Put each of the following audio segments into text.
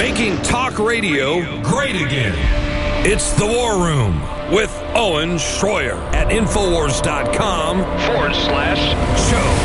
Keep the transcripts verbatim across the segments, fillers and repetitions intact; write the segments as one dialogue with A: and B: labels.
A: Making talk radio great again. It's The War Room with Owen Schroyer at Infowars.com forward slash show.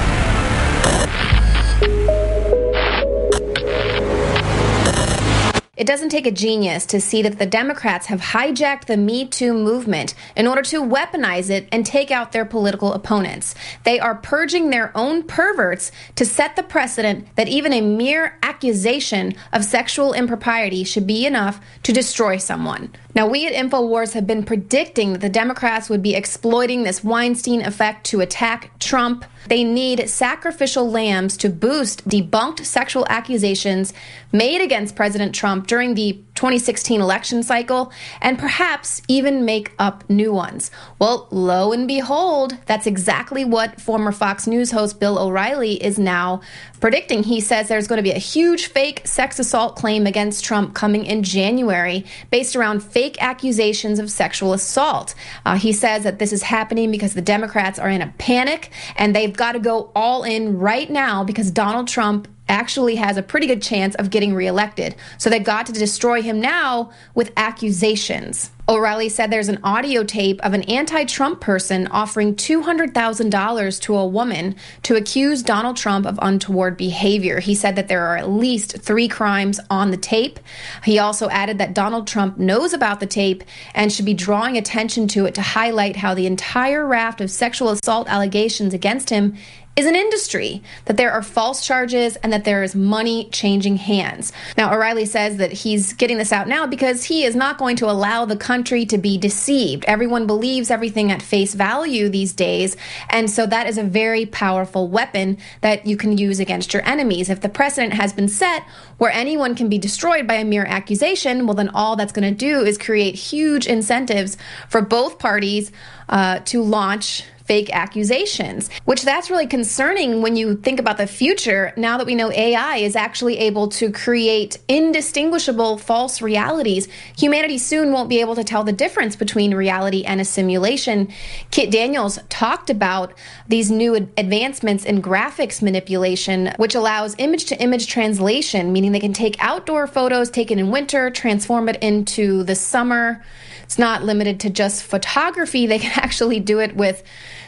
B: It doesn't take a genius to see that the Democrats have hijacked the Me Too movement in order to weaponize it and take out their political opponents. They are purging their own perverts to set the precedent that even a mere accusation of sexual impropriety should be enough to destroy someone. Now, we at InfoWars have been predicting that the Democrats would be exploiting this Weinstein effect to attack Trump. They need sacrificial lambs to boost debunked sexual accusations made against President Trump during the twenty sixteen election cycle, and perhaps even make up new ones. Well, lo and behold, that's exactly what former Fox News host Bill O'Reilly is now predicting. He says there's going to be a huge fake sex assault claim against Trump coming in January based around fake accusations of sexual assault. Uh, he says that this is happening because the Democrats are in a panic and they've got to go all in right now because Donald Trump actually has a pretty good chance of getting reelected. So they've got to destroy him now with accusations. O'Reilly said there's an audio tape of an anti-Trump person offering two hundred thousand dollars to a woman to accuse Donald Trump of untoward behavior. He said that there are at least three crimes on the tape. He also added that Donald Trump knows about the tape and should be drawing attention to it to highlight how the entire raft of sexual assault allegations against him is an industry, that there are false charges and that there is money changing hands. Now, O'Reilly says that he's getting this out now because he is not going to allow the country to be deceived. Everyone believes everything at face value these days, and so that is a very powerful weapon that you can use against your enemies. If the precedent has been set where anyone can be destroyed by a mere accusation, well, then all that's going to do is create huge incentives for both parties uh, to launch fake accusations, which that's really concerning when you think about the future. Now that we know A I is actually able to create indistinguishable false realities, humanity soon won't be able to tell the difference between reality and a simulation. Kit Daniels talked about these new advancements in graphics manipulation, which allows image-to-image translation, meaning they can take outdoor photos taken in winter, transform it into the summer. It's not limited to just photography. They can actually do it with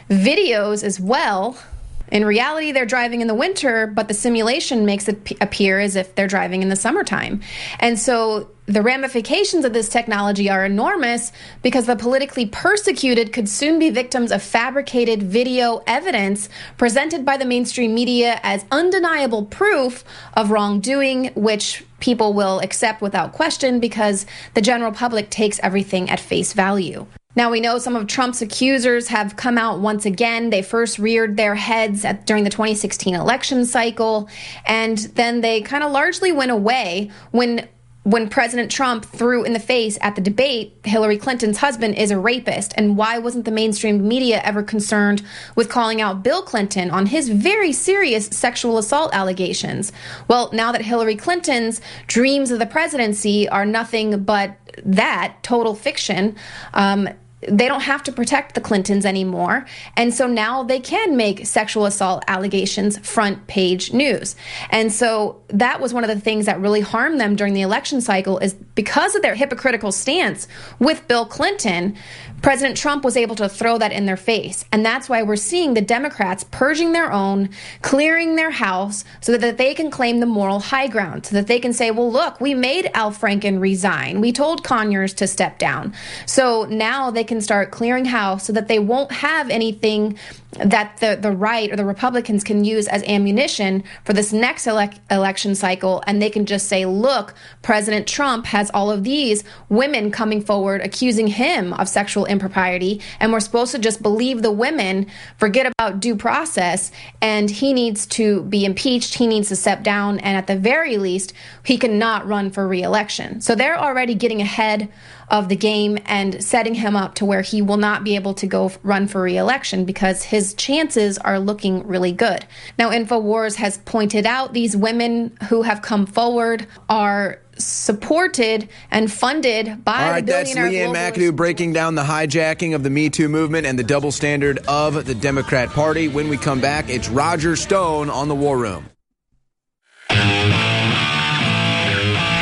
B: videos as well. In reality, they're driving in the winter, but the simulation makes it p- appear as if they're driving in the summertime. And so the ramifications of this technology are enormous because the politically persecuted could soon be victims of fabricated video evidence presented by the mainstream media as undeniable proof of wrongdoing, which people will accept without question because the general public takes everything at face value. Now, we know some of Trump's accusers have come out once again. They first reared their heads at, during the twenty sixteen election cycle, and then they kind of largely went away when when President Trump threw in the face at the debate Hillary Clinton's husband is a rapist. And why wasn't the mainstream media ever concerned with calling out Bill Clinton on his very serious sexual assault allegations? Well, now that Hillary Clinton's dreams of the presidency are nothing but that, total fiction, um, they don't have to protect the Clintons anymore. And so now they can make sexual assault allegations front page news. And so that was one of the things that really harmed them during the election cycle, is because of their hypocritical stance with Bill Clinton, President Trump was able to throw that in their face. And that's why we're seeing the Democrats purging their own, clearing their house so that they can claim the moral high ground, so that they can say, well, look, we made Al Franken resign. We told Conyers to step down. So now they can start clearing house so that they won't have anything that the, the right or the Republicans can use as ammunition for this next elec- election cycle. And they can just say, look, President Trump has all of these women coming forward accusing him of sexual impropriety, and we're supposed to just believe the women, forget about due process, and he needs to be impeached, he needs to step down, and at the very least, he cannot run for re-election. So they're already getting ahead of the game and setting him up to where he will not be able to go run for re-election because his chances are looking really good. Now, InfoWars has pointed out these women who have come forward are supported and funded by
C: All right,
B: the billionaire.
C: that's Leanne McAdoo breaking down the hijacking of the Me Too movement and the double standard of the Democrat Party. When we come back, it's Roger Stone on The War Room.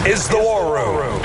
A: is The War Room.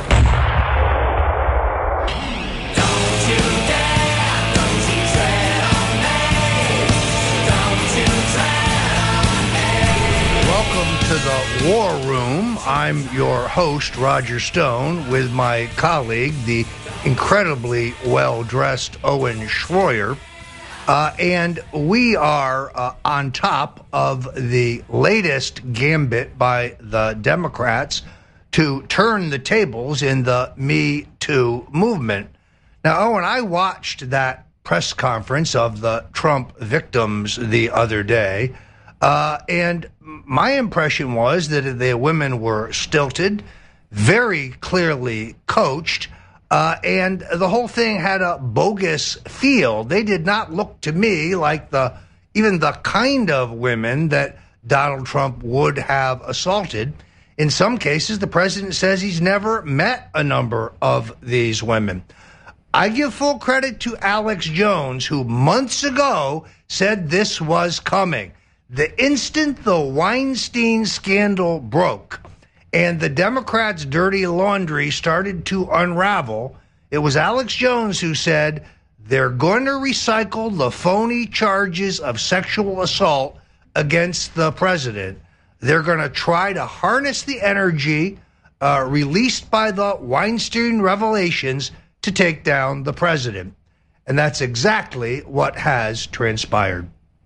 D: Welcome to The War Room. I'm your host, Roger Stone, with my colleague, the incredibly well-dressed Owen Schroyer. Uh, and we are uh, on top of the latest gambit by the Democrats to turn the tables in the Me Too movement. Now, Owen, I watched that press conference of the Trump victims the other day, uh, and my impression was that the women were stilted, very clearly coached, Uh, and the whole thing had a bogus feel. They did not look to me like the even the kind of women that Donald Trump would have assaulted. In some cases, the president says he's never met a number of these women. I give full credit to Alex Jones, who months ago said this was coming. The instant the Weinstein scandal broke and the Democrats' dirty laundry started to unravel, it was Alex Jones who said they're going to recycle the phony charges of sexual assault against the president. They're going to try to harness the energy uh, released by the Weinstein revelations to take down the president. And that's exactly what has transpired.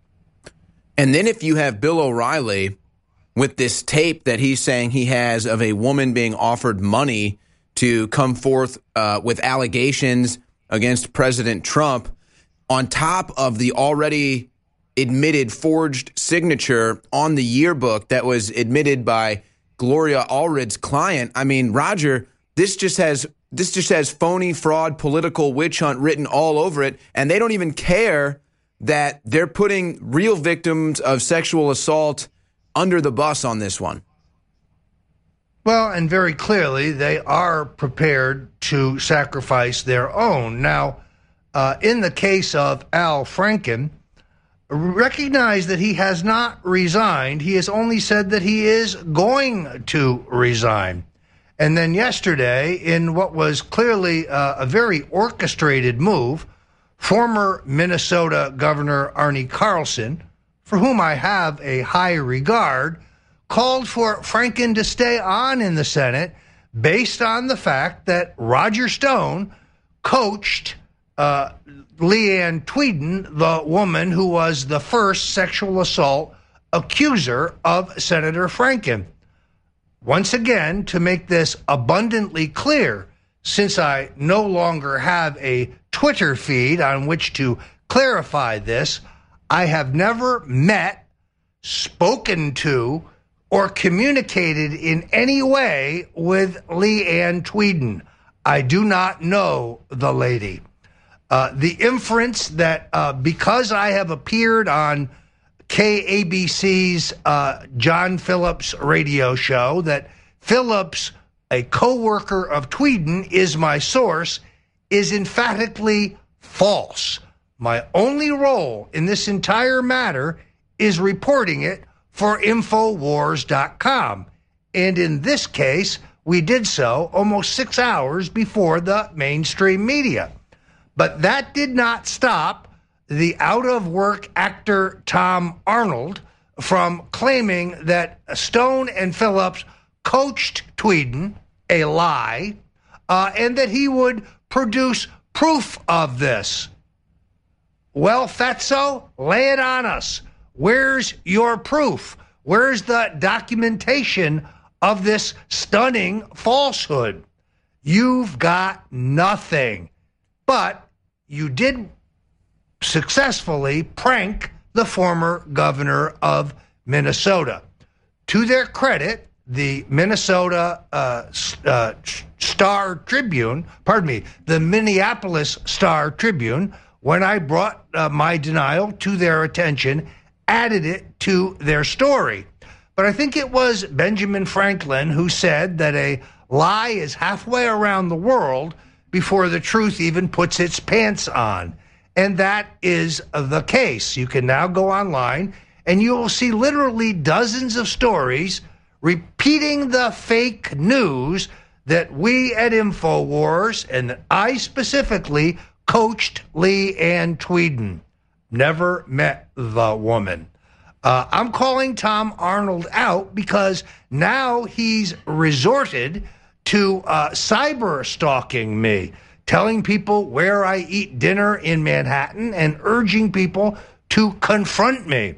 C: And then if you have Bill O'Reilly with this tape that he's saying he has of a woman being offered money to come forth uh, with allegations against President Trump, on top of the already admitted forged signature on the yearbook that was admitted by Gloria Allred's client. I mean, Roger, this just has this just has phony, fraud, political witch hunt written all over it, and they don't even care that they're putting real victims of sexual assault under the bus on this one.
D: Well, and very clearly, they are prepared to sacrifice their own. Now, uh, in the case of Al Franken, recognize that he has not resigned. He has only said that he is going to resign. And then yesterday, in what was clearly uh, a very orchestrated move, former Minnesota Governor Arne Carlson, for whom I have a high regard, called for Franken to stay on in the Senate based on the fact that Roger Stone coached uh, Leanne Tweeden, the woman who was the first sexual assault accuser of Senator Franken. Once again, to make this abundantly clear, since I no longer have a Twitter feed on which to clarify this, I have never met, spoken to, or communicated in any way with Leanne Tweeden. I do not know the lady. Uh, the inference that uh, because I have appeared on K A B C's uh, John Phillips radio show, that Phillips, a co-worker of Tweeden, is my source, is emphatically false. My only role in this entire matter is reporting it for Infowars dot com. And in this case, we did so almost six hours before the mainstream media. But that did not stop the out-of-work actor Tom Arnold from claiming that Stone and Phillips coached Tweeden, a lie, uh, and that he would produce proof of this. Well, Fatso, lay it on us. Where's your proof? Where's the documentation of this stunning falsehood? You've got nothing. But you did successfully prank the former governor of Minnesota. To their credit, the Minnesota uh, uh, Star Tribune, pardon me, the Minneapolis Star Tribune, when I brought uh, my denial to their attention, added it to their story. But I think it was Benjamin Franklin who said that a lie is halfway around the world before the truth even puts its pants on. And that is the case. You can now go online and you will see literally dozens of stories repeating the fake news that we at InfoWars and that I specifically coached Lee Ann Tweeden. Never met the woman. Uh, I'm calling Tom Arnold out because now he's resorted to uh, cyber stalking me, telling people where I eat dinner in Manhattan and urging people to confront me.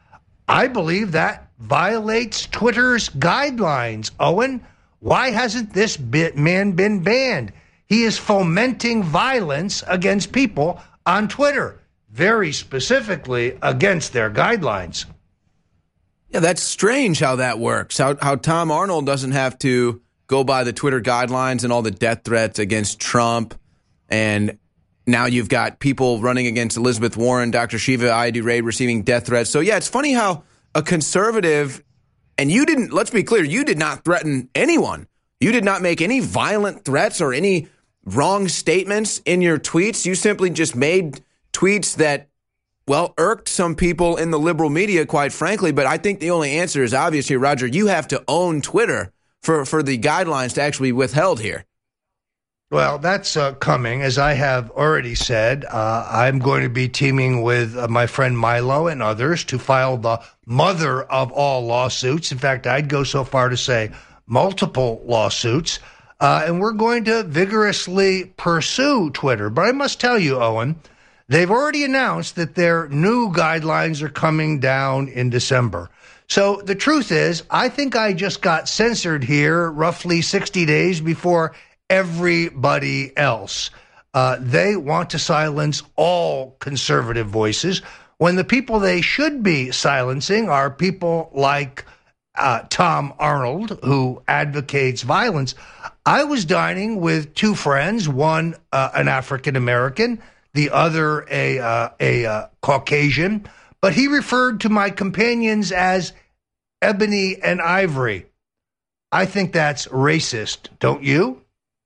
D: I believe that violates Twitter's guidelines. Owen, why hasn't this bit man been banned? He is fomenting violence against people on Twitter, very specifically against their guidelines.
C: Yeah, that's strange how that works. How how Tom Arnold doesn't have to go by the Twitter guidelines and all the death threats against Trump. And now you've got people running against Elizabeth Warren, Doctor Shiva Ayyadurai receiving death threats. So, yeah, it's funny how a conservative, and you didn't, let's be clear, you did not threaten anyone. You did not make any violent threats or any wrong statements in your tweets. You simply just made tweets that, well, irked some people in the liberal media, quite frankly. But I think the only answer is obvious here, Roger. You have to own Twitter for, for the guidelines to actually be withheld here.
D: Well, that's uh, coming. As I have already said, uh, I'm going to be teaming with uh, my friend Milo and others to file the mother of all lawsuits. In fact, I'd go so far to say multiple lawsuits. Uh, and we're going to vigorously pursue Twitter. But I must tell you, Owen, they've already announced that their new guidelines are coming down in December. So the truth is, I think I just got censored here roughly sixty days before everybody else. Uh, they want to silence all conservative voices when the people they should be silencing are people like uh, Tom Arnold, who advocates violence. I was dining with two friends, one uh, an African-American, the other a, uh, a uh, Caucasian, but he referred to my companions as ebony and ivory. I think that's racist, don't you?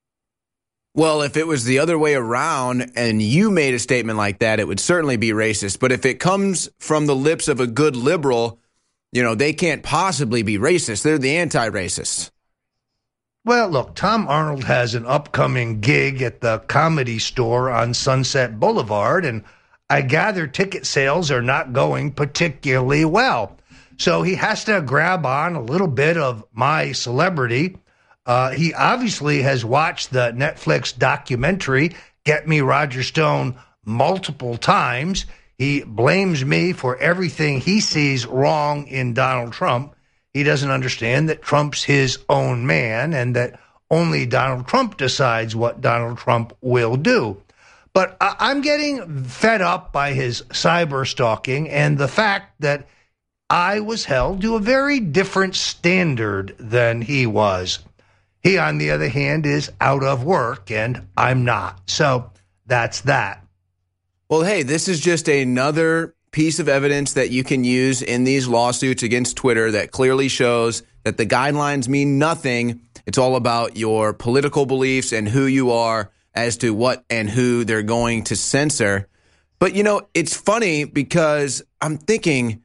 C: Well, if it was the other way around and you made a statement like that, it would certainly be racist. But if it comes from the lips of a good liberal, you know, they can't possibly be racist. They're the anti-racists.
D: Well, look, Tom Arnold has an upcoming gig at the Comedy Store on Sunset Boulevard, and I gather ticket sales are not going particularly well. So he has to grab on a little bit of my celebrity. Uh, he obviously has watched the Netflix documentary, Get Me Roger Stone, multiple times. He blames me for everything he sees wrong in Donald Trump. He doesn't understand that Trump's his own man and that only Donald Trump decides what Donald Trump will do. But I- I'm getting fed up by his cyber stalking and the fact that I was held to a very different standard than he was. He, on the other hand, is out of work, and I'm not. So that's that.
C: Well, hey, this is just another piece of evidence that you can use in these lawsuits against Twitter that clearly shows that the guidelines mean nothing. It's all about your political beliefs and who you are as to what and who they're going to censor. But, you know, it's funny because I'm thinking,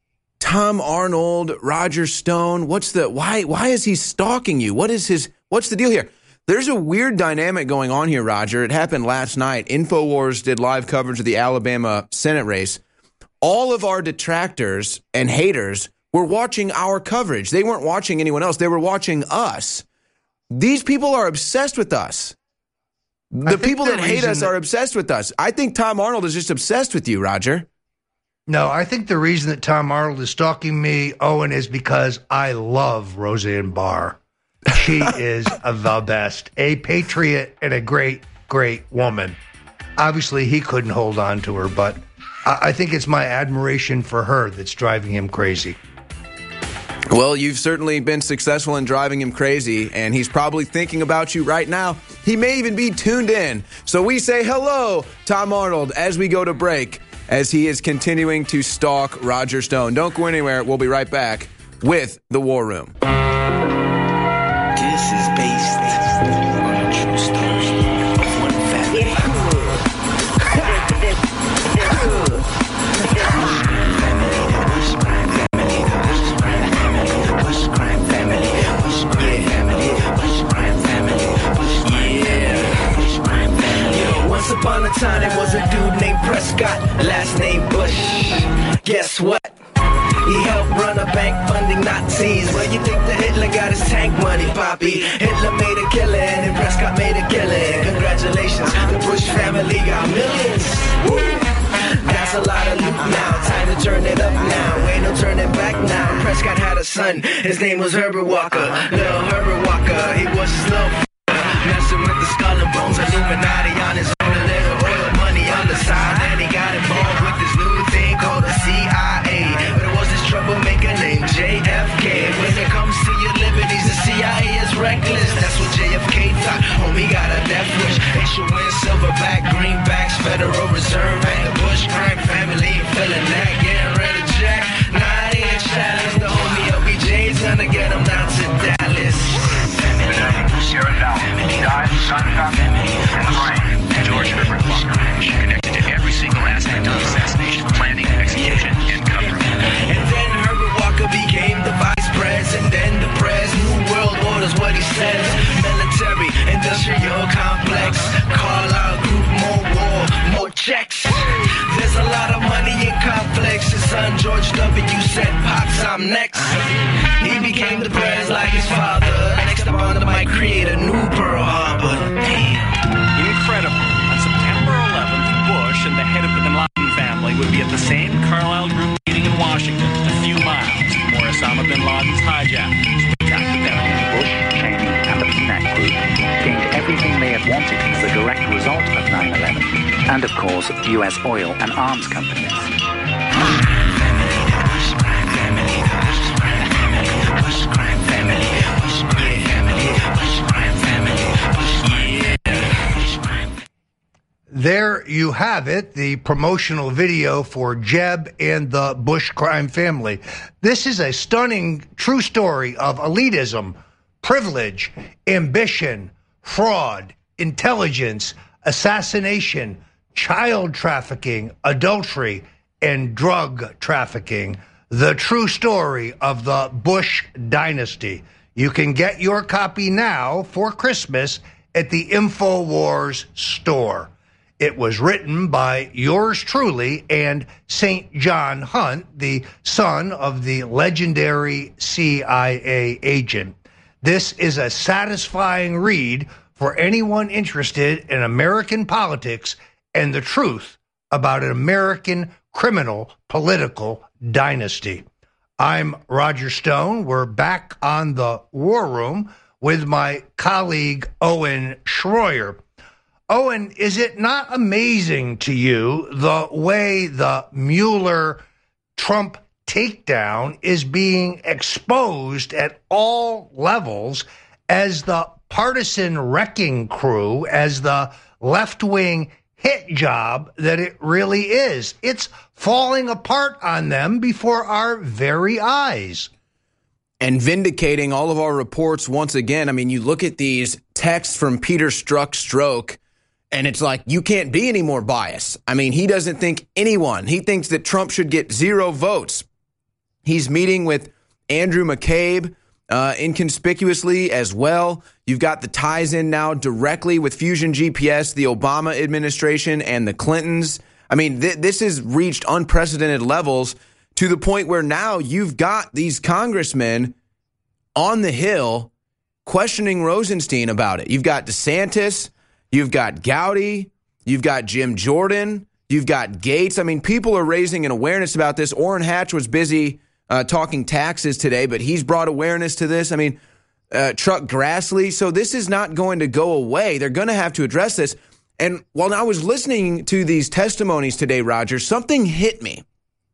C: Tom Arnold, Roger Stone, what's the why why is he stalking you? What is his what's the deal here? There's a weird dynamic going on here, Roger. It happened last night. InfoWars did live coverage of the Alabama Senate race. All of our detractors and haters were watching our coverage. They weren't watching anyone else. They were watching us. These people are obsessed with us. The people that hate us are obsessed with us. I think Tom Arnold is just obsessed with you, Roger.
D: No, I think the reason that Tom Arnold is stalking me, Owen, is because I love Roseanne Barr. She is the best, a patriot and a great, great woman. Obviously, he couldn't hold on to her, but I think it's my admiration for her that's driving him crazy.
C: Well, you've certainly been successful in driving him crazy, and he's probably thinking about you right now. He may even be tuned in. So we say hello, Tom Arnold, as we go to break, as he is continuing to stalk Roger Stone. Don't go anywhere. We'll be right back with The War Room.
E: This is based on a true story of one family. Family that was crime, family that was crime, family that was crime, family. son, it was a dude named Prescott, last name Bush. Guess what? He helped run a bank funding Nazis. Where you think the Hitler got his tank money, Poppy? Hitler made a killing and Prescott made a killing. Congratulations, the Bush family got millions. Woo! That's a lot of loot now. Time to turn it up now. Ain't no turning back now. Prescott had a son. His name was Herbert Walker. Little Herbert Walker. He was his little f***er. Messing with the skull and bones. Illuminati on his own. A little oil money on the side. Then he got involved with this new thing called the C I A. But it was this troublemaker named J F K. When it comes to your liberties, the C I A is reckless. That's what J F K thought. Homie got a death wish. Issuing silverback, greenbacks, Federal Reserve, and the Bush crime family feeling that, getting ready to jack. Nah, it ain't a challenge. The homie L B J's gonna get him down to Dallas.
F: Here and now, died, gunshot, in the brain. George Herbert Walker, connected to every single aspect of the assassination, planning, execution, and cover-up.
E: And then Herbert Walker became the vice president, then the pres. New world order's what he says. Military, industrial complex. Carlisle group, more war, more checks. There's a lot of money in conflicts. His son George W. said, Pops, I'm next. He became the pres like his father. Next up on the mic, create a new Pearl Harbor. Damn.
G: Incredible. On September eleventh, Bush and the head of the Bin Laden family would be at the same Carlisle Group meeting in Washington, just a few miles from where Osama Bin Laden's hijackers attacked the Pentagon.
H: Bush, Cheney, and the P NAC group gained everything they had wanted as a direct result of nine eleven, and of course, U S oil and arms companies.
D: There you have it, the promotional video for Jeb and the Bush crime family. This is a stunning true story of elitism, privilege, ambition, fraud, intelligence, assassination, child trafficking, adultery, and drug trafficking. The true story of the Bush dynasty. You can get your copy now for Christmas at the InfoWars store. It was written by yours truly and Saint John Hunt, the son of the legendary C I A agent. This is a satisfying read for anyone interested in American politics and the truth about an American criminal political dynasty. I'm Roger Stone. We're back on the War Room with my colleague Owen Schroyer. Owen, is it not amazing to you the way the Mueller-Trump takedown is being exposed at all levels as the partisan wrecking crew, as the left-wing hit job that it really is? It's falling apart on them before our very eyes.
C: And vindicating all of our reports once again. I mean, you look at these texts from Peter Strzok Stroke, and it's like, you can't be any more biased. I mean, he doesn't think anyone. He thinks that Trump should get zero votes. He's meeting with Andrew McCabe uh, inconspicuously as well. You've got the ties in now directly with Fusion G P S, the Obama administration, and the Clintons. I mean, th- this has reached unprecedented levels to the point where now you've got these congressmen on the Hill questioning Rosenstein about it. You've got DeSantis. You've got Gowdy, you've got Jim Jordan, you've got Gates. I mean, people are raising an awareness about this. Orrin Hatch was busy uh, talking taxes today, but he's brought awareness to this. I mean, uh, Chuck Grassley. So this is not going to go away. They're going to have to address this. And while I was listening to these testimonies today, Roger, something hit me.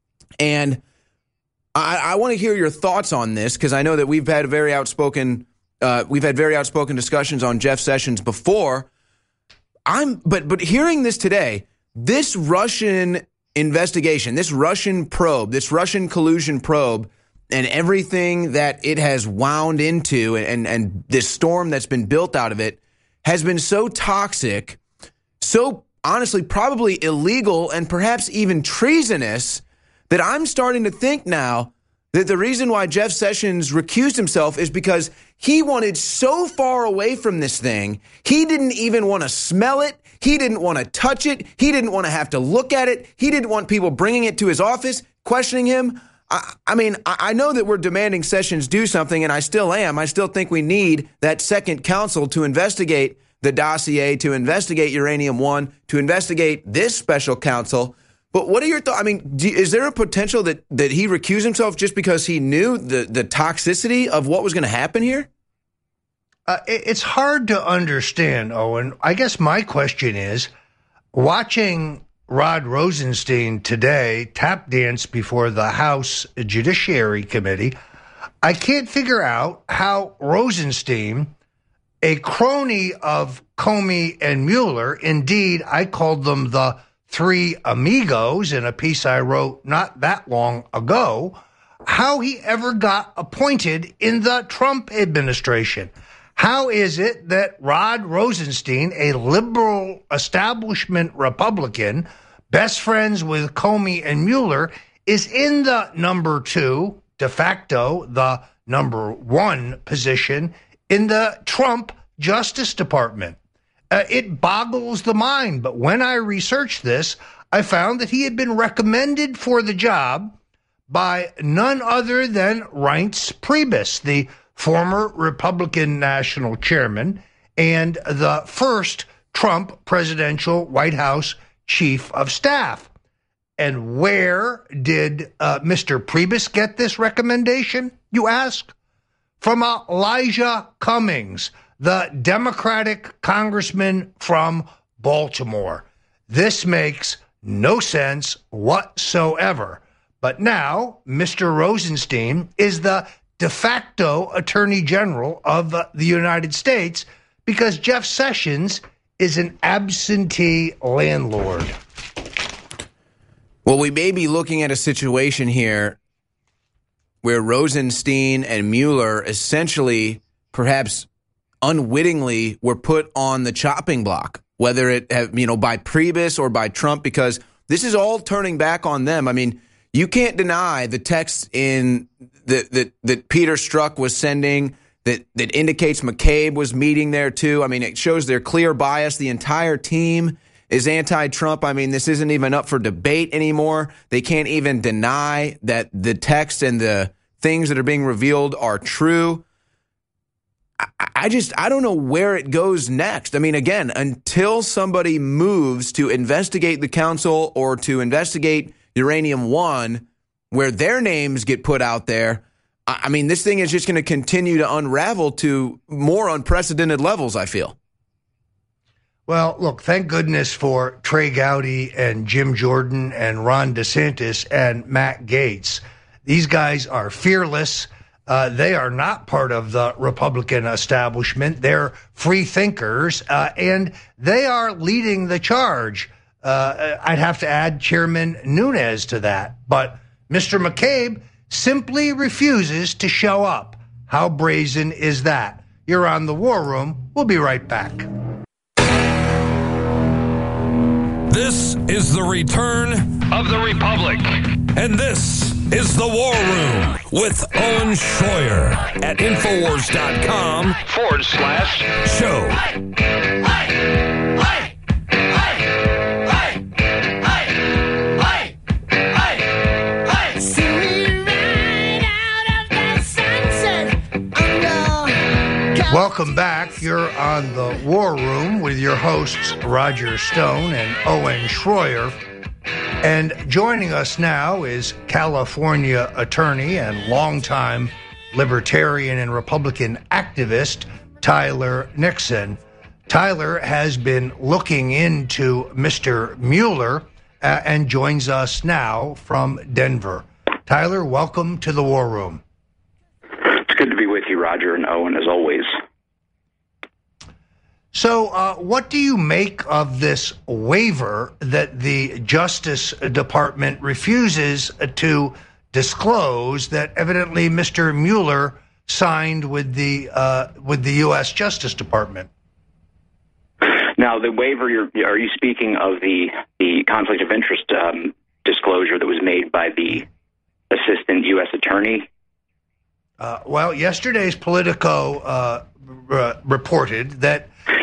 C: And I, I want to hear your thoughts on this, because I know that we've had a very outspoken, uh, we've had very outspoken discussions on Jeff Sessions before. I'm, but but hearing this today, this Russian investigation, this Russian probe, this Russian collusion probe, and everything that it has wound into, and and this storm that's been built out of it, has been so toxic, so honestly probably illegal, and perhaps even treasonous, that I'm starting to think now that the reason why Jeff Sessions recused himself is because he wanted so far away from this thing, he didn't even want to smell it. He didn't want to touch it. He didn't want to have to look at it. He didn't want people bringing it to his office, questioning him. I, I mean, I, I know that we're demanding Sessions do something, and I still am. I still think we need that second counsel to investigate the dossier, to investigate Uranium One, to investigate this special counsel. But what are your thoughts? I mean, do, is there a potential that, that he recused himself just because he knew the, the toxicity of what was going to happen here?
D: Uh, it, it's hard to understand, Owen. I guess my question is, watching Rod Rosenstein today tap dance before the House Judiciary Committee, I can't figure out how Rosenstein, a crony of Comey and Mueller, indeed, I called them the three amigos in a piece I wrote not that long ago, how he ever got appointed in the Trump administration. How is it that Rod Rosenstein, a liberal establishment Republican, best friends with Comey and Mueller, is in the number two, de facto, the number one position in the Trump Justice Department? Uh, it boggles the mind. But when I researched this, I found that he had been recommended for the job by none other than Reince Priebus, the former Republican national chairman and the first Trump presidential White House chief of staff. And where did uh, Mister Priebus get this recommendation, you ask? From Elijah Cummings, the Democratic congressman from Baltimore. This makes no sense whatsoever. But now, Mister Rosenstein is the de facto Attorney General of uh, the United States because Jeff Sessions is an absentee landlord.
C: Well, we may be looking at a situation here where Rosenstein and Mueller essentially, perhaps unwittingly, were put on the chopping block, whether it have, you know, by Priebus or by Trump, because this is all turning back on them. I mean, you can't deny the text in that that that Peter Strzok was sending that that indicates McCabe was meeting there too. I mean, it shows their clear bias. The entire team is anti-Trump. I mean, this isn't even up for debate anymore. They can't even deny that the text and the things that are being revealed are true. I, I just, I don't know where it goes next. I mean, again, until somebody moves to investigate the council or to investigate Uranium One, where their names get put out there, I, I mean, this thing is just going to continue to unravel to more unprecedented levels, I feel.
D: Well, look, thank goodness for Trey Gowdy and Jim Jordan and Ron DeSantis and Matt Gaetz. These guys are fearless. Uh, they are not part of the Republican establishment. They're free thinkers, uh, and they are leading the charge. Uh, I'd have to add Chairman Nunes to that. But Mister McCabe simply refuses to show up. How brazen is that? You're on The War Room. We'll be right back.
A: This is the return of the Republic. And this is The War Room with Owen Schroyer at Infowars.com forward slash show.
D: Welcome back. You're on The War Room with your hosts, Roger Stone and Owen Schroyer. And joining us now is California attorney and longtime libertarian and Republican activist, Tyler Nixon. Tyler has been looking into Mister Mueller uh, and joins us now from Denver. Tyler, welcome to The War Room.
I: It's good to be with you, Roger and Owen, as always.
D: So uh, what do you make of this waiver that the Justice Department refuses to disclose that evidently Mister Mueller signed with the uh, with the U S Justice Department?
I: Now, the waiver, you're, are you speaking of the, the conflict of interest um, disclosure that was made by the assistant U S attorney?
D: Uh, well, yesterday's Politico uh, r- reported that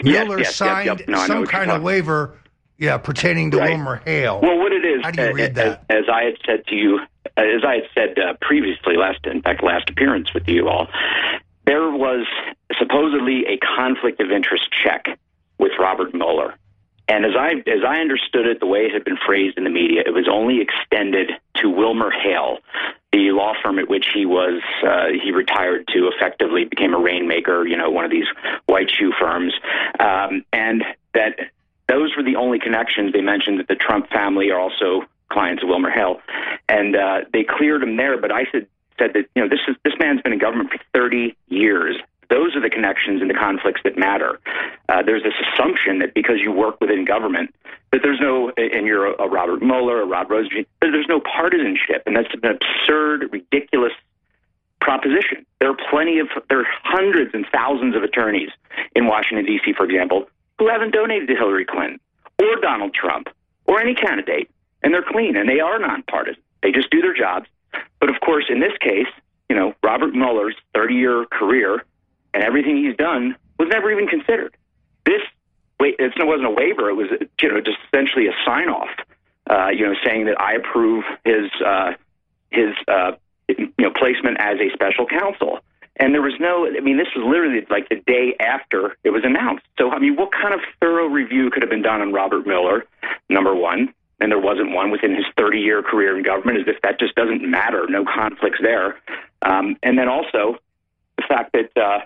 D: Mueller
I: yes, yes,
D: signed
I: yep, yep. No,
D: some kind of waiver, yeah, pertaining to
I: right.
D: Wilmer Hale.
I: Well, what it is,
D: how do you read
I: as,
D: that?
I: As I had said to you, as I had said uh, previously, last in fact, last appearance with you all, there was supposedly a conflict of interest check with Robert Mueller. And as I as I understood it, the way it had been phrased in the media, it was only extended to Wilmer Hale, the law firm at which he was uh, he retired to, effectively became a rainmaker, you know, one of these white shoe firms, um, and that those were the only connections. They mentioned that the Trump family are also clients of Wilmer Hale, and uh, they cleared him there. But I said said that you know this is this man's been in government for thirty years. Those are the connections and the conflicts that matter. Uh, there's this assumption that because you work within government, that there's no, and you're a, a Robert Mueller, a Rod Rosenstein, that there's no partisanship. And that's an absurd, ridiculous proposition. There are plenty of, there are hundreds and thousands of attorneys in Washington, D C, for example, who haven't donated to Hillary Clinton or Donald Trump or any candidate. And they're clean and they are nonpartisan. They just do their jobs. But of course, in this case, you know, Robert Mueller's thirty-year career and everything he's done was never even considered. This, wait, it wasn't a waiver. It was, you know, just essentially a sign-off, uh, you know, saying that I approve his, uh, his, uh, you know, placement as a special counsel. And there was no, I mean, this was literally like the day after it was announced. So, I mean, what kind of thorough review could have been done on Robert Mueller, number one? And there wasn't one within his thirty-year career in government, as if that just doesn't matter. No conflicts there. Um, and then also the fact that, uh,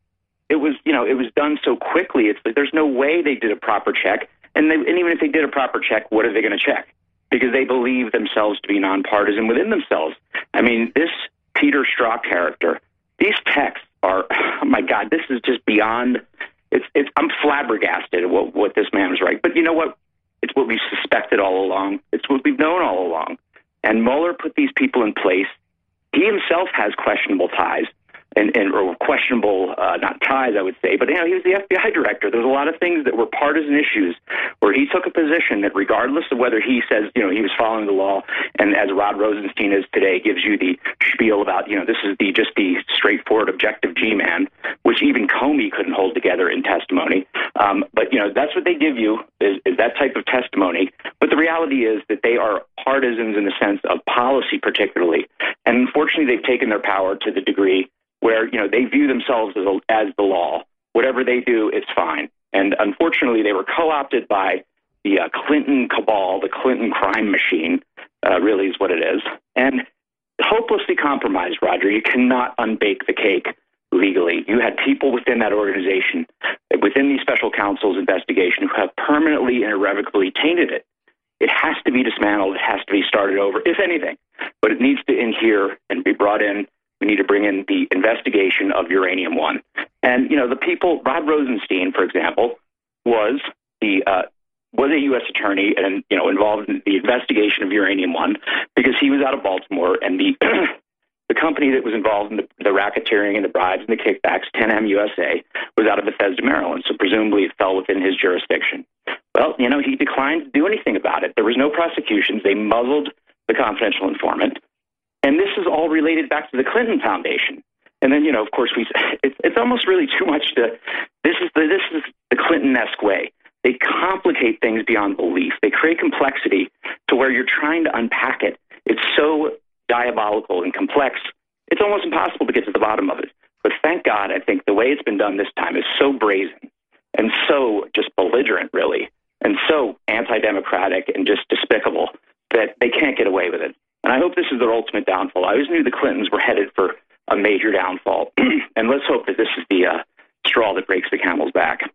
I: It was, you know, it was done so quickly. It's like there's no way they did a proper check, and, they, and even if they did a proper check, what are they going to check? Because they believe themselves to be nonpartisan within themselves. I mean, this Peter Strzok character, these texts are, oh my God, this is just beyond. It's, it's. I'm flabbergasted at what what this man was writing. But you know what? It's what we suspected all along. It's what we've known all along. And Mueller put these people in place. He himself has questionable ties. And, and or questionable, uh, not ties, I would say, but you know, he was the F B I director. There's a lot of things that were partisan issues where he took a position that, regardless of whether he says, you know, he was following the law, and as Rod Rosenstein is today, gives you the spiel about, you know, this is the just the straightforward objective G-man, which even Comey couldn't hold together in testimony. Um, but you know, that's what they give you is, is that type of testimony. But the reality is that they are partisans in the sense of policy, particularly, and unfortunately, they've taken their power to the degree where, you know, they view themselves as, a, as the law. Whatever they do, it's fine. And unfortunately, they were co-opted by the uh, Clinton cabal, the Clinton crime machine, uh, really is what it is. And hopelessly compromised, Roger. You cannot unbake the cake legally. You had people within that organization, within the special counsel's investigation, who have permanently and irrevocably tainted it. It has to be dismantled. It has to be started over, if anything. But it needs to inhere and be brought in. We need to bring in the investigation of Uranium One. And, you know, the people, Rod Rosenstein, for example, was the uh, was a U S attorney and, you know, involved in the investigation of Uranium One because he was out of Baltimore, and the the company that was involved in the, the racketeering and the bribes and the kickbacks, ten M U S A, was out of Bethesda, Maryland. So presumably it fell within his jurisdiction. Well, you know, he declined to do anything about it. There was no prosecutions. They muzzled the confidential informant. And this is all related back to the Clinton Foundation. And then, you know, of course, we it's, it's almost really too much to, this is the, this is the Clinton-esque way. They complicate things beyond belief. They create complexity to where you're trying to unpack it. It's so diabolical and complex, it's almost impossible to get to the bottom of it. But thank God, I think the way it's been done this time is so brazen and so just belligerent, really, and so anti-democratic and just despicable that they can't get away with it. And I hope this is their ultimate downfall. I always knew the Clintons were headed for a major downfall. And let's hope that this is the uh, straw that breaks the camel's back.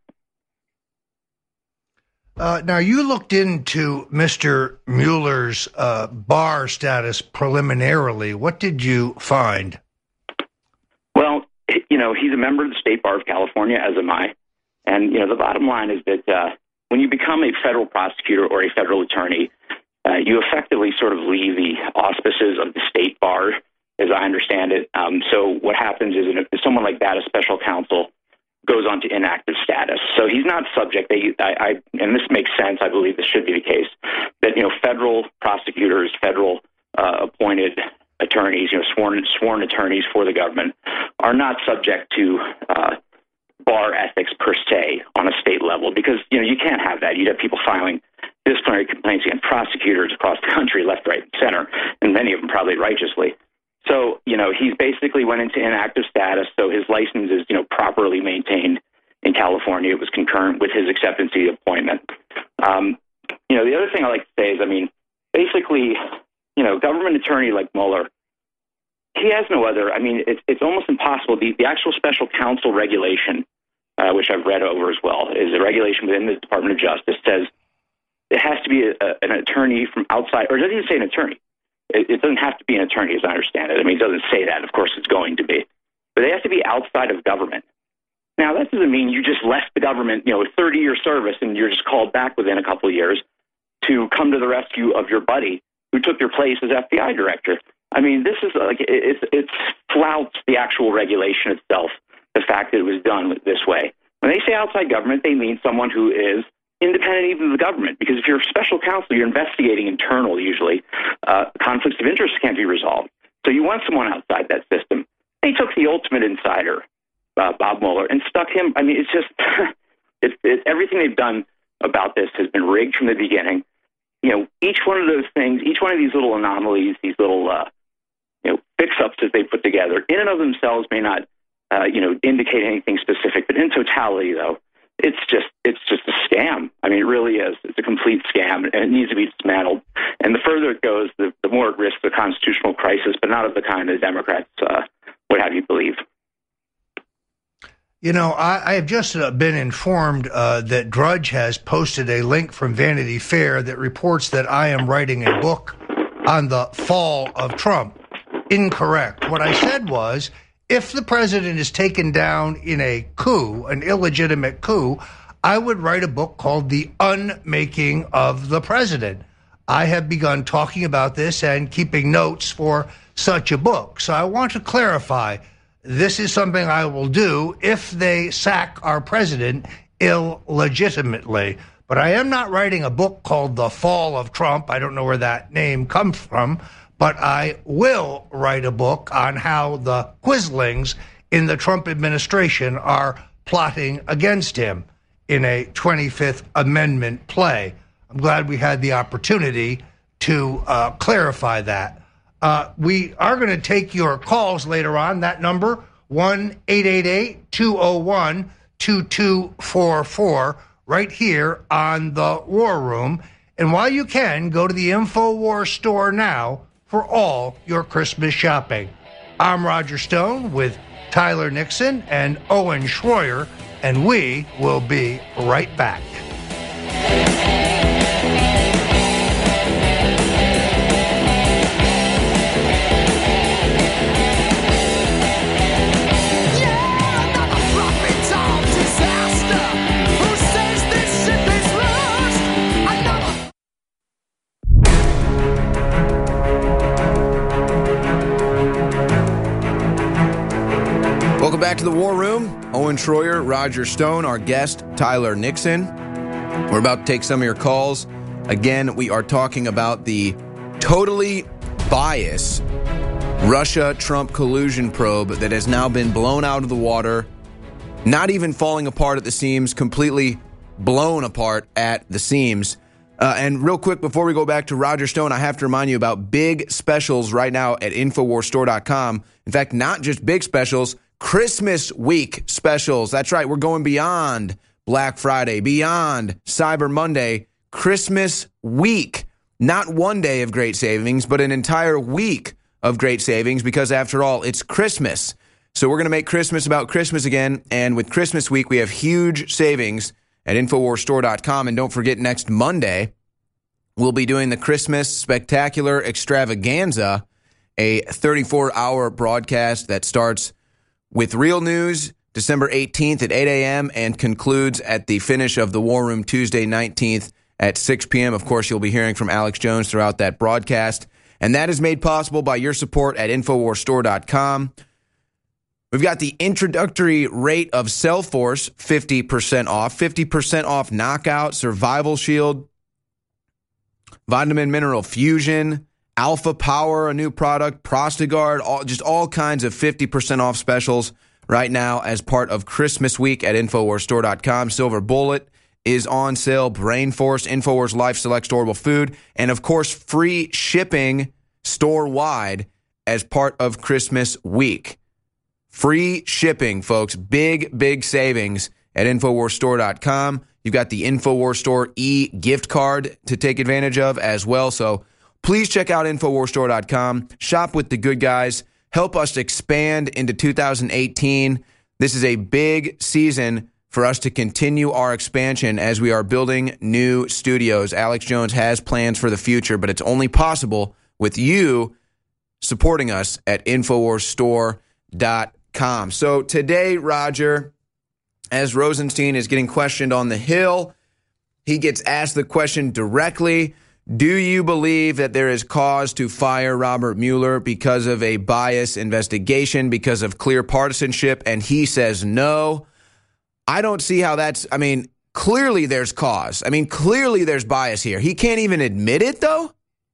D: Uh, now, you looked into Mister Mueller's uh, bar status preliminarily. What did you find?
I: Well, you know, he's a member of the State Bar of California, as am I. And, you know, the bottom line is that uh, when you become a federal prosecutor or a federal attorney, Uh, you effectively sort of leave the auspices of the state bar, as I understand it. Um, so what happens is, if someone like that, a special counsel, goes on to inactive status. So he's not subject. They, I, I, and this makes sense. I believe this should be the case. That, you know, federal prosecutors, federal uh, appointed attorneys, you know, sworn sworn attorneys for the government, are not subject to uh, bar ethics per se on a state level, because, you know, you can't have that. You'd have people filing disciplinary complaints against prosecutors across the country, left, right, and center, and many of them probably righteously. So, you know, he's basically went into inactive status, so his license is, you know, properly maintained in California. It was concurrent with his acceptance of the appointment. Um, you know, the other thing I like to say is, I mean, basically, you know, government attorney like Mueller, he has no other, I mean, it's it's almost impossible. The, the actual special counsel regulation, uh, which I've read over as well, is a regulation within the Department of Justice, says it has to be a, a, an attorney from outside, or it doesn't even say an attorney. It, it doesn't have to be an attorney, as I understand it. I mean, it doesn't say that. Of course, it's going to be. But they have to be outside of government. Now, that doesn't mean you just left the government, you know, thirty-year service, and you're just called back within a couple of years to come to the rescue of your buddy who took your place as F B I director. I mean, this is like, it's, it's flouts the actual regulation itself, the fact that it was done this way. When they say outside government, they mean someone who is independent even of the government, because if you're a special counsel, you're investigating internal, usually. Uh, conflicts of interest can't be resolved. So you want someone outside that system. They took the ultimate insider, uh, Bob Mueller, and stuck him. I mean, it's just, it's, it's, everything they've done about this has been rigged from the beginning. You know, each one of those things, each one of these little anomalies, these little, uh, you know, fix-ups that they put together, in and of themselves may not, uh, you know, indicate anything specific, but in totality, though, it's just, it's just a scam. I mean, it really is. It's a complete scam, and it needs to be dismantled. And the further it goes, the, the more it risks the constitutional crisis, but not of the kind the Democrats uh, would have you believe.
D: You know, I, I have just uh, been informed uh, that Drudge has posted a link from Vanity Fair that reports that I am writing a book on the fall of Trump. Incorrect. What I said was, if the president is taken down in a coup, an illegitimate coup, I would write a book called The Unmaking of the President. I have begun talking about this and keeping notes for such a book. So I want to clarify, this is something I will do if they sack our president illegitimately. But I am not writing a book called The Fall of Trump. I don't know where that name comes from. But I will write a book on how the Quislings in the Trump administration are plotting against him in a twenty-fifth Amendment play. I'm glad we had the opportunity to uh, clarify that. Uh, we are going to take your calls later on. That number, one eight eight eight, two oh one, two two four four, right here on the War Room. And while you can, go to the InfoWars store now for all your Christmas shopping. I'm Roger Stone with Tyler Nixon and Owen Schroyer, and we will be right back.
C: Welcome back to the War Room. Owen Schroyer, Roger Stone, our guest, Tyler Nixon. We're about to take some of your calls. Again, we are talking about the totally biased Russia-Trump collusion probe that has now been blown out of the water, not even falling apart at the seams, completely blown apart at the seams. Uh, and real quick, before we go back to Roger Stone, I have to remind you about big specials right now at Infowars Store dot com. In fact, not just big specials, Christmas week specials. That's right. We're going beyond Black Friday, beyond Cyber Monday, Christmas week. Not one day of great savings, but an entire week of great savings, because after all, it's Christmas. So we're going to make Christmas about Christmas again. And with Christmas week, we have huge savings at Infowars Store dot com. And don't forget, next Monday, we'll be doing the Christmas Spectacular Extravaganza, a thirty-four hour broadcast that starts with real news December eighteenth at eight a.m. and concludes at the finish of the War Room Tuesday nineteenth at six p.m. Of course, you'll be hearing from Alex Jones throughout that broadcast. And that is made possible by your support at Infowars Store dot com. We've got the introductory rate of Cellforce, fifty percent off, fifty percent off Knockout, Survival Shield, Vitamin Mineral Fusion, Alpha Power, a new product, Prostagard, all, just all kinds of fifty percent off specials right now as part of Christmas week at Infowars Store dot com. Silver Bullet is on sale, Brain Force, Infowars Life Select Storable Food, and of course, free shipping store-wide as part of Christmas week. Free shipping, folks. Big, big savings at Infowars Store dot com. You've got the Infowars Store e-gift card to take advantage of as well. So please check out Infowars Store dot com. Shop with the good guys. Help us expand into two thousand eighteen. This is a big season for us to continue our expansion as we are building new studios. Alex Jones has plans for the future, but it's only possible with you supporting us at Infowars Store dot com. So today, Roger, as Rosenstein is getting questioned on the Hill, he gets asked the question directly: do you believe that there is cause to fire Robert Mueller because of a bias investigation, because of clear partisanship? And he says no. I don't see how that's, I mean, clearly there's cause. I mean, clearly there's bias here. He can't even admit it, though?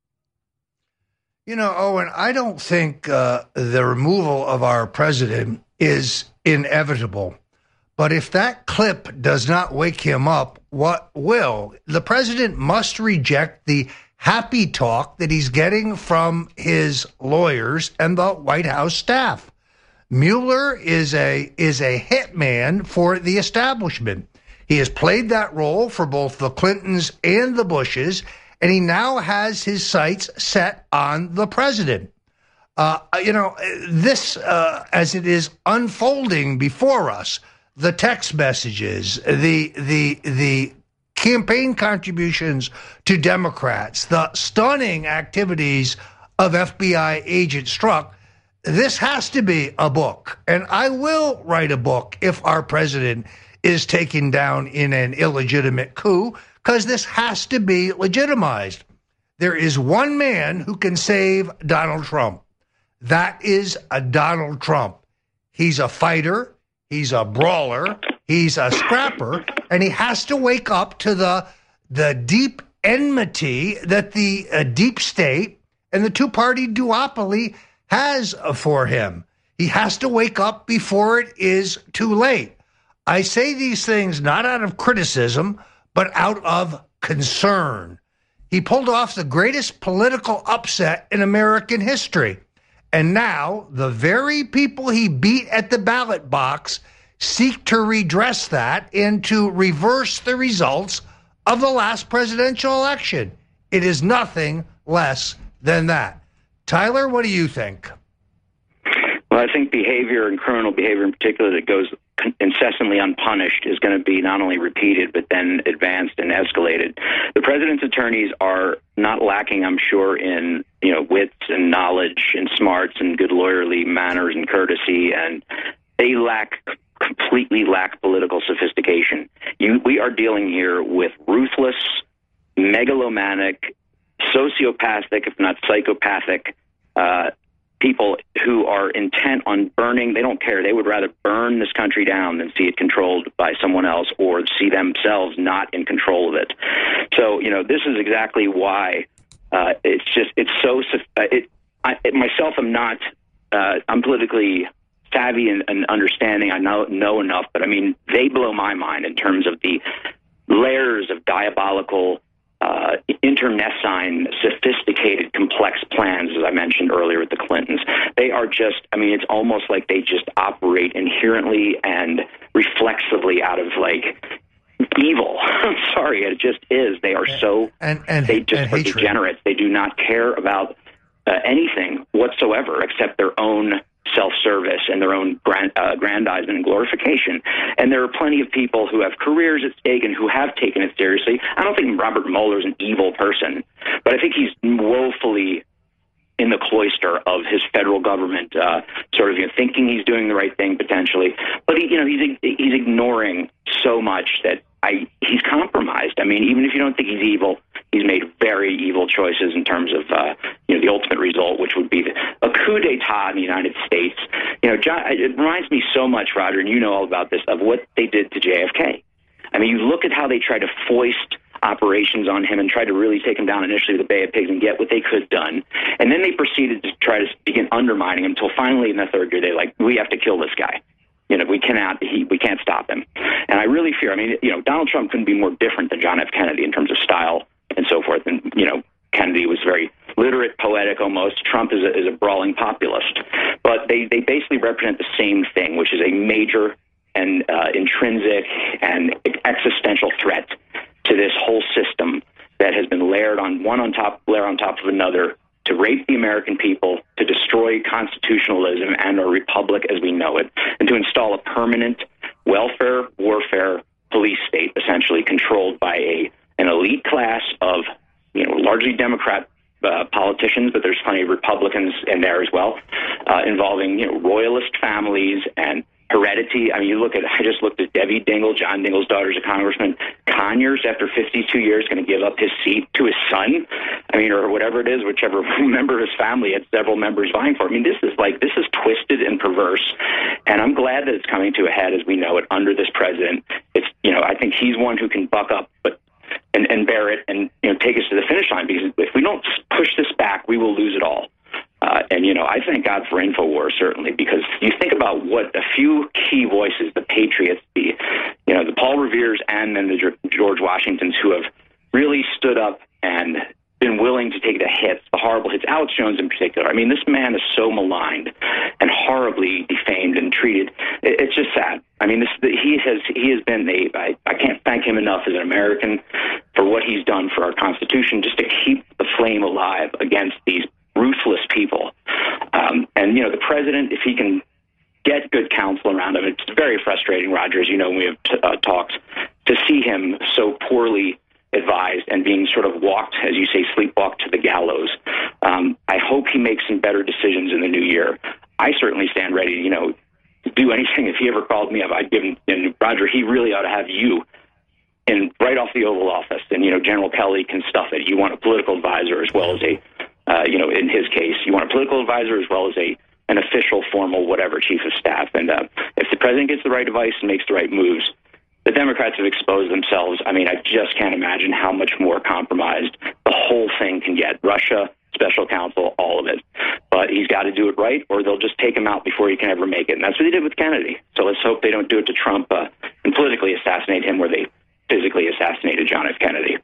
D: You know, Owen, I don't think uh, the removal of our president is inevitable. But if that clip does not wake him up, what will? The president must reject the happy talk that he's getting from his lawyers and the White House staff. Mueller is a is a hitman for the establishment. He has played that role for both the Clintons and the Bushes, and he now has his sights set on the president. Uh, you know, this, uh, as it is unfolding before us, the text messages, the the the campaign contributions to Democrats, the stunning activities of F B I agent Strzok, this has to be a book. And I will write a book if our president is taken down in an illegitimate coup, because this has to be legitimized. There is one man who can save Donald Trump. That is a Donald Trump. He's a fighter. He's a brawler, he's a scrapper, and he has to wake up to the the deep enmity that the uh, deep state and the two-party duopoly has for him. He has to wake up before it is too late. I say these things not out of criticism, but out of concern. He pulled off the greatest political upset in American history. And now the very people he beat at the ballot box seek to redress that and to reverse the results of the last presidential election. It is nothing less than that. Tyler, what do you think?
I: Well, I think behavior and criminal behavior in particular that goes incessantly unpunished is going to be not only repeated, but then advanced and escalated. The president's attorneys are not lacking, I'm sure, in you know wits and knowledge and smarts and good lawyerly manners and courtesy, and they lack completely lack political sophistication. You, we are dealing here with ruthless, megalomanic, sociopathic, if not psychopathic, uh, people who are intent on burning. They don't care. They would rather burn this country down than see it controlled by someone else or see themselves not in control of it. So, you know, this is exactly why uh, it's just, it's so, uh, it, I, it, myself, I'm not, uh, I'm politically savvy and, and understanding. I know, know enough, but I mean, they blow my mind in terms of the layers of diabolical, uh, internecine, sophisticated, complex plans, as I mentioned earlier with the Clintons. They are just, I mean, it's almost like they just operate inherently and reflexively out of like evil. I'm sorry, it just is. They are so,
D: and, and
I: they just
D: and
I: are
D: hatred.
I: degenerates. They do not care about uh, anything whatsoever except their own self-service and their own grand, uh, aggrandizement and glorification. And there are plenty of people who have careers at stake and who have taken it seriously. I don't think Robert Mueller is an evil person, but I think he's woefully in the cloister of his federal government, uh, sort of you know, thinking he's doing the right thing potentially. But he, you know, he's he's ignoring so much that I he's compromised. I mean, even if you don't think he's evil, he's made very evil choices in terms of uh, you know the ultimate result, which would be a coup d'état in the United States. You know, John, it reminds me so much, Roger, and you know all about this, of what they did to J F K. I mean, you look at how they tried to foist operations on him and tried to really take him down initially with the Bay of Pigs and get what they could done. And then they proceeded to try to begin undermining him until finally in the third year, they're like, we have to kill this guy. You You know, we cannot, he, we can't stop him. And I really fear, I mean, you know, Donald Trump couldn't be more different than John F. Kennedy in terms of style and so forth. And, you know, Kennedy was very literate, poetic almost. Trump is a, is a brawling populist. But they, they basically represent the same thing, which is a major and uh, intrinsic and existential threat to this whole system that has been layered on one on top, layer on top of another, to rape the American people, to destroy constitutionalism and our republic as we know it, and to install a permanent welfare, warfare, police state, essentially controlled by a an elite class of, you know, largely Democrat uh, politicians, but there's plenty of Republicans in there as well, uh, involving, you know, royalist families and heredity. I mean, you look at, I just looked at Debbie Dingell, John Dingell's daughter's a congressman. Conyers, after fifty-two years, going to give up his seat to his son. I mean, or whatever it is, whichever member of his family had several members vying for. I mean, this is like, this is twisted and perverse. And I'm glad that it's coming to a head as we know it under this president. It's, you know, I think he's one who can buck up, but and, and bear it and, you know, take us to the finish line, because if we don't push this back, we will lose it all. Uh, and, you know, I thank God for InfoWars, certainly, because you think about what a few key voices, the Patriots, the, you know, the Paul Reveres and then the George Washingtons who have really stood up and been willing to take the hits, the horrible hits, Alex Jones in particular. I mean, this man is so maligned and horribly defamed and treated. It, it's just sad. I mean, this, he has he has been a, I, I can't thank him enough as an American for what he's done for our Constitution, just to keep the flame alive against these ruthless people. Um, and, you know, the president, if he can get good counsel around him, it's very frustrating, Roger, as you know, when we have t- uh, talks, to see him so poorly advised and being sort of walked, as you say, sleepwalked to the gallows. Um, I hope he makes some better decisions in the new year. I certainly stand ready, you know, to do anything. If he ever called me up, I'd give him, and Roger, he really ought to have you in right off the Oval Office. And, you know, General Kelly can stuff it. You want a political advisor as well as a Uh, you know, in his case, you want a political advisor as well as a an official, formal, whatever, chief of staff. And uh, if the president gets the right advice and makes the right moves, the Democrats have exposed themselves. I mean, I just can't imagine how much more compromised the whole thing can get. Russia, special counsel, all of it. But he's got to do it right, or they'll just take him out before he can ever make it. And that's what they did with Kennedy. So let's hope they don't do it to Trump uh, and politically assassinate him where they physically assassinated John F. Kennedy.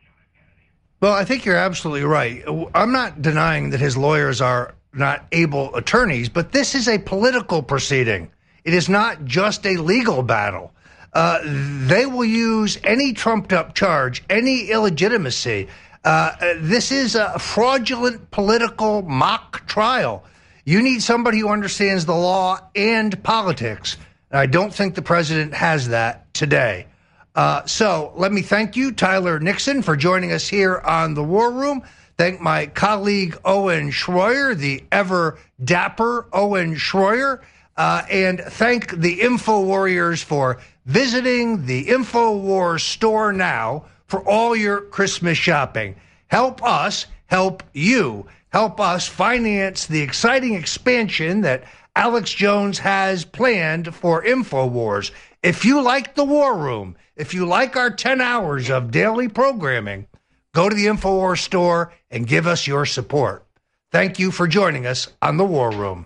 D: Well, I think you're absolutely right. I'm not denying that his lawyers are not able attorneys, but this is a political proceeding. It is not just a legal battle. Uh, they will use any trumped-up charge, any illegitimacy. Uh, this is a fraudulent political mock trial. You need somebody who understands the law and politics. And I don't think the president has that today. Uh, so let me thank you, Tyler Nixon, for joining us here on The War Room. Thank my colleague, Owen Schroyer, the ever dapper Owen Schroyer. Uh, and thank the Info Warriors for visiting the InfoWars store now for all your Christmas shopping. Help us help you. Help us finance the exciting expansion that Alex Jones has planned for InfoWars. If you like The War Room, if you like our ten hours of daily programming, go to the InfoWars store and give us your support. Thank you for joining us on The War Room.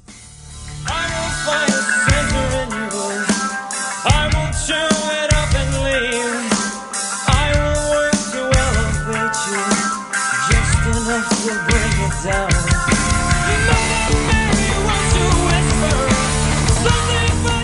J: I will find a center in your voice. I won't chew it up and leave. I will work to elevate you, just enough to bring it down. Mother Mary wants to whisper something but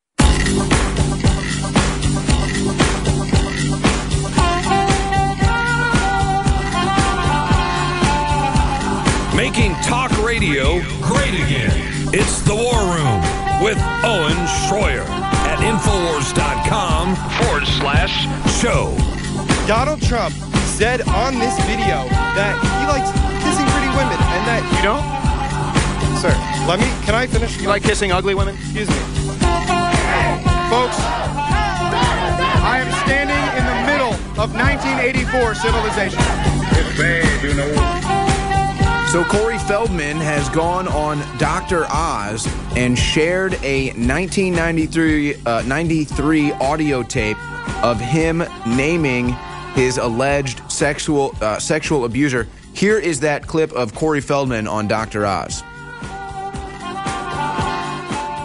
A: Making talk radio great again. It's The War Room with Owen Schroyer at Infowars.com forward slash show.
K: Donald Trump said on this video that he likes kissing pretty women and that...
L: You don't?
K: Sir, let me... Can I finish?
L: You like kissing ugly women?
K: Excuse me. Folks, I am standing in the middle of nineteen eighty-four civilization.
M: It's bad, you know.
C: So Corey Feldman has gone on Doctor Oz and shared a nineteen ninety-three, uh, ninety-three audio tape of him naming his alleged sexual uh, sexual abuser. Here is that clip of Corey Feldman on Doctor Oz.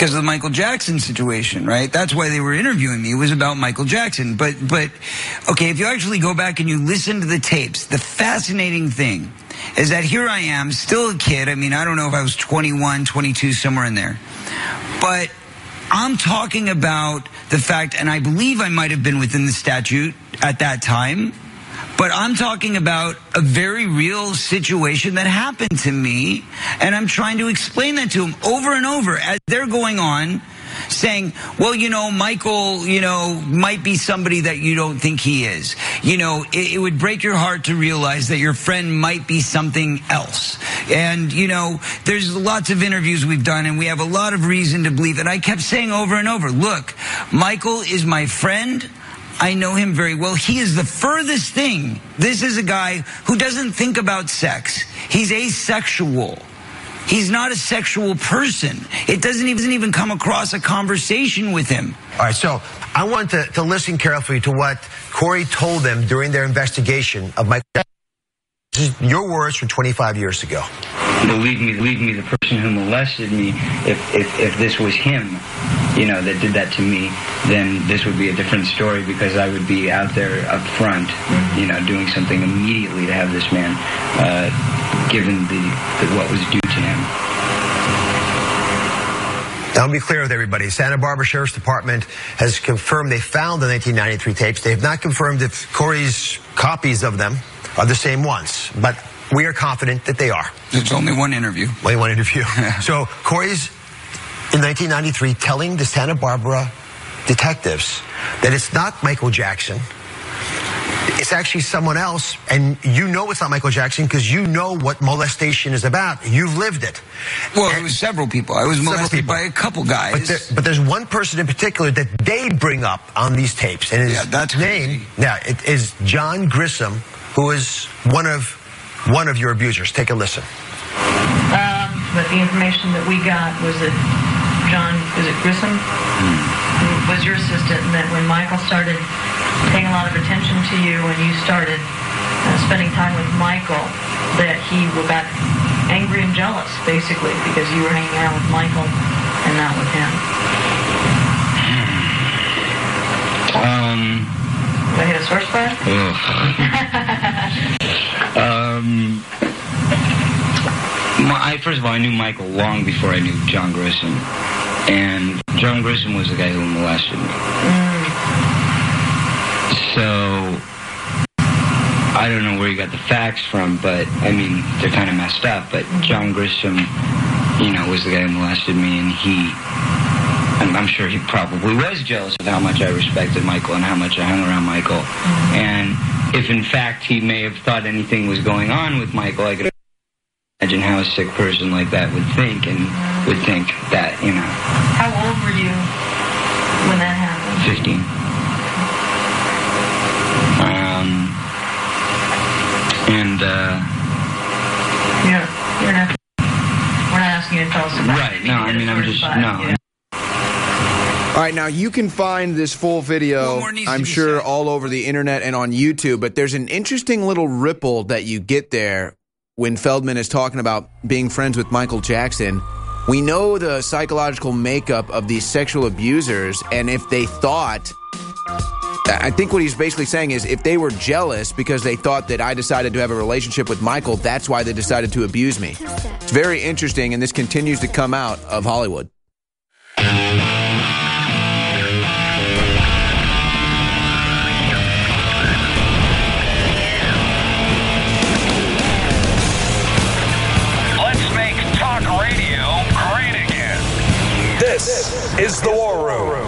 L: because of the Michael Jackson situation, right? That's why they were interviewing me. It was about Michael Jackson. But, but okay, if you actually go back and you listen to the tapes, the fascinating thing is that here I am, still a kid. I mean, I don't know if I was twenty-one, twenty-two, somewhere in there. But I'm talking about the fact, and I believe I might have been within the statute at that time, but I'm talking about a very real situation that happened to me, and I'm trying to explain that to them over and over as they're going on, saying, well, you know, Michael, you know, might be somebody that you don't think he is. You know, it, it would break your heart to realize that your friend might be something else. And, you know, there's lots of interviews we've done, and we have a lot of reason to believe. And I kept saying over and over, look, Michael is my friend. I know him very well. He is the furthest thing. This is a guy who doesn't think about sex. He's asexual. He's not a sexual person. It doesn't even, even come across a conversation with him.
N: All right, so I want to, to listen carefully to what Corey told them during their investigation of Michael Jackson. This is your words from twenty-five years ago.
O: Believe me, believe me, the person who molested me, if, if, if this was him, you know, that did that to me, then this would be a different story because I would be out there up front, you know, doing something immediately to have this man uh, given the, the what was due to him.
N: Now, I'll be clear with everybody. Santa Barbara Sheriff's Department has confirmed they found the nineteen ninety-three tapes. They have not confirmed if Corey's copies of them are the same ones, but we are confident that they are.
L: There's only one interview.
N: Only one interview. So Corey's in nineteen ninety-three telling the Santa Barbara detectives that it's not Michael Jackson. It's actually someone else, and you know it's not Michael Jackson because you know what molestation is about. You've lived it.
L: Well,
N: and
L: it was several people. I was molested by a couple guys.
N: But, there, but there's one person in particular that they bring up on these tapes, and his
L: yeah, that's
N: name,
L: crazy.
N: yeah, it is John Grissom, who is one of one of your abusers. Take a listen.
P: Um, but the information that we got was that John, is it Grissom, mm. was your assistant, and that when Michael started paying a lot of attention to you when you started uh, spending time with Michael, that he got angry and jealous, basically, because you were hanging out with Michael and not with him.
O: Um...
P: Did I hit a source fire?
O: um, my, I, first of all, I knew Michael long before I knew John Grissom. And John Grissom was the guy who molested me.
P: Mm.
O: So, I don't know where you got the facts from, but, I mean, they're kind of messed up. But John Grissom, you know, was the guy who molested me, and he... I'm, I'm sure he probably was jealous of how much I respected Michael and how much I hung around Michael. Mm-hmm. And if, in fact, he may have thought anything was going on with Michael, I could imagine how a sick person like that would think and mm-hmm. would think that, you know.
P: How old were you when that happened?
O: fifteen. Um, and, uh...
P: You're, you're not... We're not asking you to tell us about
O: Right,
P: it.
O: no, I mean, I'm just... No.
P: Yeah.
C: All right, now you can find this full video, I'm sure, all over the internet and on YouTube, but there's an interesting little ripple that you get there when Feldman is talking about being friends with Michael Jackson. We know the psychological makeup of these sexual abusers, and if they thought... I think what he's basically saying is if they were jealous because they thought that I decided to have a relationship with Michael, that's why they decided to abuse me. It's very interesting, and this continues to come out of Hollywood.
A: This is the War Room.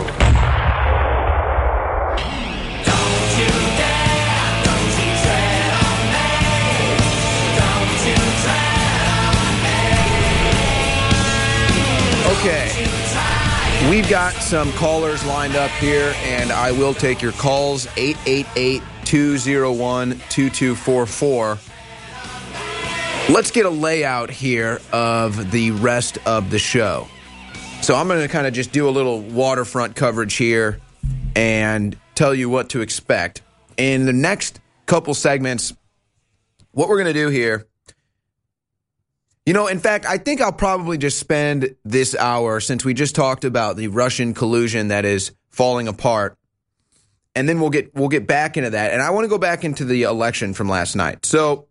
C: Okay, we've got some callers lined up here, and I will take your calls. Eight eight eight, two oh one, two two four four. Let's get a layout here of the rest of the show. So I'm going to kind of just do a little waterfront coverage here and tell you what to expect. In the next couple segments, what we're going to do here You know, in fact, I think I'll probably just spend this hour, since we just talked about the Russian collusion that is falling apart, and then we'll get we'll get back into that. And I want to go back into the election from last night. So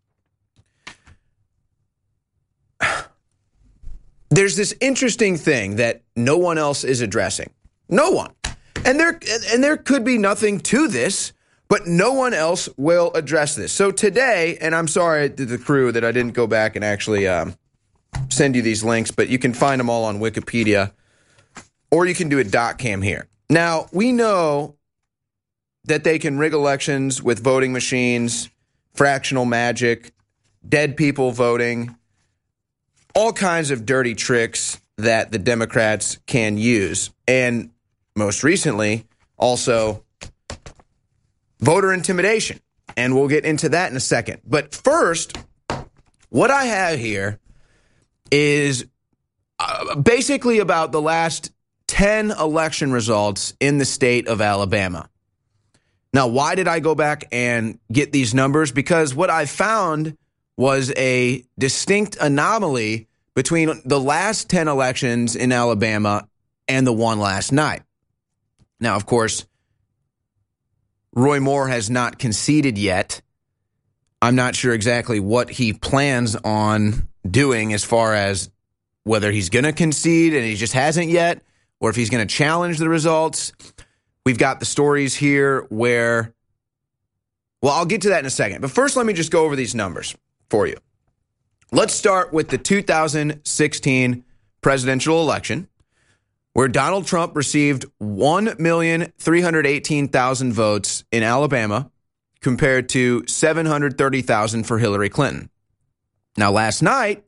C: there's this interesting thing that no one else is addressing. No one. And there and there could be nothing to this, but no one else will address this. So today, and I'm sorry to the crew that I didn't go back and actually um, send you these links, but you can find them all on Wikipedia, or you can do a dot cam here. Now, we know that they can rig elections with voting machines, fractional magic, dead people voting, all kinds of dirty tricks that the Democrats can use. And most recently, also voter intimidation. And we'll get into that in a second. But first, what I have here is uh, basically about the last ten election results in the state of Alabama. Now, why did I go back and get these numbers? Because what I found was a distinct anomaly between the last ten elections in Alabama and the one last night. Now, of course, Roy Moore has not conceded yet. I'm not sure exactly what he plans on doing as far as whether he's going to concede and he just hasn't yet, or if he's going to challenge the results. We've got the stories here where, well, I'll get to that in a second. But first, let me just go over these numbers for you. Let's start with the two thousand sixteen presidential election, where Donald Trump received one million three hundred eighteen thousand votes in Alabama compared to seven hundred thirty thousand for Hillary Clinton. Now, last night,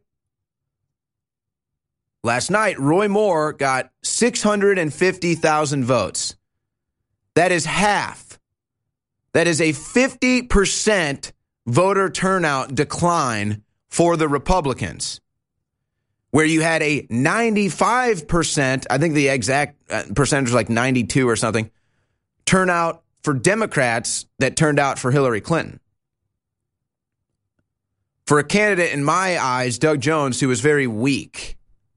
C: last night, Roy Moore got six hundred fifty thousand votes. That is half. That is a fifty percent voter turnout decline for the Republicans, where you had a ninety-five percent, I think the exact percentage was like ninety-two or something, turnout for Democrats that turned out for Hillary Clinton. For a candidate, in my eyes, Doug Jones, who was very weak.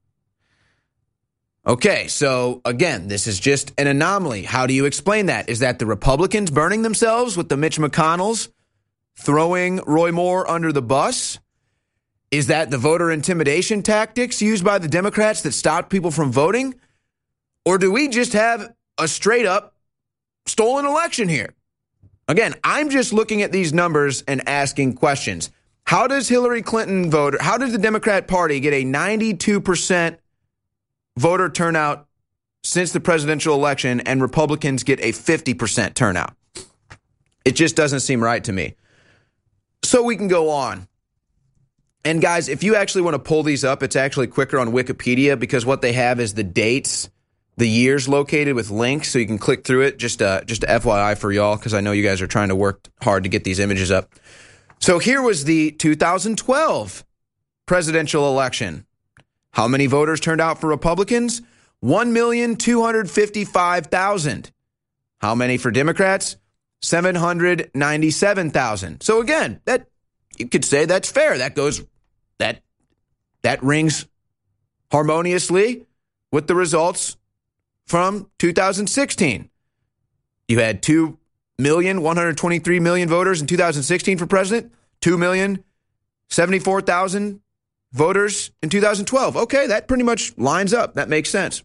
C: Okay, so again, this is just an anomaly. How do you explain that? Is that the Republicans burning themselves with the Mitch McConnells throwing Roy Moore under the bus? Is that the voter intimidation tactics used by the Democrats that stopped people from voting? Or do we just have a straight up stolen election here? Again, I'm just looking at these numbers and asking questions. How does Hillary Clinton vote? How does the Democrat Party get a ninety-two percent voter turnout since the presidential election and Republicans get a fifty percent turnout? It just doesn't seem right to me. So we can go on. And guys, if you actually want to pull these up, it's actually quicker on Wikipedia because what they have is the dates, the years located with links, so you can click through it. Just uh, just a F Y I for y'all, because I know you guys are trying to work hard to get these images up. So here was the two thousand twelve presidential election. How many voters turned out for Republicans? one million two hundred fifty-five thousand. How many for Democrats? seven hundred ninety-seven thousand. So again, that you could say that's fair. That goes that that rings harmoniously with the results from two thousand sixteen. You had two million one hundred twenty-three million voters in two thousand sixteen for president, two million seventy-four thousand voters in two thousand twelve. Okay, that pretty much lines up. That makes sense.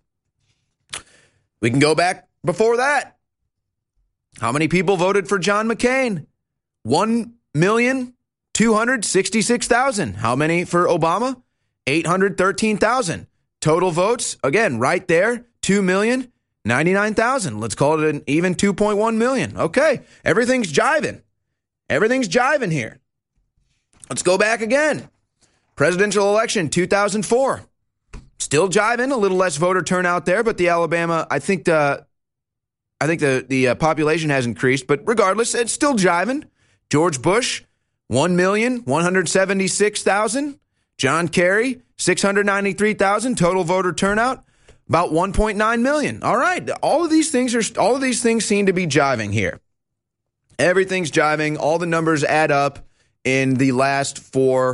C: We can go back before that. How many people voted for John McCain? one million two hundred sixty-six thousand. How many for Obama? eight hundred thirteen thousand. Total votes, again, right there, two million ninety-nine thousand. Let's call it an even two point one million. Okay, everything's jiving. Everything's jiving here. Let's go back again. Presidential election, two thousand four. Still jiving, a little less voter turnout there, but the Alabama, I think the, I think the, the uh, population has increased, but regardless, it's still jiving. George Bush, one million one hundred seventy-six thousand. John Kerry, six hundred ninety-three thousand. Total voter turnout, about one point nine million. All right, all of these things are all of these things seem to be jiving here. Everything's jiving. All the numbers add up in the last four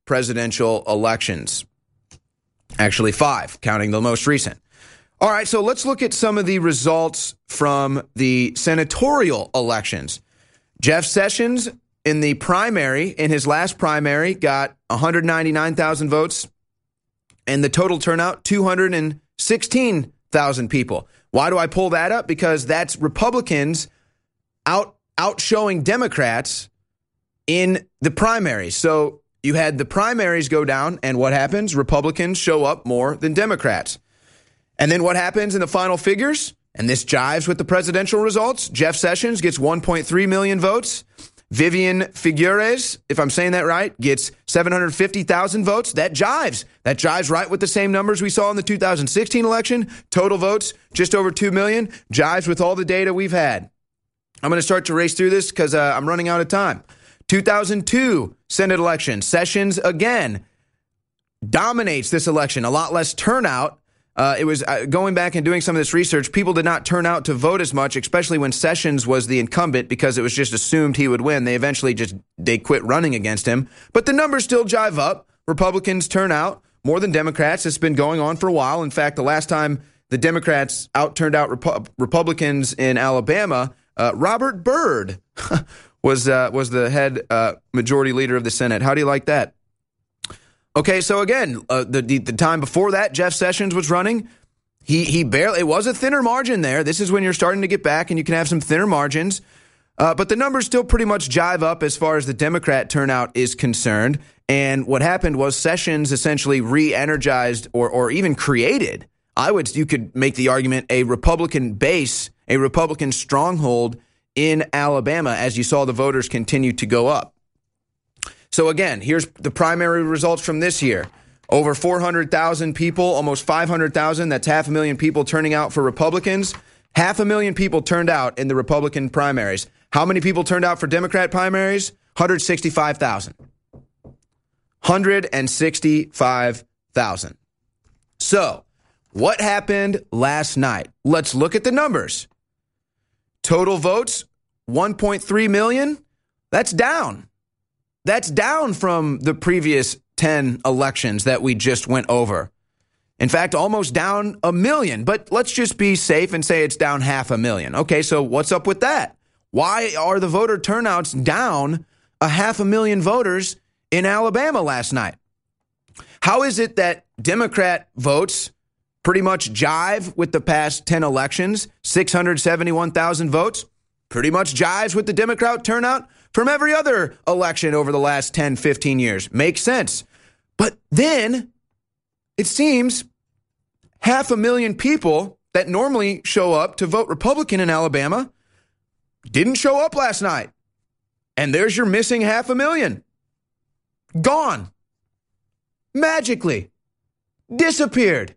C: presidential elections. Actually, five, counting the most recent. All right, so let's look at some of the results from the senatorial elections. Jeff Sessions in the primary, in his last primary, got one hundred ninety-nine thousand votes, and the total turnout, two hundred sixteen thousand people. Why do I pull that up? Because that's Republicans out outshowing Democrats in the primaries. So you had the primaries go down, and what happens? Republicans show up more than Democrats. And then what happens in the final figures? And this jives with the presidential results. Jeff Sessions gets one point three million votes. Vivian Figueres, if I'm saying that right, gets seven hundred fifty thousand votes. That jives. That jives right with the same numbers we saw in the two thousand sixteen election. Total votes, just over two million. Jives with all the data we've had. I'm going to start to race through this because uh, I'm running out of time. two thousand two Senate election. Sessions, again, dominates this election. A lot less turnout. Uh, it was uh, going back and doing some of this research. People did not turn out to vote as much, especially when Sessions was the incumbent, because it was just assumed he would win. They eventually just they quit running against him. But the numbers still jive up. Republicans turn out more than Democrats. It's been going on for a while. In fact, the last time the Democrats out turned out Repu- Republicans in Alabama, uh, Robert Byrd was uh, was the head uh, majority leader of the Senate. How do you like that? Okay, so again, uh, the, the the time before that, Jeff Sessions was running. He he barely, it was a thinner margin there. This is when you're starting to get back and you can have some thinner margins. Uh, but the numbers still pretty much jive up as far as the Democrat turnout is concerned. And what happened was Sessions essentially re-energized or or even created, I would, you could make the argument, a Republican base, a Republican stronghold in Alabama as you saw the voters continue to go up. So again, here's the primary results from this year. Over four hundred thousand people, almost five hundred thousand, that's half a million people turning out for Republicans. Half a million people turned out in the Republican primaries. How many people turned out for Democrat primaries? one hundred sixty-five thousand. one hundred sixty-five thousand. So, what happened last night? Let's look at the numbers. Total votes, one point three million. That's down. That's down from the previous ten elections that we just went over. In fact, almost down a million. But let's just be safe and say it's down half a million. Okay, so what's up with that? Why are the voter turnouts down a half a million voters in Alabama last night? How is it that Democrat votes pretty much jive with the past ten elections? six hundred seventy-one thousand votes pretty much jives with the Democrat turnout from every other election over the last ten, fifteen years. Makes sense. But then it seems half a million people that normally show up to vote Republican in Alabama didn't show up last night. And there's your missing half a million. Gone. Magically. Disappeared.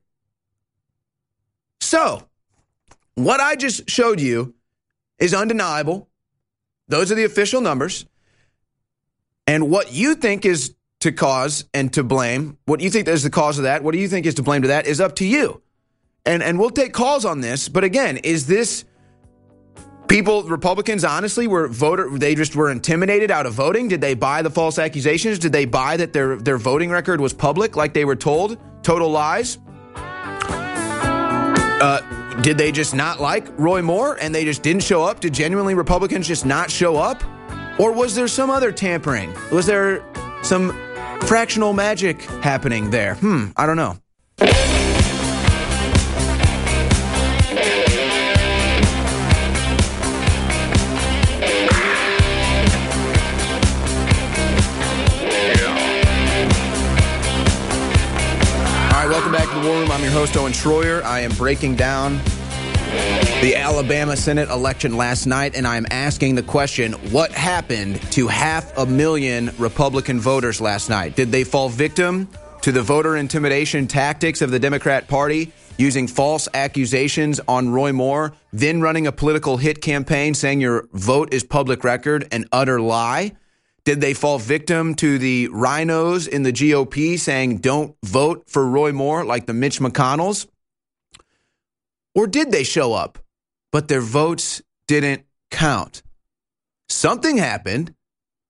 C: So, what I just showed you is undeniable. Those are the official numbers. And what you think is to cause and to blame, what you think is the cause of that, what do you think is to blame to that is up to you. And and we'll take calls on this. But again, is this people, Republicans, honestly, were voter, they just were intimidated out of voting? Did they buy the false accusations? Did they buy that their, their voting record was public like they were told? Total lies? Uh, did they just not like Roy Moore and they just didn't show up? Did genuinely Republicans just not show up? Or was there some other tampering? Was there some fractional magic happening there? Hmm, I don't know. Welcome back to the War Room. I'm your host, Owen Schroyer. I am breaking down the Alabama Senate election last night, and I'm asking the question, what happened to half a million Republican voters last night? Did they fall victim to the voter intimidation tactics of the Democrat Party, using false accusations on Roy Moore, then running a political hit campaign saying your vote is public record, an utter lie? Did they fall victim to the rhinos in the G O P saying don't vote for Roy Moore like the Mitch McConnells? Or did they show up, but their votes didn't count? Something happened.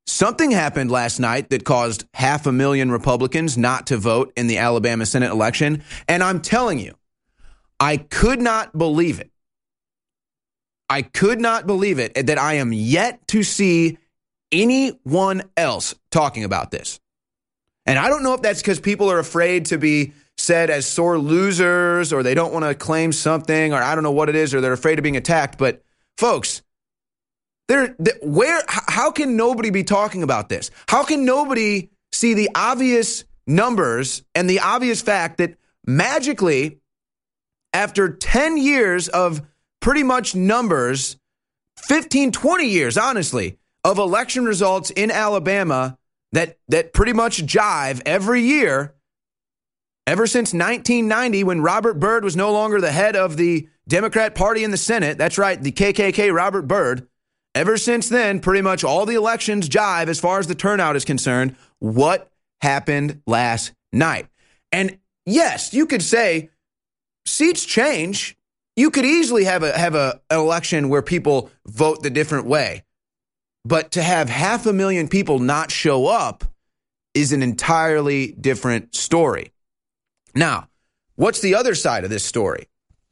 C: something happened last night that caused half a million Republicans not to vote in the Alabama Senate election. And I'm telling you, I could not believe it. I could not believe it that I am yet to see anyone else talking about this. And I don't know if that's because people are afraid to be said as sore losers, or they don't want to claim something, or I don't know what it is, or they're afraid of being attacked. But folks, there, where, how can nobody be talking about this? How can nobody see the obvious numbers and the obvious fact that magically, after ten years of pretty much numbers, fifteen, twenty years, honestly, of election results in Alabama that, that pretty much jive every year, ever since nineteen ninety, when Robert Byrd was no longer the head of the Democrat Party in the Senate. That's right, the K K K Robert Byrd. Ever since then, pretty much all the elections jive as far as the turnout is concerned. What happened last night? And yes, you could say seats change. You could easily have a have a, an election where people vote the different way. But to have half a million people not show up is an entirely different story. Now, what's the other side of this story?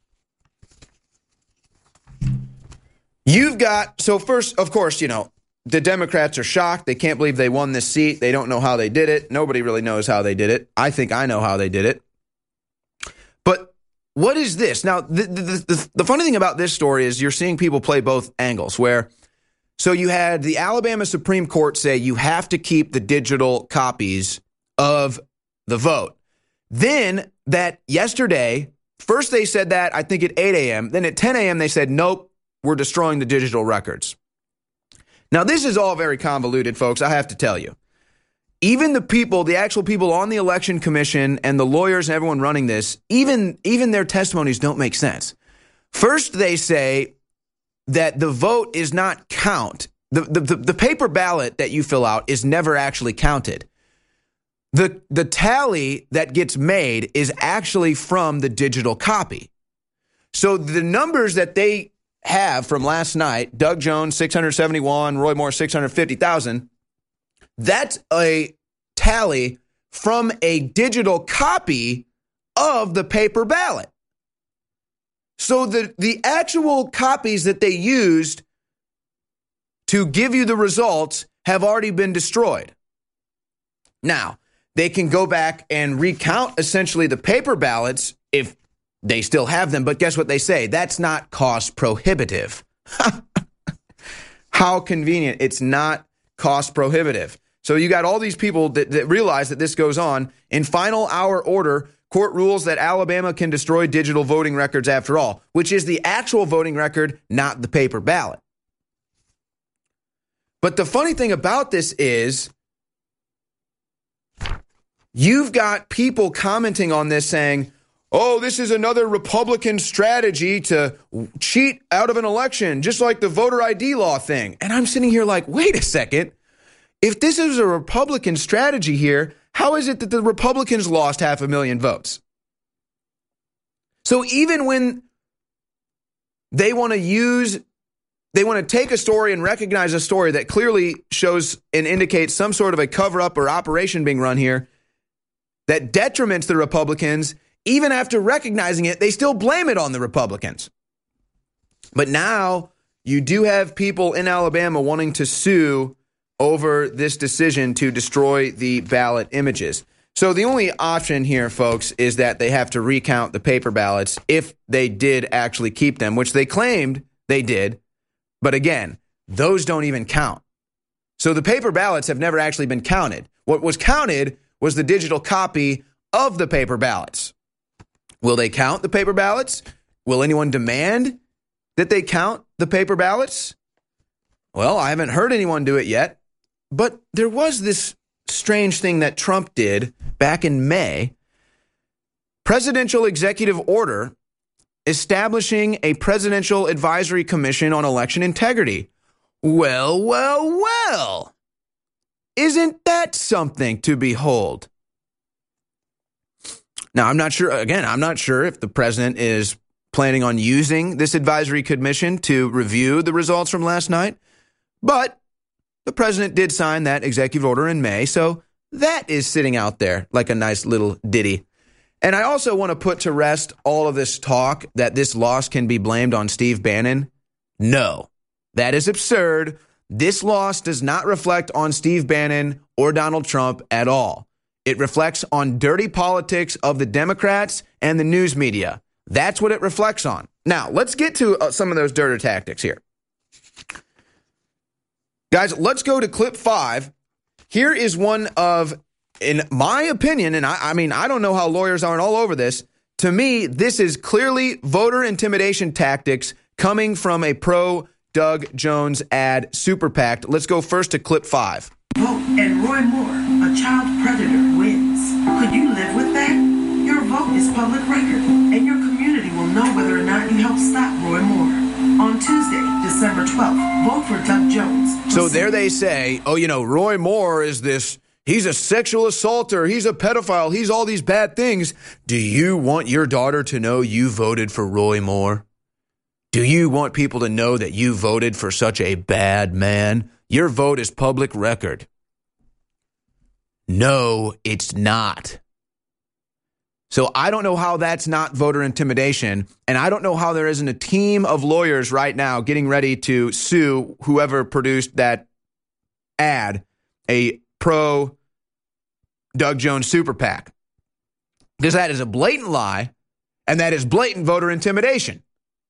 C: You've got, so first, of course, you know, the Democrats are shocked. They can't believe they won this seat. They don't know how they did it. Nobody really knows how they did it. I think I know how they did it. But what is this? Now, the, the, the, the funny thing about this story is you're seeing people play both angles, where, so you had the Alabama Supreme Court say you have to keep the digital copies of the vote. Then that yesterday, first they said that, I think at eight a.m., then at ten a.m. they said, nope, we're destroying the digital records. Now, this is all very convoluted, folks, I have to tell you. Even the people, the actual people on the election commission and the lawyers and everyone running this, even, even their testimonies don't make sense. First, they say that the vote is not count. The, the, the, the paper ballot that you fill out is never actually counted. The, the tally that gets made is actually from the digital copy. So the numbers that they have from last night, Doug Jones, six hundred seventy-one, Roy Moore, six hundred fifty thousand, that's a tally from a digital copy of the paper ballot. So the, the actual copies that they used to give you the results have already been destroyed. Now, they can go back and recount essentially the paper ballots if they still have them, but guess what they say? That's not cost prohibitive. How convenient. It's not cost prohibitive. So you got all these people that, that realize that this goes on. In final hour order, court rules that Alabama can destroy digital voting records after all, which is the actual voting record, not the paper ballot. But the funny thing about this is you've got people commenting on this saying, oh, this is another Republican strategy to cheat out of an election, just like the voter I D law thing. And I'm sitting here like, wait a second. If this is a Republican strategy here, how is it that the Republicans lost half a million votes? So even when they want to use, they want to take a story and recognize a story that clearly shows and indicates some sort of a cover-up or operation being run here that detriments the Republicans, even after recognizing it, they still blame it on the Republicans. But now you do have people in Alabama wanting to sue over this decision to destroy the ballot images. So the only option here, folks, is that they have to recount the paper ballots if they did actually keep them, which they claimed they did. But again, those don't even count. So the paper ballots have never actually been counted. What was counted was the digital copy of the paper ballots. Will they count the paper ballots? Will anyone demand that they count the paper ballots? Well, I haven't heard anyone do it yet. But there was this strange thing that Trump did back in May. Presidential executive order establishing a presidential advisory commission on election integrity. Well, well, well. Isn't that something to behold? Now, I'm not sure, again, I'm not sure if the president is planning on using this advisory commission to review the results from last night, but the president did sign that executive order in May, so that is sitting out there like a nice little ditty. And I also want to put to rest all of this talk that this loss can be blamed on Steve Bannon. No, that is absurd. This loss does not reflect on Steve Bannon or Donald Trump at all. It reflects on dirty politics of the Democrats and the news media. That's what it reflects on. Now, let's get to uh, some of those dirty tactics here. Guys, let's go to clip five. Here is one of, in my opinion, and I, I mean, I don't know how lawyers aren't all over this. To me, this is clearly voter intimidation tactics coming from a pro-Doug Jones ad super PAC. Let's go first to clip five.
Q: Vote and Roy Moore, a child predator, wins. Could you live with that? Your vote is public record, and your community will know whether or not you helped stop Roy Moore. On Tuesday, December twelfth, vote for Doug Jones.
C: So there they say, oh, you know, Roy Moore is this, he's a sexual assaulter, he's a pedophile, he's all these bad things. Do you want your daughter to know you voted for Roy Moore? Do you want people to know that you voted for such a bad man? Your vote is public record. No, it's not. So I don't know how that's not voter intimidation, and I don't know how there isn't a team of lawyers right now getting ready to sue whoever produced that ad, a pro Doug Jones super PAC. Because that is a blatant lie, and that is blatant voter intimidation.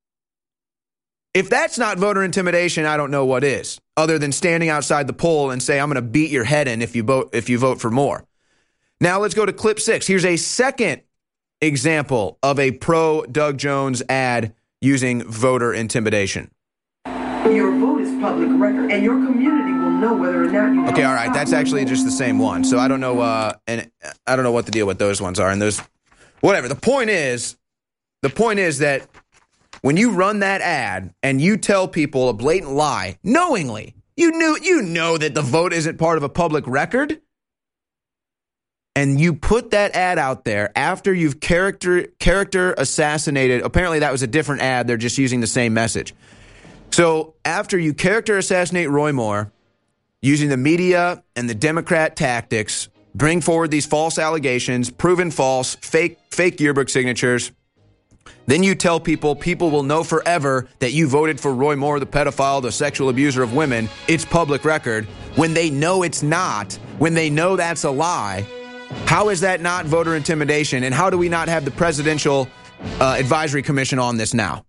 C: If that's not voter intimidation, I don't know what is, other than standing outside the poll and say, I'm going to beat your head in if you vote if you vote for Moore. Now let's go to clip six. Here's a second example of a pro Doug Jones ad using voter intimidation.
Q: Your vote is public record, and your community will know whether or not you.
C: Okay, all right, that's actually just the same one. So I don't know, uh, and I don't know what the deal with those ones are. And those, whatever. The point is, the point is that when you run that ad and you tell people a blatant lie, knowingly, you knew, you know that the vote isn't part of a public record. And you put that ad out there after you've character character assassinated. Apparently that was a different ad. They're just using the same message. So after you character assassinate Roy Moore, using the media and the Democrat tactics, bring forward these false allegations, proven false, fake fake yearbook signatures, then you tell people, people will know forever that you voted for Roy Moore, the pedophile, the sexual abuser of women. It's public record. When they know it's not, when they know that's a lie, how is that not voter intimidation? And how do we not have the Presidential uh, Advisory Commission on this now?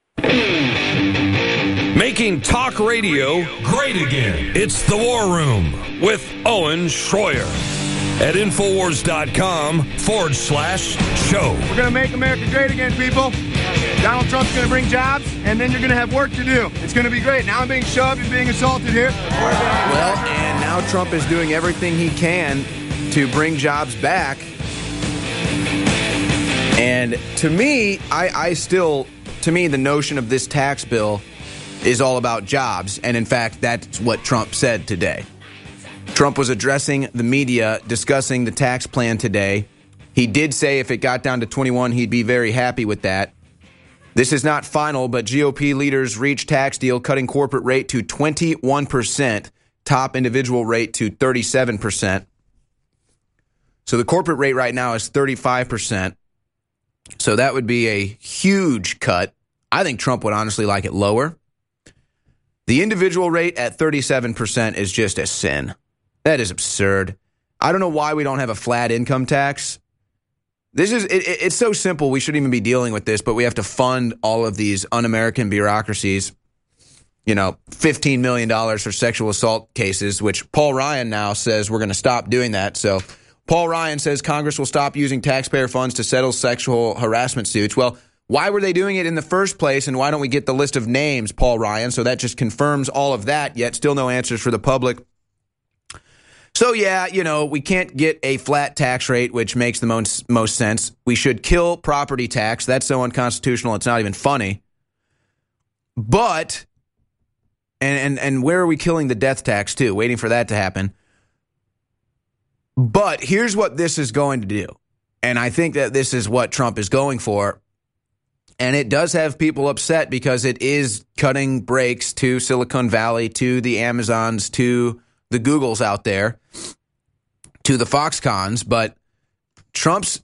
A: Making talk radio great again. It's The War Room with Owen Schroyer at Infowars.com forward slash show.
K: We're going to make America great again, people. Donald Trump's going to bring jobs, and then you're going to have work to do. It's going to be great. Now I'm being shoved and being assaulted here.
C: Well, and now Trump is doing everything he can to bring jobs back. And to me, I, I still, to me, the notion of this tax bill is all about jobs. And in fact, that's what Trump said today. Trump was addressing the media, discussing the tax plan today. He did say if it got down to twenty-one, he'd be very happy with that. This is not final, but G O P leaders reached tax deal, cutting corporate rate to twenty-one percent, top individual rate to thirty-seven percent. So the corporate rate right now is thirty-five percent. So that would be a huge cut. I think Trump would honestly like it lower. The individual rate at thirty-seven percent is just a sin. That is absurd. I don't know why we don't have a flat income tax. This is it, it's so simple. We shouldn't even be dealing with this, but we have to fund all of these un-American bureaucracies. You know, fifteen million dollars for sexual assault cases, which Paul Ryan now says we're going to stop doing that. So Paul Ryan says Congress will stop using taxpayer funds to settle sexual harassment suits. Well, why were they doing it in the first place, and why don't we get the list of names, Paul Ryan? So that just confirms all of that, yet still no answers for the public. So, yeah, you know, we can't get a flat tax rate, which makes the most, most sense. We should kill property tax. That's so unconstitutional, it's not even funny. But, and, and, and where are we killing the death tax, too? Waiting for that to happen. But here's what this is going to do, and I think that this is what Trump is going for. And it does have people upset because it is cutting breaks to Silicon Valley, to the Amazons, to the Googles out there, to the Foxcons. But Trump's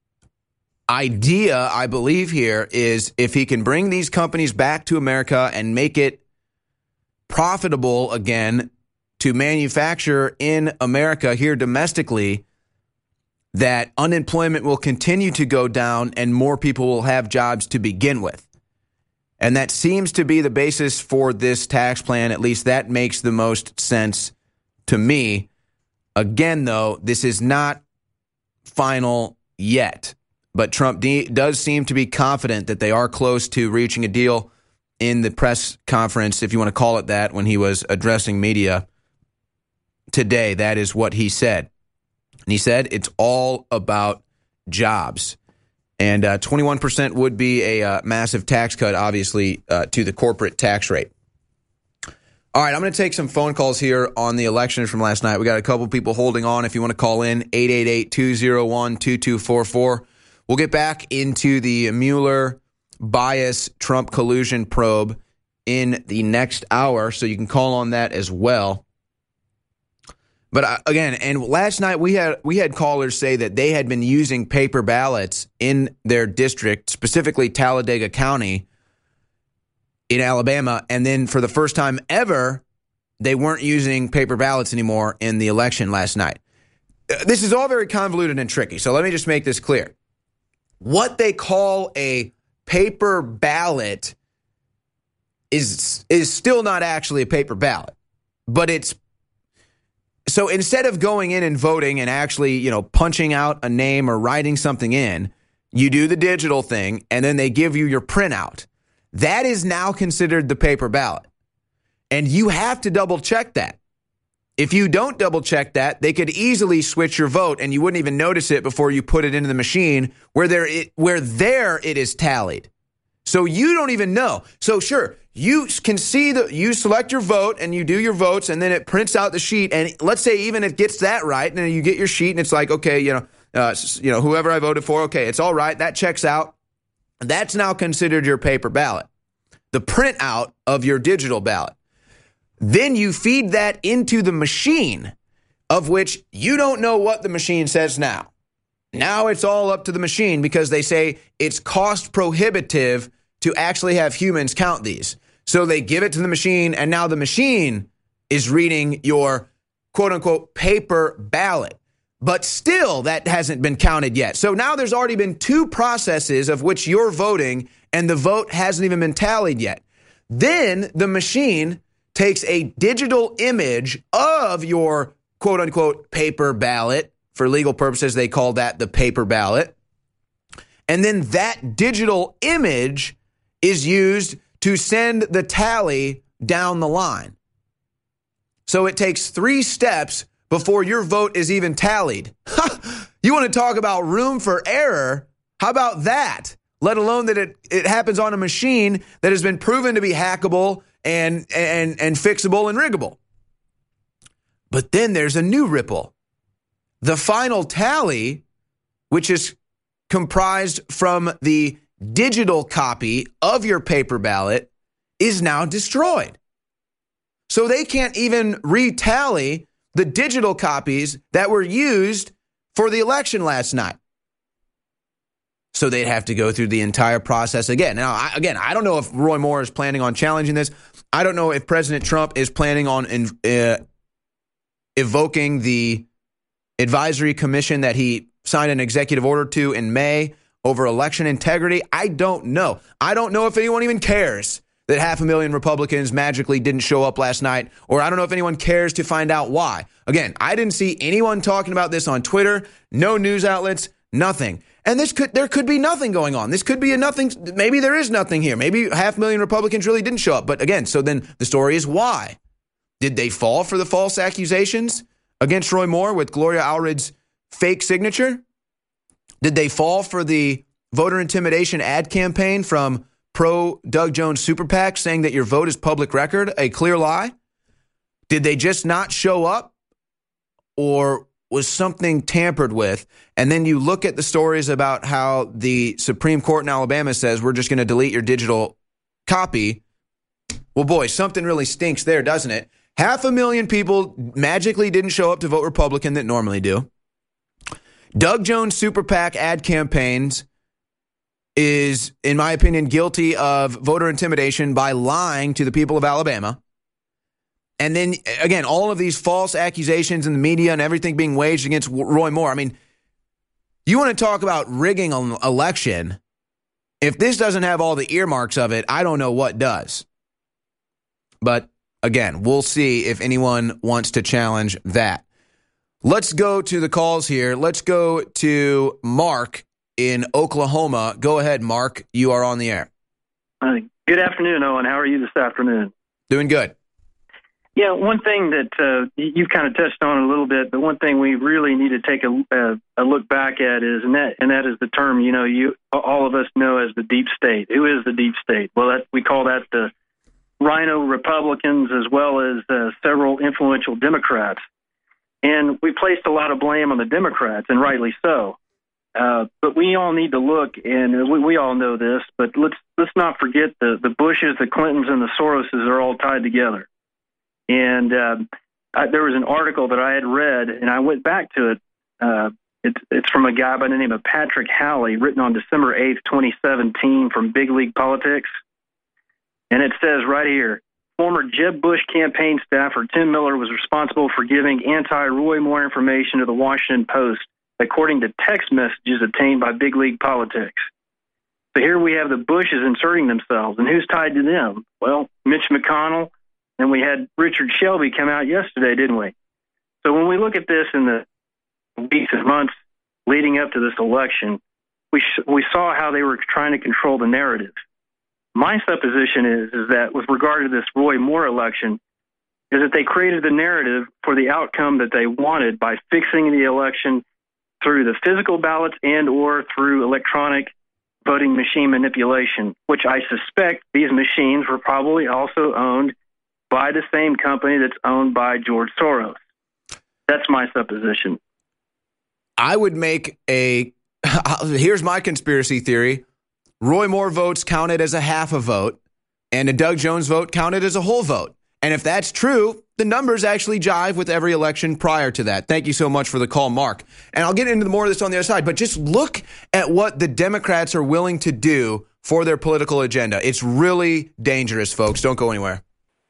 C: idea, I believe here, is if he can bring these companies back to America and make it profitable again to manufacture in America here domestically, that unemployment will continue to go down and more people will have jobs to begin with. And that seems to be the basis for this tax plan. At least that makes the most sense to me. Again, though, this is not final yet. But Trump de- does seem to be confident that they are close to reaching a deal in the press conference, if you want to call it that, when he was addressing media today. That is what he said. And he said it's all about jobs. And uh, twenty-one percent would be a uh, massive tax cut, obviously, uh, to the corporate tax rate. All right, I'm going to take some phone calls here on the election from last night. We got a couple people holding on. If you want to call in, eight eight eight, two oh one, two two four four. We'll get back into the Mueller bias Trump collusion probe in the next hour, so you can call on that as well. But uh, again, and last night we had we had callers say that they had been using paper ballots in their district, specifically Talladega County in Alabama, and then for the first time ever, they weren't using paper ballots anymore in the election last night. This is all very convoluted and tricky, so let me just make this clear. What they call a paper ballot is is still not actually a paper ballot, but it's so instead of going in and voting and actually, you know, punching out a name or writing something in, you do the digital thing and then they give you your printout. That is now considered the paper ballot. And you have to double check that. If you don't double check that, they could easily switch your vote and you wouldn't even notice it before you put it into the machine where there it, where there it is tallied. So you don't even know. So sure, you can see the you select your vote and you do your votes and then it prints out the sheet. And let's say even it gets that right and then you get your sheet and it's like, okay, you know, uh, you know, whoever I voted for, okay, it's all right. That checks out. That's now considered your paper ballot, the printout of your digital ballot. Then you feed that into the machine, of which you don't know what the machine says now. Now it's all up to the machine because they say it's cost prohibitive to actually have humans count these. So they give it to the machine, and now the machine is reading your quote-unquote paper ballot. But still, that hasn't been counted yet. So now there's already been two processes of which you're voting, and the vote hasn't even been tallied yet. Then the machine takes a digital image of your quote-unquote paper ballot. For legal purposes, they call that the paper ballot. And then that digital image is used to send the tally down the line. So it takes three steps before your vote is even tallied. You want to talk about room for error? How about that? Let alone that it, it happens on a machine that has been proven to be hackable and, and, and fixable and riggable. But then there's a new ripple. The final tally, which is comprised from the digital copy of your paper ballot, is now destroyed. So they can't even retally the digital copies that were used for the election last night. So they'd have to go through the entire process again. Now, I, again, I don't know if Roy Moore is planning on challenging this. I don't know if President Trump is planning on in, uh, evoking the advisory commission that he signed an executive order to in May over election integrity. I don't know. I don't know if anyone even cares that half a million Republicans magically didn't show up last night, or I don't know if anyone cares to find out why. Again, I didn't see anyone talking about this on Twitter, no news outlets, nothing. And this could there could be nothing going on. This could be a nothing. Maybe there is nothing here. Maybe half a million Republicans really didn't show up. But again, so then the story is why? Did they fall for the false accusations against Roy Moore with Gloria Allred's fake signature? Did they fall for the voter intimidation ad campaign from pro Doug Jones super PAC saying that your vote is public record, a clear lie? Did they just not show up? Or was something tampered with, and then you look at the stories about how the Supreme Court in Alabama says we're just going to delete your digital copy, well, boy, something really stinks there, doesn't it? Half a million people magically didn't show up to vote Republican that normally do. Doug Jones' super PAC ad campaigns is, in my opinion, guilty of voter intimidation by lying to the people of Alabama. And then, again, all of these false accusations in the media and everything being waged against Roy Moore. I mean, you want to talk about rigging an election. If this doesn't have all the earmarks of it, I don't know what does. But, again, we'll see if anyone wants to challenge that. Let's go to the calls here. Let's go to Mark in Oklahoma. Go ahead, Mark. You are on the air.
R: Uh, good afternoon, Owen. How are you this afternoon?
C: Doing good.
R: Yeah, one thing that uh, you've kind of touched on a little bit, but one thing we really need to take a, a, a look back at is, and that and that is the term, you know, you all of us know as the deep state. Who is the deep state? Well, that, we call that the Rhino Republicans as well as uh, several influential Democrats. And we placed a lot of blame on the Democrats, and rightly so. Uh, but we all need to look, and we, we all know this, but let's let's not forget the, the Bushes, the Clintons, and the Soroses are all tied together. And uh, I, there was an article that I had read, and I went back to it. Uh, it's, it's from a guy by the name of Patrick Howley, written on December eighth, twenty seventeen from Big League Politics. And it says right here, former Jeb Bush campaign staffer Tim Miller was responsible for giving anti-Roy Moore information to the Washington Post, according to text messages obtained by Big League Politics. So here we have the Bushes inserting themselves. And who's tied to them? Well, Mitch McConnell. And we had Richard Shelby come out yesterday, didn't we? So when we look at this in the weeks and months leading up to this election, we sh- we saw how they were trying to control the narrative. My supposition is, is that with regard to this Roy Moore election, is that they created the narrative for the outcome that they wanted by fixing the election through the physical ballots and or through electronic voting machine manipulation, which I suspect these machines were probably also owned by the same company that's owned by George Soros. That's my supposition.
C: I would make a, here's my conspiracy theory. Roy Moore votes counted as a half a vote, and a Doug Jones vote counted as a whole vote. And if that's true, the numbers actually jive with every election prior to that. Thank you so much for the call, Mark. And I'll get into more of this on the other side, but just look at what the Democrats are willing to do for their political agenda. It's really dangerous, folks. Don't go anywhere.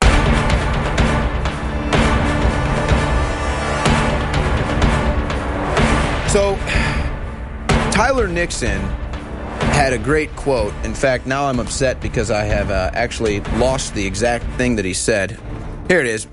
C: So, Tyler Nixon had a great quote. In fact, now I'm upset because I have uh, actually lost the exact thing that he said. Here it is.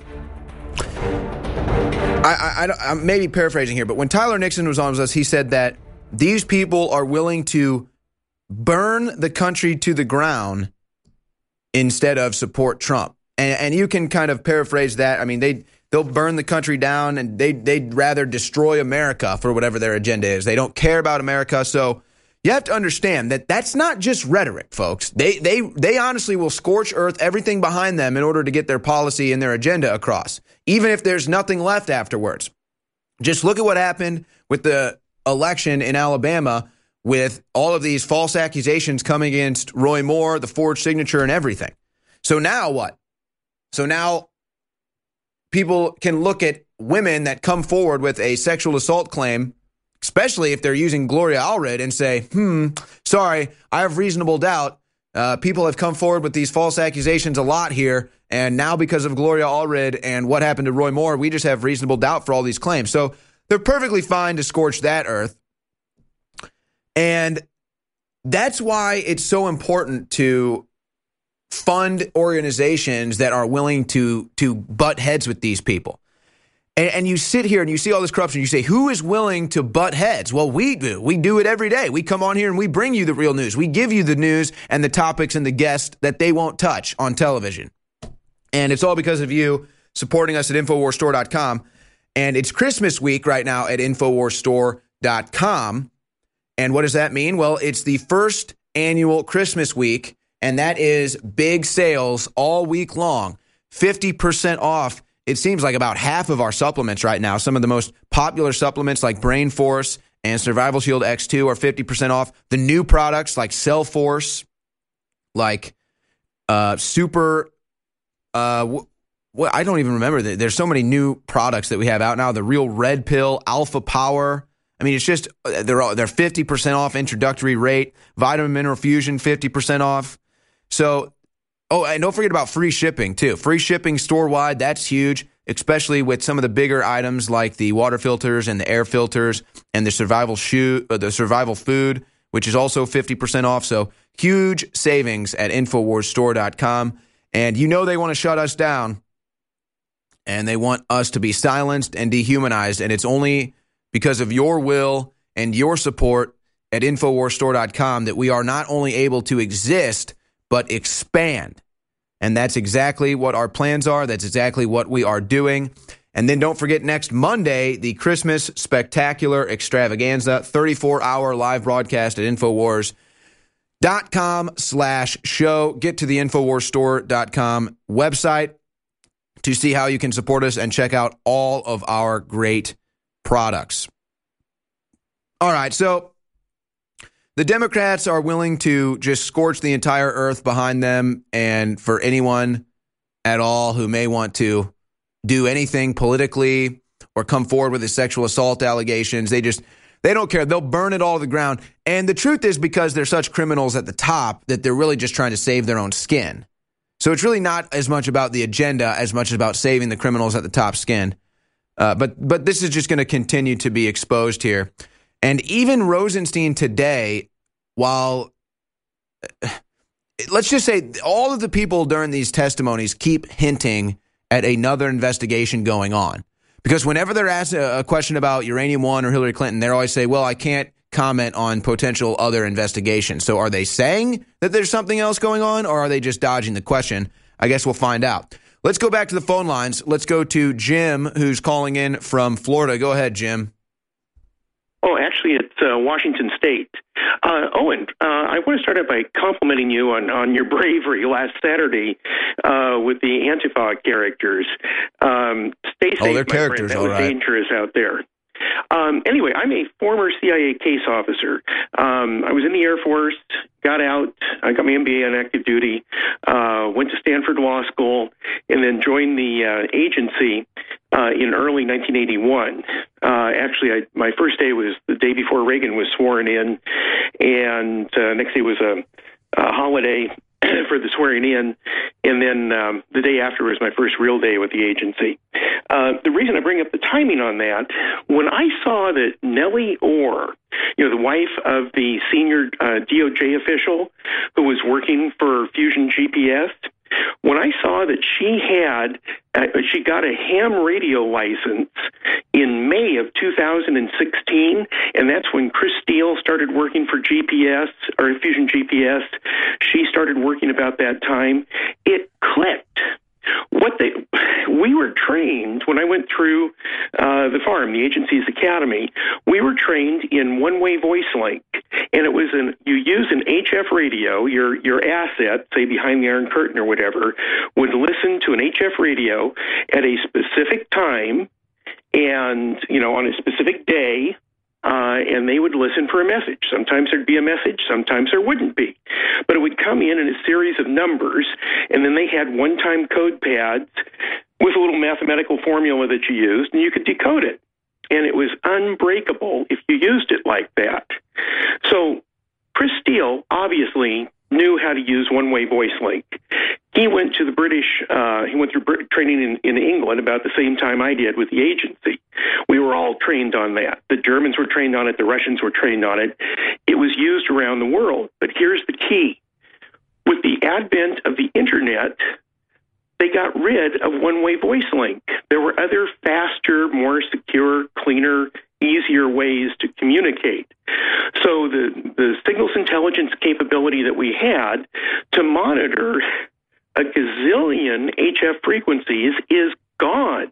C: I, I, I'm maybe paraphrasing here, but when Tyler Nixon was on with us, he said that these people are willing to burn the country to the ground instead of support Trump. And, and you can kind of paraphrase that. I mean, they... They'll burn the country down, and they, they'd rather destroy America for whatever their agenda is. They don't care about America. So you have to understand that that's not just rhetoric, folks. They they they honestly will scorch earth everything behind them in order to get their policy and their agenda across, even if there's nothing left afterwards. Just look at what happened with the election in Alabama with all of these false accusations coming against Roy Moore, the forged signature, and everything. So now what? So now people can look at women that come forward with a sexual assault claim, especially if they're using Gloria Allred, and say, hmm, sorry, I have reasonable doubt. Uh, people have come forward with these false accusations a lot here, and now because of Gloria Allred and what happened to Roy Moore, we just have reasonable doubt for all these claims. So they're perfectly fine to scorch that earth. And that's why it's so important to fund organizations that are willing to to butt heads with these people. And, and you sit here and you see all this corruption. You say, who is willing to butt heads? Well, we do. We do it every day. We come on here and we bring you the real news. We give you the news and the topics and the guests that they won't touch on television. And it's all because of you supporting us at Infowars Store dot com. And it's Christmas week right now at Infowars Store dot com. And what does that mean? Well, it's the first annual Christmas week. And that is big sales all week long, fifty percent off it seems like about half of our supplements right now. Some of the most popular supplements like Brain Force and Survival Shield X two are fifty percent off. The new products like Cell Force, like uh, Super, uh, w- w- I don't even remember. There's so many new products that we have out now. The Real Red Pill, Alpha Power. I mean, it's just, they're all, they're fifty percent off introductory rate. Vitamin Mineral Fusion, fifty percent off. So, oh, and don't forget about free shipping, too. Free shipping store-wide, that's huge, especially with some of the bigger items like the water filters and the air filters and the survival shoe, uh, the survival food, which is also fifty percent off. So, huge savings at Infowars Store dot com. And you know they want to shut us down, and they want us to be silenced and dehumanized, and it's only because of your will and your support at Infowars Store dot com that we are not only able to exist, but expand. And that's exactly what our plans are. That's exactly what we are doing. And then don't forget next Monday, the Christmas Spectacular Extravaganza, thirty-four hour live broadcast at Infowars dot com slash show. Get to the Infowars Store dot com website to see how you can support us and check out all of our great products. All right, so the Democrats are willing to just scorch the entire earth behind them, and for anyone at all who may want to do anything politically or come forward with the sexual assault allegations, they just, they don't care. They'll burn it all to the ground. And the truth is, because they're such criminals at the top, that they're really just trying to save their own skin. So it's really not as much about the agenda as much as about saving the criminals at the top skin. Uh, but but this is just going to continue to be exposed here. And even Rosenstein today, while, let's just say all of the people during these testimonies keep hinting at another investigation going on. Because whenever they're asked a, a question about Uranium One or Hillary Clinton, they always say, well, I can't comment on potential other investigations. So are they saying that there's something else going on, or are they just dodging the question? I guess we'll find out. Let's go back to the phone lines. Let's go to Jim, who's calling in from Florida. Go ahead, Jim.
S: Oh, actually, it's uh, Washington State. Uh, Owen, uh, I want to start out by complimenting you on, on your bravery last Saturday uh, with the Antifa characters. Um, stay safe,
C: oh, they're
S: my
C: characters,
S: friend. That
C: all
S: was
C: right.
S: dangerous out there. Um, anyway, I'm a former C I A case officer. Um, I was in the Air Force, got out, I got my M B A on active duty, uh, went to Stanford Law School, and then joined the uh, agency uh, in early nineteen eighty-one. Uh, actually, I, my first day was the day before Reagan was sworn in, and uh, next day was a, a holiday for the swearing in, and then um, the day after was my first real day with the agency. Uh, the reason I bring up the timing on that, when I saw that Nellie Orr, you know, the wife of the senior uh, D O J official who was working for Fusion G P S, when I saw that she had, uh, she got a ham radio license in May of two thousand sixteen, and that's when Chris Steele started working for G P S, or Fusion G P S. She started working about that time. It clicked. What they, we were trained when I went through uh, the farm, the agency's academy. We were trained in one-way voice link, and it was an you use an H F radio. Your your asset, say behind the Iron Curtain or whatever, would listen to an H F radio at a specific time, and you know on a specific day. Uh, and they would listen for a message. Sometimes there'd be a message, sometimes there wouldn't be. But it would come in in a series of numbers, and then they had one-time code pads with a little mathematical formula that you used, and you could decode it. And it was unbreakable if you used it like that. So Chris Steele obviously knew how to use one-way voice link. He went to the British, uh, he went through Brit- training in, in England about the same time I did with the agency. We were all trained on that. The Germans were trained on it. The Russians were trained on it. It was used around the world. But here's the key. With the advent of the Internet, they got rid of one-way voice link. There were other faster, more secure, cleaner, easier ways to communicate. So the, the signals intelligence capability that we had to monitor a gazillion H F frequencies is gone.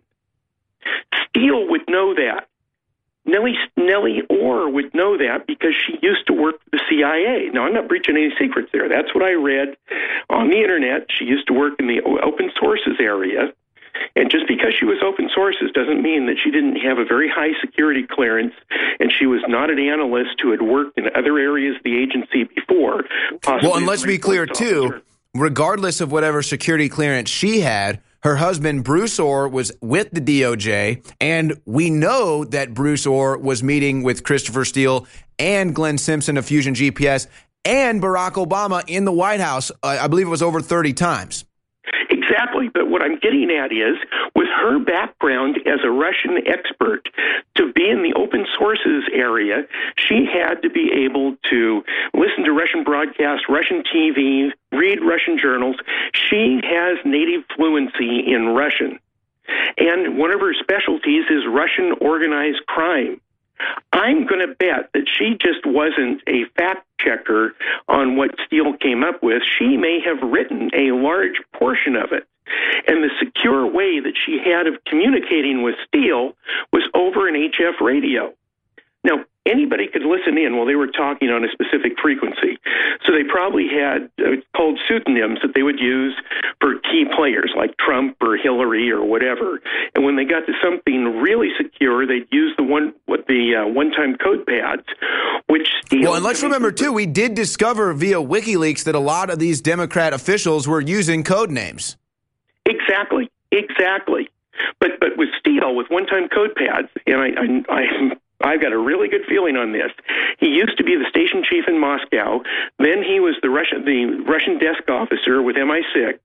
S: Steele would know that. Nellie, Nellie Orr would know that because she used to work for the C I A. Now, I'm not breaching any secrets there. That's what I read on the Internet. She used to work in the open sources area, And just because she was open sources doesn't mean that she didn't have a very high security clearance, and she was not an analyst who had worked in other areas of the agency before.
C: Well, and let's be clear, too, regardless of whatever security clearance she had, her husband, Bruce Ohr, was with the D O J, and we know that Bruce Ohr was meeting with Christopher Steele and Glenn Simpson of Fusion G P S and Barack Obama in the White House. Uh, I believe it was over thirty times.
S: Exactly, but what I'm getting at is, with her background as a Russian expert, to be in the open sources area, she had to be able to listen to Russian broadcasts, Russian T V, read Russian journals. She has native fluency in Russian. And one of her specialties is Russian organized crime. I'm going to bet that she just wasn't a fact checker on what Steele came up with. She may have written a large portion of it. And the secure way that she had of communicating with Steele was over an H F radio. Now, anybody could listen in while they were talking on a specific frequency. So they probably had uh, called pseudonyms that they would use for key players like Trump or Hillary or whatever. And when they got to something really secure, they'd use the one what the uh, one-time code pads, which Steele...
C: Well, and let's remember, too, we did discover via WikiLeaks that a lot of these Democrat officials were using code names.
S: Exactly, exactly. But but with Steele, with one-time code pads, and I, I, I I've got a really good feeling on this. He used to be the station chief in Moscow. Then he was the Russian the Russian desk officer with M I six,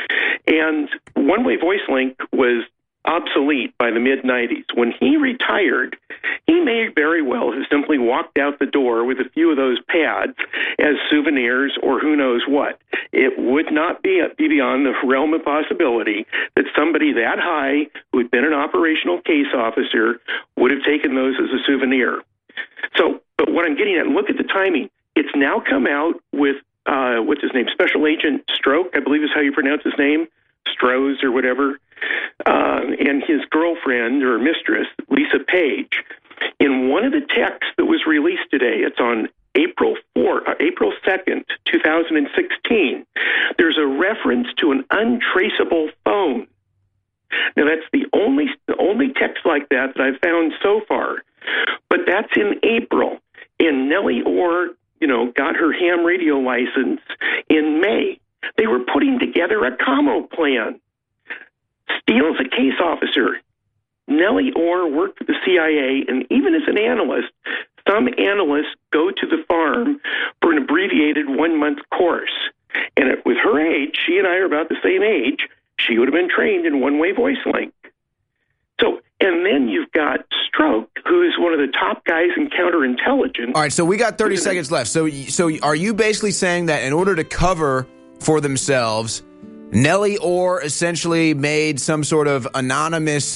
S: and one-way voice link was obsolete by the mid nineties. When he retired, he may very well have simply walked out the door with a few of those pads as souvenirs or who knows what. It would not be, be beyond the realm of possibility that somebody that high who had been an operational case officer would have taken those as a souvenir. So, but what I'm getting at, look at the timing. It's now come out with, uh, what's his name, Special Agent Stroke, I believe is how you pronounce his name, Strohs or whatever, uh, and his girlfriend or mistress, Lisa Page. In one of the texts that was released today, it's on April fourth, uh, April second, two thousand sixteen, there's a reference to an untraceable phone. Now, that's the only the only text like that that I've found so far, but that's in April. And Nellie Ohr, you know, got her ham radio license in May. They were putting together a commo plan. Steele's a case officer. Nellie Ohr worked for the C I A, and even as an analyst, some analysts go to the farm for an abbreviated one-month course. And it, with her age, she and I are about the same age, she would have been trained in one-way voice link. So, and then you've got Stroke, who is one of the top guys in counterintelligence.
C: All right, so we got thirty seconds left. So, so are you basically saying that in order to cover for themselves, Nellie Ohr essentially made some sort of anonymous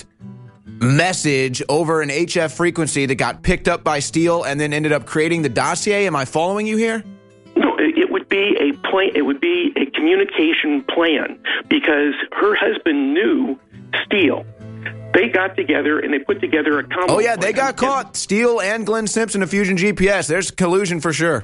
C: message over an H F frequency that got picked up by Steele and then ended up creating the dossier? Am I following you here?
S: No, it would be a plan. It would be a communication plan because her husband knew Steele. They got together and they put together a combo.
C: Oh yeah, they
S: plan.
C: got caught. Steele and Glenn Simpson of Fusion G P S. There's collusion for sure.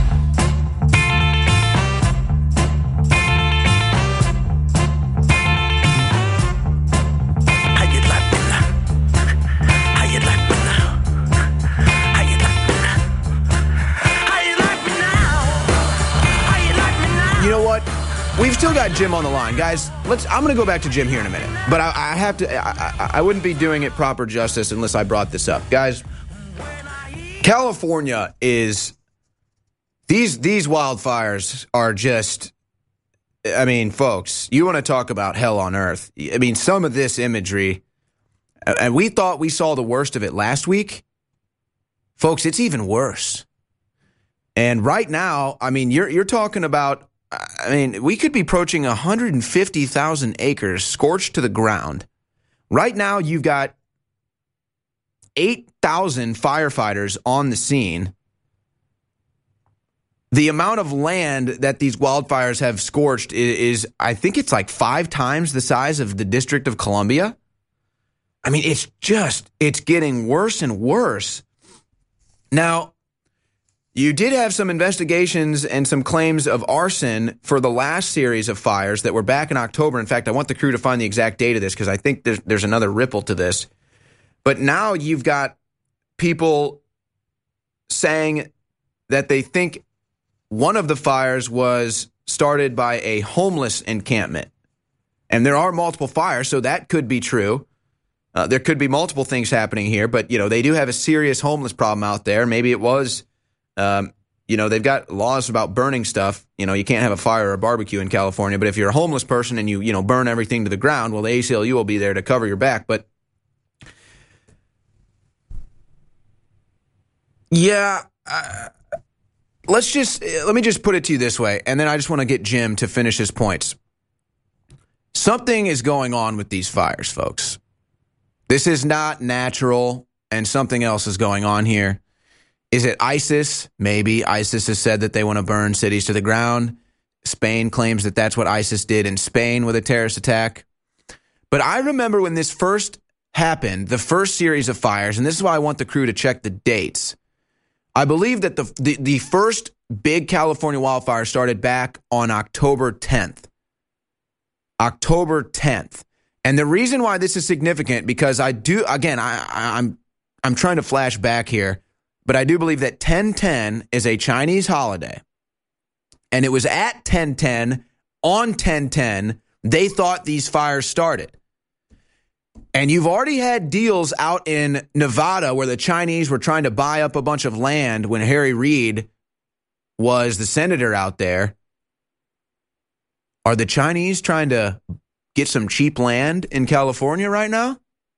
C: You know what? We've still got Jim on the line, guys. Let's. I'm going to go back to Jim here in a minute, but I, I have to. I, I, I wouldn't be doing it proper justice unless I brought this up, guys. California is these these wildfires are just. I mean, folks, you want to talk about hell on earth? I mean, some of this imagery, and we thought we saw the worst of it last week, folks. It's even worse. And right now, I mean, you're you're talking about. I mean, we could be approaching one hundred fifty thousand acres scorched to the ground. Right now, you've got eight thousand firefighters on the scene. The amount of land that these wildfires have scorched is, is, I think it's like five times the size of the District of Columbia. I mean, it's just, it's getting worse and worse. Now, you did have some investigations and some claims of arson for the last series of fires that were back in October. In fact, I want the crew to find the exact date of this because I think there's, there's another ripple to this. But now you've got people saying that they think one of the fires was started by a homeless encampment. And there are multiple fires, so that could be true. Uh, there could be multiple things happening here, but, you know, they do have a serious homeless problem out there. Maybe it was, um, you know, they've got laws about burning stuff. You know, you can't have a fire or a barbecue in California, but if you're a homeless person and you, you know, burn everything to the ground, well, the A C L U will be there to cover your back. But, yeah, uh, let's just, let me just put it to you this way, and then I just want to get Jim to finish his points. Something is going on with these fires, folks. This is not natural, and something else is going on here. Is it ISIS? Maybe. ISIS has said that they want to burn cities to the ground. Spain claims that that's what ISIS did in Spain with a terrorist attack. But I remember when this first happened, the first series of fires, and this is why I want the crew to check the dates. I believe that the the, the first big California wildfire started back on October tenth. October tenth. And the reason why this is significant, because I do, again, I, I, I'm I'm trying to flash back here, but I do believe that ten ten is a Chinese holiday. And it was at ten ten, on ten ten, they thought these fires started. And you've already had deals out in Nevada where the Chinese were trying to buy up a bunch of land when Harry Reid was the senator out there. Are the Chinese trying to get some cheap land in California right now?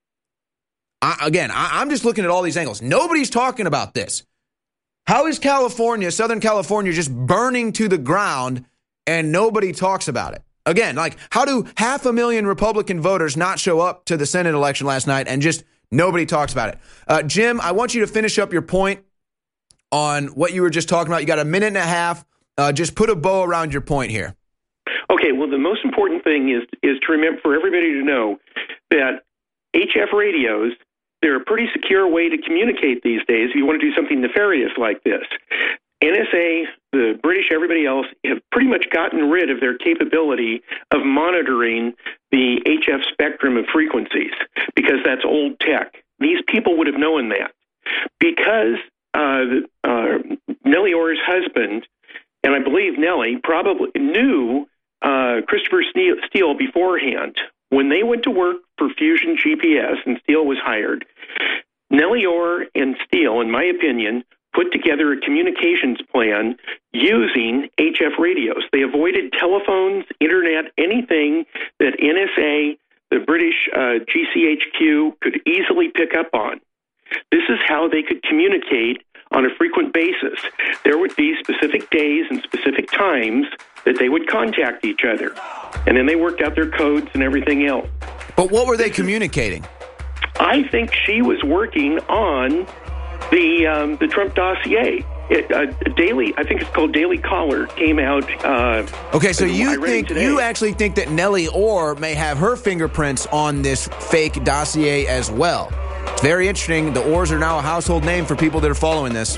C: I, again, I, I'm just looking at all these angles. Nobody's talking about this. How is California, Southern California, just burning to the ground and nobody talks about it? Again, like, how do half a million Republican voters not show up to the Senate election last night and just nobody talks about it? Uh, Jim, I want you to finish up your point on what you were just talking about. You got a minute and a half. Uh, just put a bow around your point here.
S: Okay, well, the most important thing is is to remember, for everybody to know, that H F radios, they're a pretty secure way to communicate these days if you want to do something nefarious like this. N S A, the British, everybody else have pretty much gotten rid of their capability of monitoring the H F spectrum of frequencies because that's old tech. These people would have known that because uh, uh, Nellie Orr's husband, and I believe Nellie, probably knew uh, Christopher Steele beforehand. When they went to work for Fusion G P S and Steele was hired, Nellie Orr and Steele, in my opinion, put together a communications plan using H F radios. They avoided telephones, internet, anything that N S A, the British uh, G C H Q, could easily pick up on. This is how they could communicate on a frequent basis. There would be specific days and specific times that they would contact each other. And then they worked out their codes and everything else.
C: But what were they communicating?
S: I think she was working on the um, the Trump dossier. It, uh, Daily, I think it's called Daily Caller, came out. Uh,
C: okay, so you think you actually think that Nellie Orr may have her fingerprints on this fake dossier as well? It's very interesting. The Orrs are now a household name for people that are following this.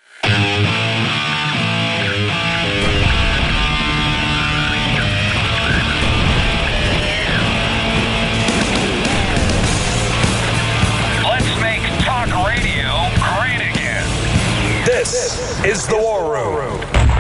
A: This is the War Room.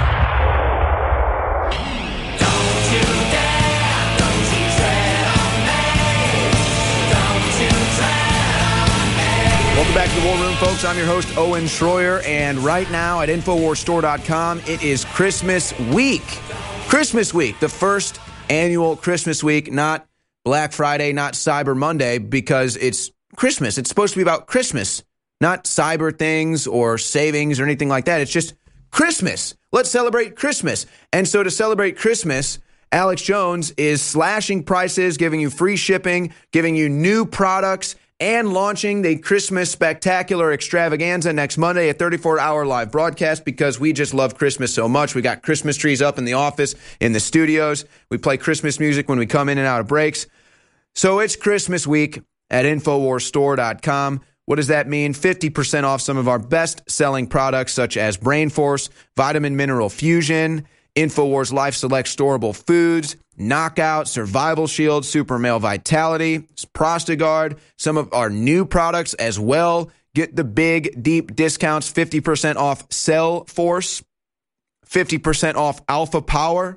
C: Welcome back to the War Room, folks. I'm your host, Owen Schroyer, and right now at Infowars Store dot com, it is Christmas week. Christmas week, the first annual Christmas week, not Black Friday, not Cyber Monday, because it's Christmas. It's supposed to be about Christmas. Not cyber things or savings or anything like that. It's just Christmas. Let's celebrate Christmas. And so to celebrate Christmas, Alex Jones is slashing prices, giving you free shipping, giving you new products, and launching the Christmas Spectacular Extravaganza next Monday, a thirty-four hour live broadcast because we just love Christmas so much. We got Christmas trees up in the office, in the studios. We play Christmas music when we come in and out of breaks. So it's Christmas week at Infowars Store dot com. What does that mean? fifty percent off some of our best-selling products such as Brain Force, Vitamin Mineral Fusion, InfoWars Life Select Storable Foods, Knockout, Survival Shield, Super Male Vitality, Prostagard, some of our new products as well. Get the big, deep discounts, fifty percent off Cell Force, fifty percent off Alpha Power.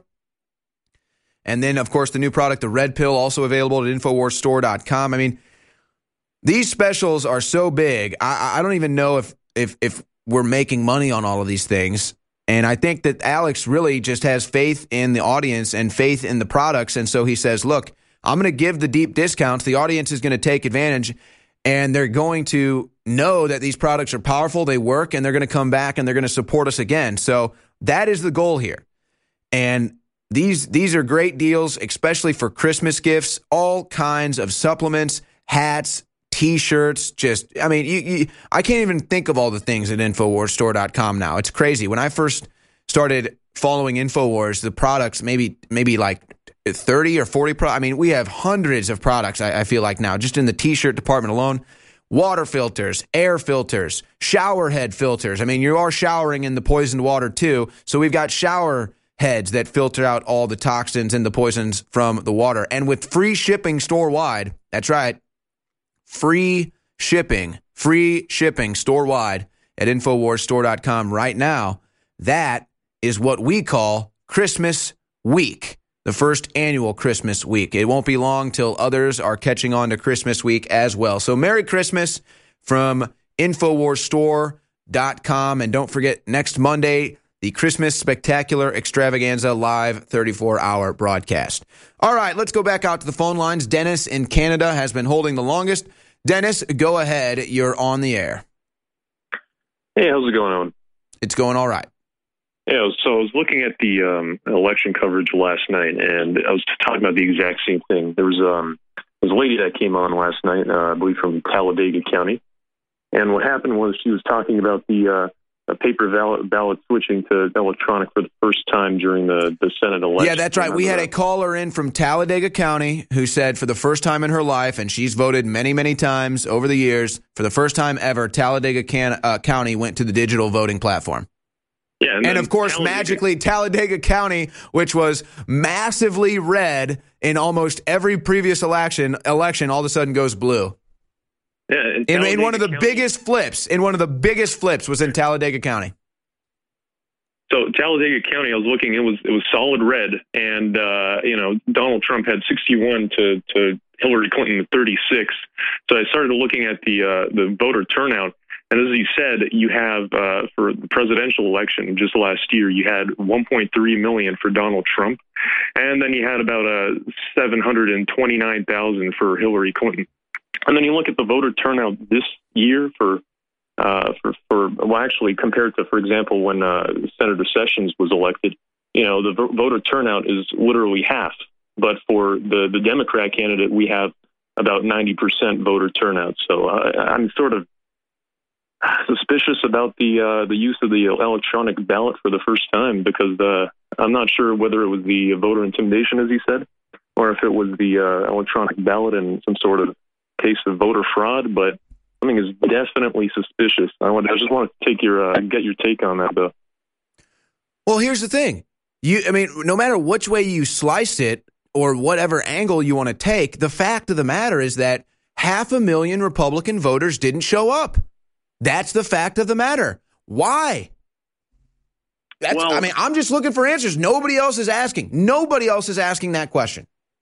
C: And then, of course, the new product, the Red Pill, also available at Infowars Store dot com. I mean, these specials are so big, I, I don't even know if, if if we're making money on all of these things. And I think that Alex really just has faith in the audience and faith in the products. And so he says, look, I'm going to give the deep discounts. The audience is going to take advantage, and they're going to know that these products are powerful, they work, and they're going to come back and they're going to support us again. So that is the goal here. And these these are great deals, especially for Christmas gifts, all kinds of supplements, hats, T-shirts, just, I mean, you, you, I can't even think of all the things at Infowars Store dot com now. It's crazy. When I first started following Infowars, the products, maybe maybe like thirty or forty, pro- I mean, we have hundreds of products, I, I feel like now, just in the T-shirt department alone. Water filters, air filters, shower head filters. I mean, you are showering in the poisoned water too, so we've got shower heads that filter out all the toxins and the poisons from the water. And with free shipping store-wide, that's right, Free shipping, free shipping store-wide at Infowars Store dot com right now. That is what we call Christmas Week, the first annual Christmas Week. It won't be long till others are catching on to Christmas Week as well. So Merry Christmas from Infowars Store dot com. And don't forget, next Monday, the Christmas Spectacular Extravaganza live thirty-four hour broadcast. All right, let's go back out to the phone lines. Dennis in Canada has been holding the longest. Dennis, go ahead. You're on the air.
T: Hey, how's it going on?
C: It's going all right.
T: Yeah, so I was looking at the um, election coverage last night, and I was talking about the exact same thing. There was, um, there was a lady that came on last night, uh, I believe from Talladega County, and what happened was she was talking about the uh, a paper ballot, ballot switching to electronic for the first time during the, the Senate election.
C: Yeah, that's right. We had a caller in from Talladega County who said for the first time in her life, and she's voted many, many times over the years, for the first time ever, Talladega can, uh, County went to the digital voting platform.
T: Yeah, and,
C: and of course, Talladega. magically, Talladega County, which was massively red in almost every previous election, election all of a sudden goes blue.
T: Yeah,
C: in, in one of the County. biggest flips, in one of the biggest flips was in Talladega County.
T: So Talladega County, I was looking, it was it was solid red, and uh, you know Donald Trump had sixty-one to, to Hillary Clinton thirty-six. So I started looking at the uh, the voter turnout, and as you said, you have uh, for the presidential election just last year, you had one point three million for Donald Trump, and then you had about uh, seven hundred twenty-nine thousand for Hillary Clinton. And then you look at the voter turnout this year for, uh, for, for well, actually compared to, for example, when uh, Senator Sessions was elected, you know, the vo- voter turnout is literally half. But for the, the Democrat candidate, we have about ninety percent voter turnout. So uh, I'm sort of suspicious about the uh, the use of the electronic ballot for the first time, because uh, I'm not sure whether it was the voter intimidation, as he said, or if it was the uh, electronic ballot and some sort of case of voter fraud, but something is definitely suspicious. I, want, I just want to take your uh, get your take on that, though.
C: Well, here's the thing. You, I mean, no matter which way you slice it or whatever angle you want to take, the fact of the matter is that half a million Republican voters didn't show up. That's the fact of the matter. Why? That's, well, I mean, I'm just looking for answers. Nobody else is asking. Nobody else is asking that question.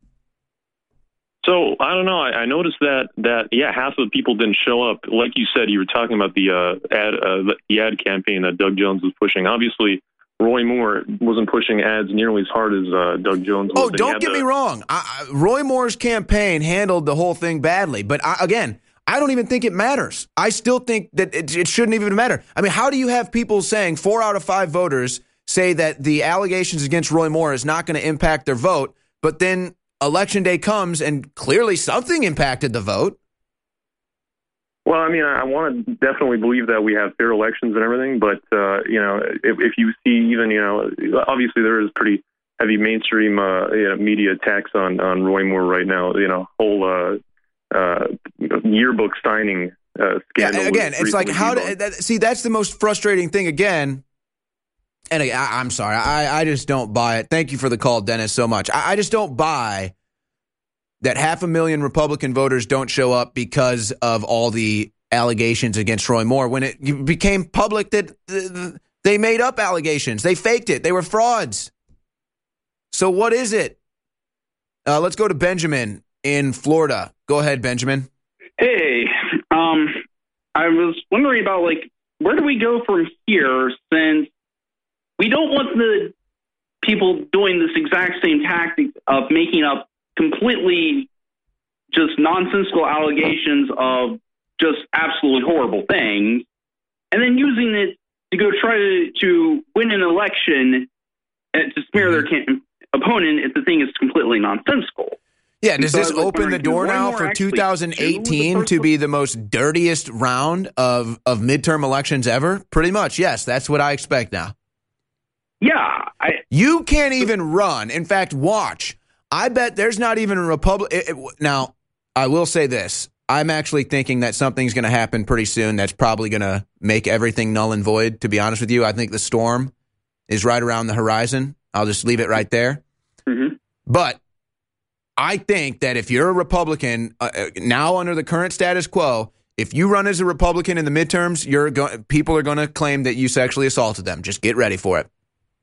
T: So I don't know. I, I noticed that that yeah, half of the people didn't show up. Like you said, you were talking about the uh, ad uh, the ad campaign that Doug Jones was pushing. Obviously, Roy Moore wasn't pushing ads nearly as hard as uh, Doug Jones was.
C: Oh, don't get the, me wrong. I, I, Roy Moore's campaign handled the whole thing badly. But I, again, I don't even think it matters. I still think that it, it shouldn't even matter. I mean, how do you have people saying four out of five voters say that the allegations against Roy Moore is not going to impact their vote, but then Election day comes and clearly something impacted the vote?
T: Well, I mean, I want to definitely believe that we have fair elections and everything, but, uh, you know, if, if you see even, you know, obviously there is pretty heavy mainstream uh, you know, media attacks on, on Roy Moore right now, you know, whole uh, uh, yearbook signing uh, scandal.
C: Yeah, again,
T: was
C: it's like,
T: recently
C: how
T: debunked.
C: do, that, see, that's the most frustrating thing again. And I, I'm sorry, I, I just don't buy it. Thank you for the call, Dennis, so much. I, I just don't buy that half a million Republican voters don't show up because of all the allegations against Roy Moore when it became public that they made up allegations. They faked it. They were frauds. So what is it? Uh, let's go to Benjamin in Florida. Go ahead, Benjamin.
U: Hey, um, I was wondering about, like, where do we go from here, since we don't want the people doing this exact same tactic of making up completely just nonsensical allegations of just absolutely horrible things, and then using it to go try to, to win an election and to smear their can- opponent if the thing is completely nonsensical.
C: Yeah, does
U: So
C: this
U: I was
C: open the
U: wondering,
C: door
U: do Roy
C: now
U: Moore
C: for
U: actually
C: two thousand eighteen to be the most dirtiest round of, of midterm elections ever? Pretty much, yes. That's what I expect now.
U: Yeah. I,
C: you can't even run. In fact, watch. I bet there's not even a Republican. Now, I will say this. I'm actually thinking that something's going to happen pretty soon that's probably going to make everything null and void, to be honest with you. I think the storm is right around the horizon. I'll just leave it right there.
U: Mm-hmm.
C: But I think that if you're a Republican, uh, now under the current status quo, if you run as a Republican in the midterms, you're go- people are going to claim that you sexually assaulted them. Just get ready for it.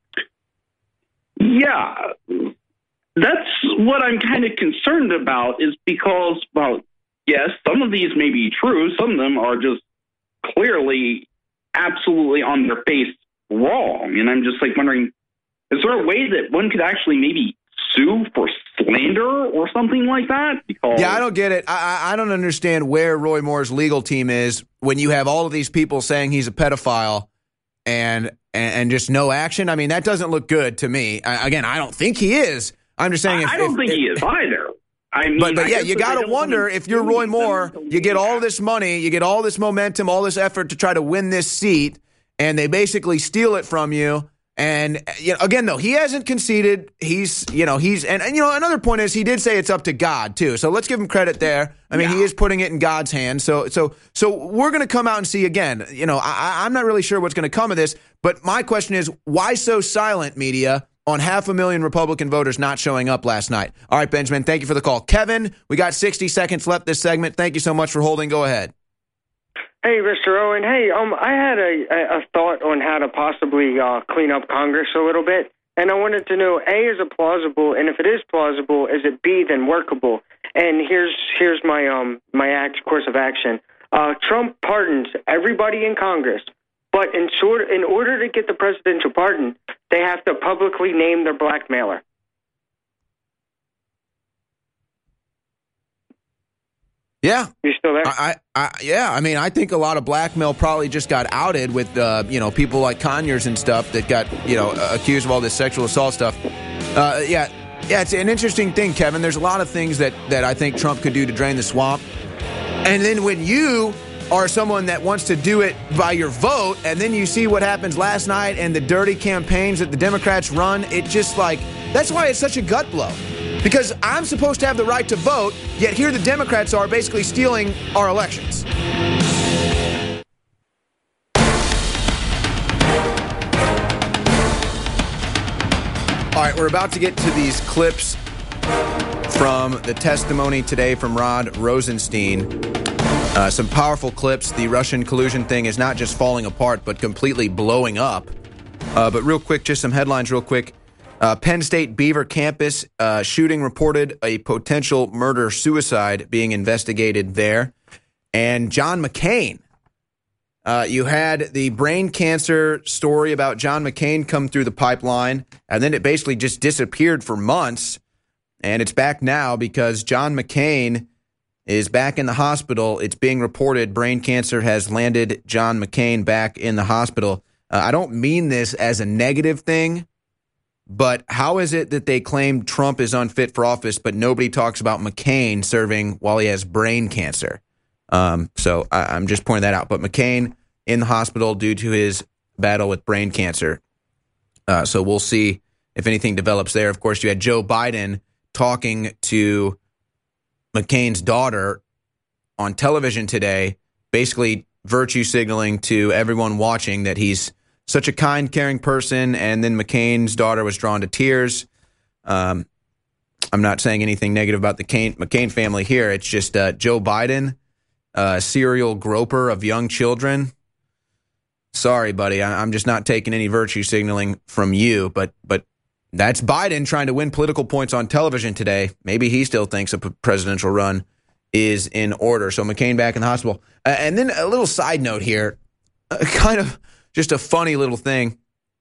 U: Yeah, that's what I'm kind of concerned about, is because, well, yes, some of these may be true. Some of them are just clearly, absolutely on their face wrong. And I'm just like wondering, is there a way that one could actually maybe sue for slander or something like that? Because
C: yeah, I don't get it. I, I don't understand where Roy Moore's legal team is when you have all of these people saying he's a pedophile and and, and just no action. I mean, that doesn't look good to me. I, again, I don't think he is. I'm just saying.
U: I,
C: if,
U: I don't
C: if,
U: think
C: if,
U: he is either. I mean,
C: but, but
U: I
C: yeah,
U: guess
C: you
U: that
C: got
U: they
C: to
U: don't
C: wonder
U: want to
C: if you're Roy Moore, you get all this money, you get all this momentum, all this effort to try to win this seat, and they basically steal it from you. And you know, again, though, he hasn't conceded. He's, you know, he's, and, and you know, another point is he did say it's up to God too. So let's give him credit there. I mean, yeah. He is putting it in God's hands. So, so, so we're going to come out and see again. You know, I, I'm not really sure what's going to come of this, but my question is, why so silent, media, on half a million Republican voters not showing up last night? All right, Benjamin, thank you for the call. Kevin, we got sixty seconds left this segment. Thank you so much for holding. Go ahead.
V: Hey, Mister Owen. Hey, um, I had a, a thought on how to possibly uh, clean up Congress a little bit, and I wanted to know: A, is it plausible? And if it is plausible, is it B, then workable? And here's here's my um my act course of action. Uh, Trump pardons everybody in Congress, but in sort in order to get the presidential pardon, they have to publicly name their blackmailer.
C: Yeah.
V: You still there?
C: I, I, yeah, I mean, I think a lot of blackmail probably just got outed with, uh, you know, people like Conyers and stuff that got, you know, accused of all this sexual assault stuff. Uh, yeah, yeah, it's an interesting thing, Kevin. There's a lot of things that, that I think Trump could do to drain the swamp. And then when you are someone that wants to do it by your vote, and then you see what happens last night and the dirty campaigns that the Democrats run, it just like, that's why it's such a gut blow. Because I'm supposed to have the right to vote, yet here the Democrats are basically stealing our elections. All right, we're about to get to these clips from the testimony today from Rod Rosenstein. Uh, some powerful clips. The Russian collusion thing is not just falling apart, but completely blowing up. Uh, but real quick, just some headlines real quick. Uh, Penn State Beaver campus uh, shooting reported, a potential murder-suicide being investigated there. And John McCain. Uh, you had the brain cancer story about John McCain come through the pipeline, and then it basically just disappeared for months. And it's back now because John McCain is back in the hospital. It's being reported brain cancer has landed John McCain back in the hospital. Uh, I don't mean this as a negative thing. But how is it that they claim Trump is unfit for office, but nobody talks about McCain serving while he has brain cancer? Um, so I, I'm just pointing that out. But McCain in the hospital due to his battle with brain cancer. Uh, so we'll see if anything develops there. Of course, you had Joe Biden talking to McCain's daughter on television today, basically virtue signaling to everyone watching that he's such a kind, caring person. And then McCain's daughter was drawn to tears. Um, I'm not saying anything negative about the Kane, McCain family here. It's just uh, Joe Biden, uh, serial groper of young children. Sorry, buddy. I, I'm just not taking any virtue signaling from you. But but that's Biden trying to win political points on television today. Maybe he still thinks a p- presidential run is in order. So McCain back in the hospital. Uh, and then a little side note here, uh, kind of just a funny little thing.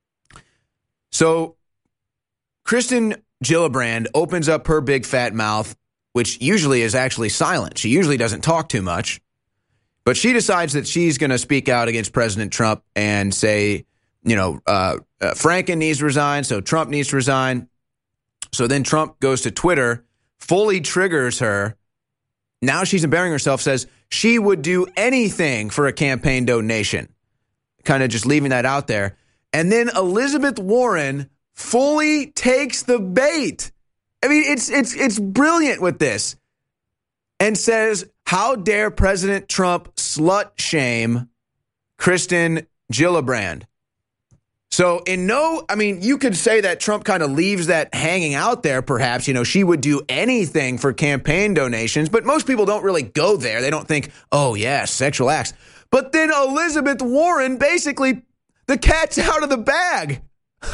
C: So Kristen Gillibrand opens up her big fat mouth, which usually is actually silent. She usually doesn't talk too much. But she decides that she's going to speak out against President Trump and say, you know, uh, uh, Franken needs to resign, so Trump needs to resign. So then Trump goes to Twitter, fully triggers her. Now she's embarrassing herself, says she would do anything for a campaign donation. Kind of just leaving that out there. And then Elizabeth Warren fully takes the bait. I mean, it's it's it's brilliant with this. And says, how dare President Trump slut shame Kristen Gillibrand? So in no, I mean, you could say that Trump kind of leaves that hanging out there, perhaps. You know, she would do anything for campaign donations, but most people don't really go there. They don't think, oh, yeah, sexual acts. But then Elizabeth Warren, basically, the cat's out of the bag.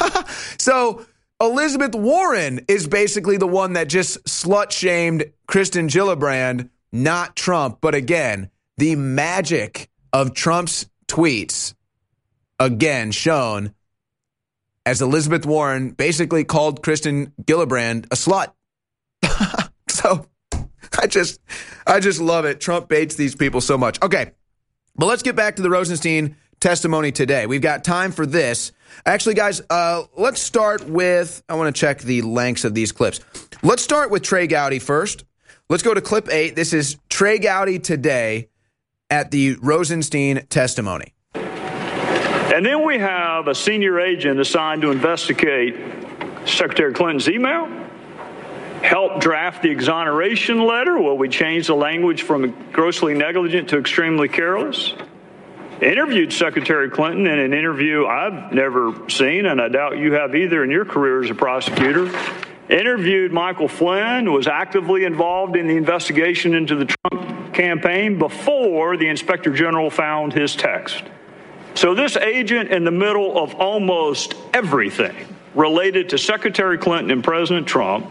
C: So Elizabeth Warren is basically the one that just slut-shamed Kristen Gillibrand, not Trump. But again, the magic of Trump's tweets, again, shown as Elizabeth Warren basically called Kristen Gillibrand a slut. So I just, I just love it. Trump baits these people so much. Okay, but let's get back to the Rosenstein testimony today. We've got time for this. Actually, guys, uh, let's start with, I want to check the lengths of these clips. Let's start with Trey Gowdy first. Let's go to clip eight. This is Trey Gowdy today at the Rosenstein testimony.
B: And then we have a senior agent assigned to investigate Secretary Clinton's email, help draft the exoneration letter where we changed the language from grossly negligent to extremely careless, interviewed Secretary Clinton in an interview I've never seen, and I doubt you have either in your career as a prosecutor, interviewed Michael Flynn, was actively involved in the investigation into the Trump campaign before the Inspector General found his text. So this agent, in the middle of almost everything related to Secretary Clinton and President Trump,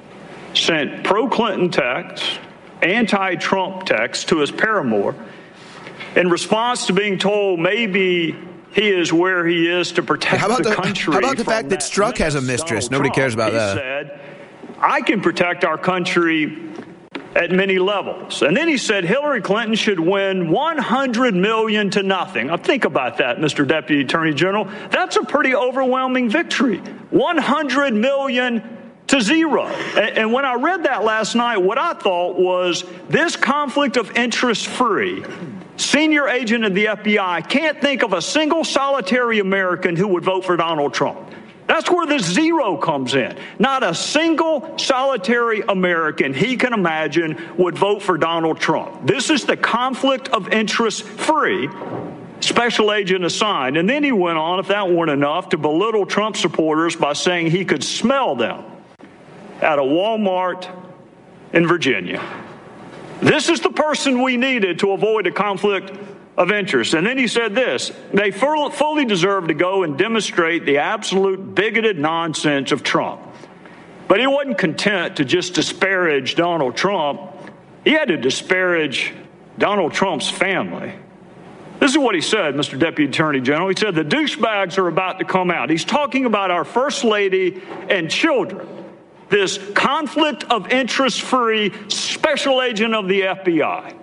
B: sent pro-Clinton texts, anti-Trump texts to his paramour in response to being told maybe he is where he is to protect
C: how about
B: the,
C: the
B: country.
C: How about the fact that,
B: that
C: Strzok has a mistress? Nobody
B: Trump.
C: cares about
B: he
C: that.
B: He said, I can protect our country at many levels. And then he said Hillary Clinton should win one hundred million to nothing. Now think about that, Mister Deputy Attorney General. That's a pretty overwhelming victory. one hundred million to zero. And, and when I read that last night, what I thought was this conflict of interest free senior agent of the F B I can't think of a single solitary American who would vote for Donald Trump. That's where the zero comes in. Not a single solitary American he can imagine would vote for Donald Trump. This is the conflict of interest free special agent assigned. And then he went on, if that weren't enough, to belittle Trump supporters by saying he could smell them at a Walmart in Virginia. This is the person we needed to avoid a conflict of interest. And then he said this, they fully deserve to go and demonstrate the absolute bigoted nonsense of Trump. But he wasn't content to just disparage Donald Trump. He had to disparage Donald Trump's family. This is what he said, Mister Deputy Attorney General. He said the douchebags are about to come out. He's talking about our First Lady and children. This conflict of interest-free special agent of the F B I.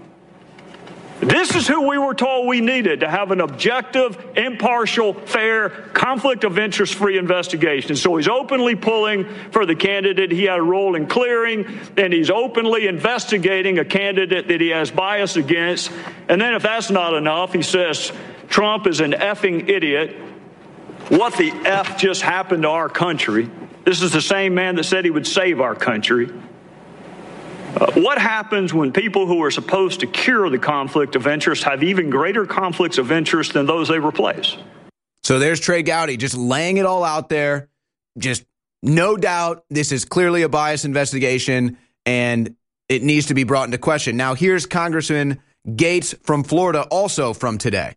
B: This is who we were told we needed to have an objective, impartial, fair, conflict of interest-free investigation. So he's openly pulling for the candidate he had a role in clearing, and he's openly investigating a candidate that he has bias against. And then if that's not enough, he says Trump is an effing idiot. What the F just happened to our country? This is the same man that said he would save our country. Uh, what happens when people who are supposed to cure the conflict of interest have even greater conflicts of interest than those they replace?
C: So there's Trey Gowdy just laying it all out there. Just no doubt this is clearly a bias investigation and it needs to be brought into question. Now here's Congressman Gates from Florida, also from today.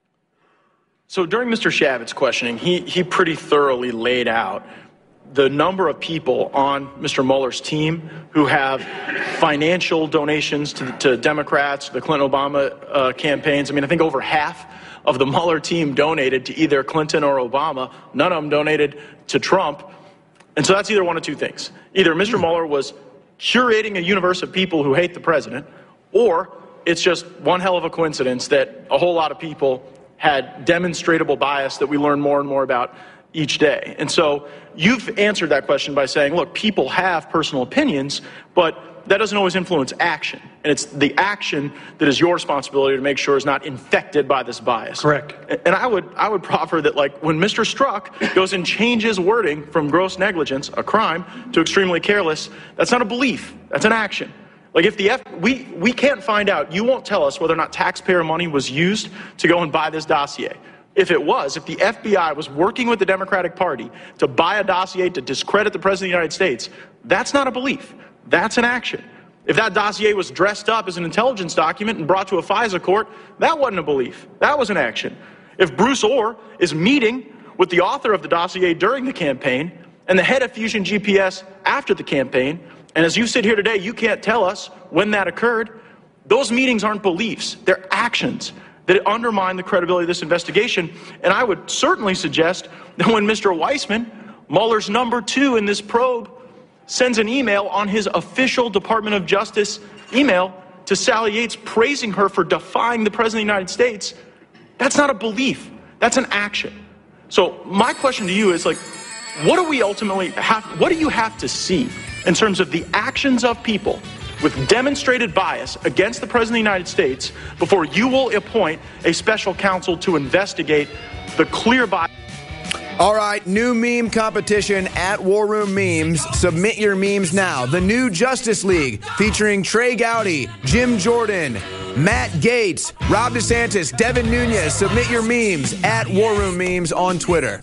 E: So during Mister Shavitt's questioning, he, he pretty thoroughly laid out the number of people on Mister Mueller's team who have financial donations to, to Democrats, the Clinton-Obama uh, campaigns. I mean, I think over half of the Mueller team donated to either Clinton or Obama. None of them donated to Trump. And so that's either one of two things. Either Mister Mueller was curating a universe of people who hate the president, or it's just one hell of a coincidence that a whole lot of people had demonstrable bias that we learn more and more about each day. And so you've answered that question by saying, look, people have personal opinions, but that doesn't always influence action. And it's the action that is your responsibility to make sure is not infected by this bias. Correct. And I would I would proffer that, like, when Mister Strzok goes and changes wording from gross negligence, a crime, to extremely careless, that's not a belief, that's an action. Like, if the F, we, we can't find out, you won't tell us whether or not taxpayer money was used to go and buy this dossier. If it was, if the F B I was working with the Democratic Party to buy a dossier to discredit the President of the United States, that's not a belief. That's an action. If that dossier was dressed up as an intelligence document and brought to a FISA court, that wasn't a belief. That was an action. If Bruce Orr is meeting with the author of the dossier during the campaign and the head of Fusion G P S after the campaign, and as you sit here today, you can't tell us when that occurred, those meetings aren't beliefs. They're actions that undermine the credibility of this investigation. And I would certainly suggest that when Mister Weissman, Mueller's number two in this probe, sends an email on his official Department of Justice email to Sally Yates praising her for defying the President of the United States, that's not a belief. That's an action. So my question to you is, like, what do we ultimately have, what do you have to see in terms of the actions of people with demonstrated bias against the President of the United States before you will appoint a special counsel to investigate the clear bias?
C: All right, new meme competition at War Room Memes. Submit your memes now. The new Justice League featuring Trey Gowdy, Jim Jordan, Matt Gaetz, Rob DeSantis, Devin Nunes. Submit your memes at War Room Memes on Twitter.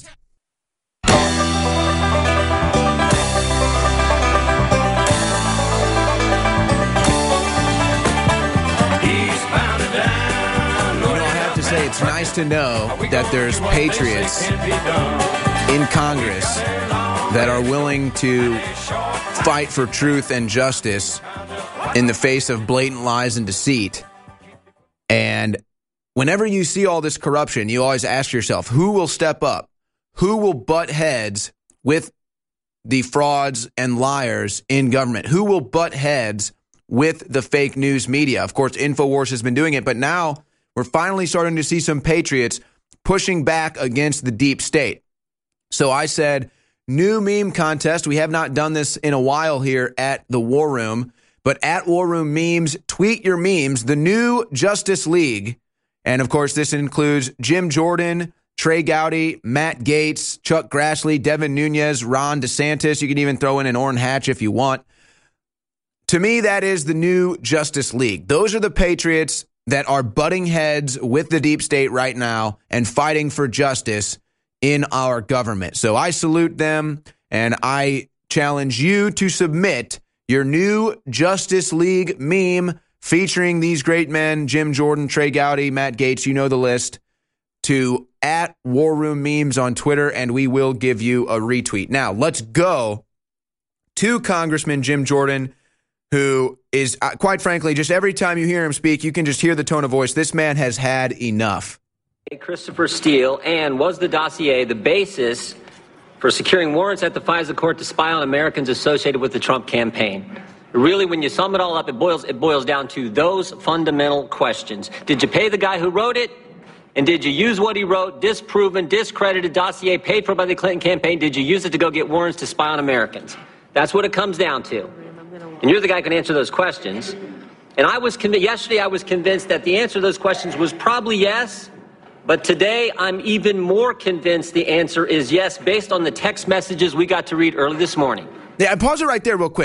C: It's nice to know that there's patriots in Congress that are willing to fight for truth and justice in the face of blatant lies and deceit. And whenever you see all this corruption, you always ask yourself, who will step up? Who will butt heads with the frauds and liars in government? Who will butt heads with the fake news media? Of course, InfoWars has been doing it, but now we're finally starting to see some patriots pushing back against the deep state. So I said, new meme contest. We have not done this in a while here at the War Room, but at War Room Memes, tweet your memes, the new Justice League. And of course, this includes Jim Jordan, Trey Gowdy, Matt Gaetz, Chuck Grassley, Devin Nunes, Ron DeSantis. You can even throw in an Orrin Hatch if you want. To me, that is the new Justice League. Those are the patriots that are butting heads with the deep state right now and fighting for justice in our government. So I salute them, and I challenge you to submit your new Justice League meme featuring these great men, Jim Jordan, Trey Gowdy, Matt Gaetz, you know the list, to at War Room Memes on Twitter, and we will give you a retweet. Now, let's go to Congressman Jim Jordan, who is, uh, quite frankly, just every time you hear him speak, you can just hear the tone of voice. This man has had enough.
F: Christopher Steele, and was the dossier the basis for securing warrants at the FISA court to spy on Americans associated with the Trump campaign? Really, when you sum it all up, it boils, it boils down to those fundamental questions. Did you pay the guy who wrote it? And did you use what he wrote, disproven, discredited dossier paid for by the Clinton campaign? Did you use it to go get warrants to spy on Americans? That's what it comes down to. And you're the guy who can answer those questions. And I was convinced, yesterday I was convinced that the answer to those questions was probably yes. But today I'm even more convinced the answer is yes, based on the text messages we got to read early this morning.
C: Yeah, pause it right there real quick.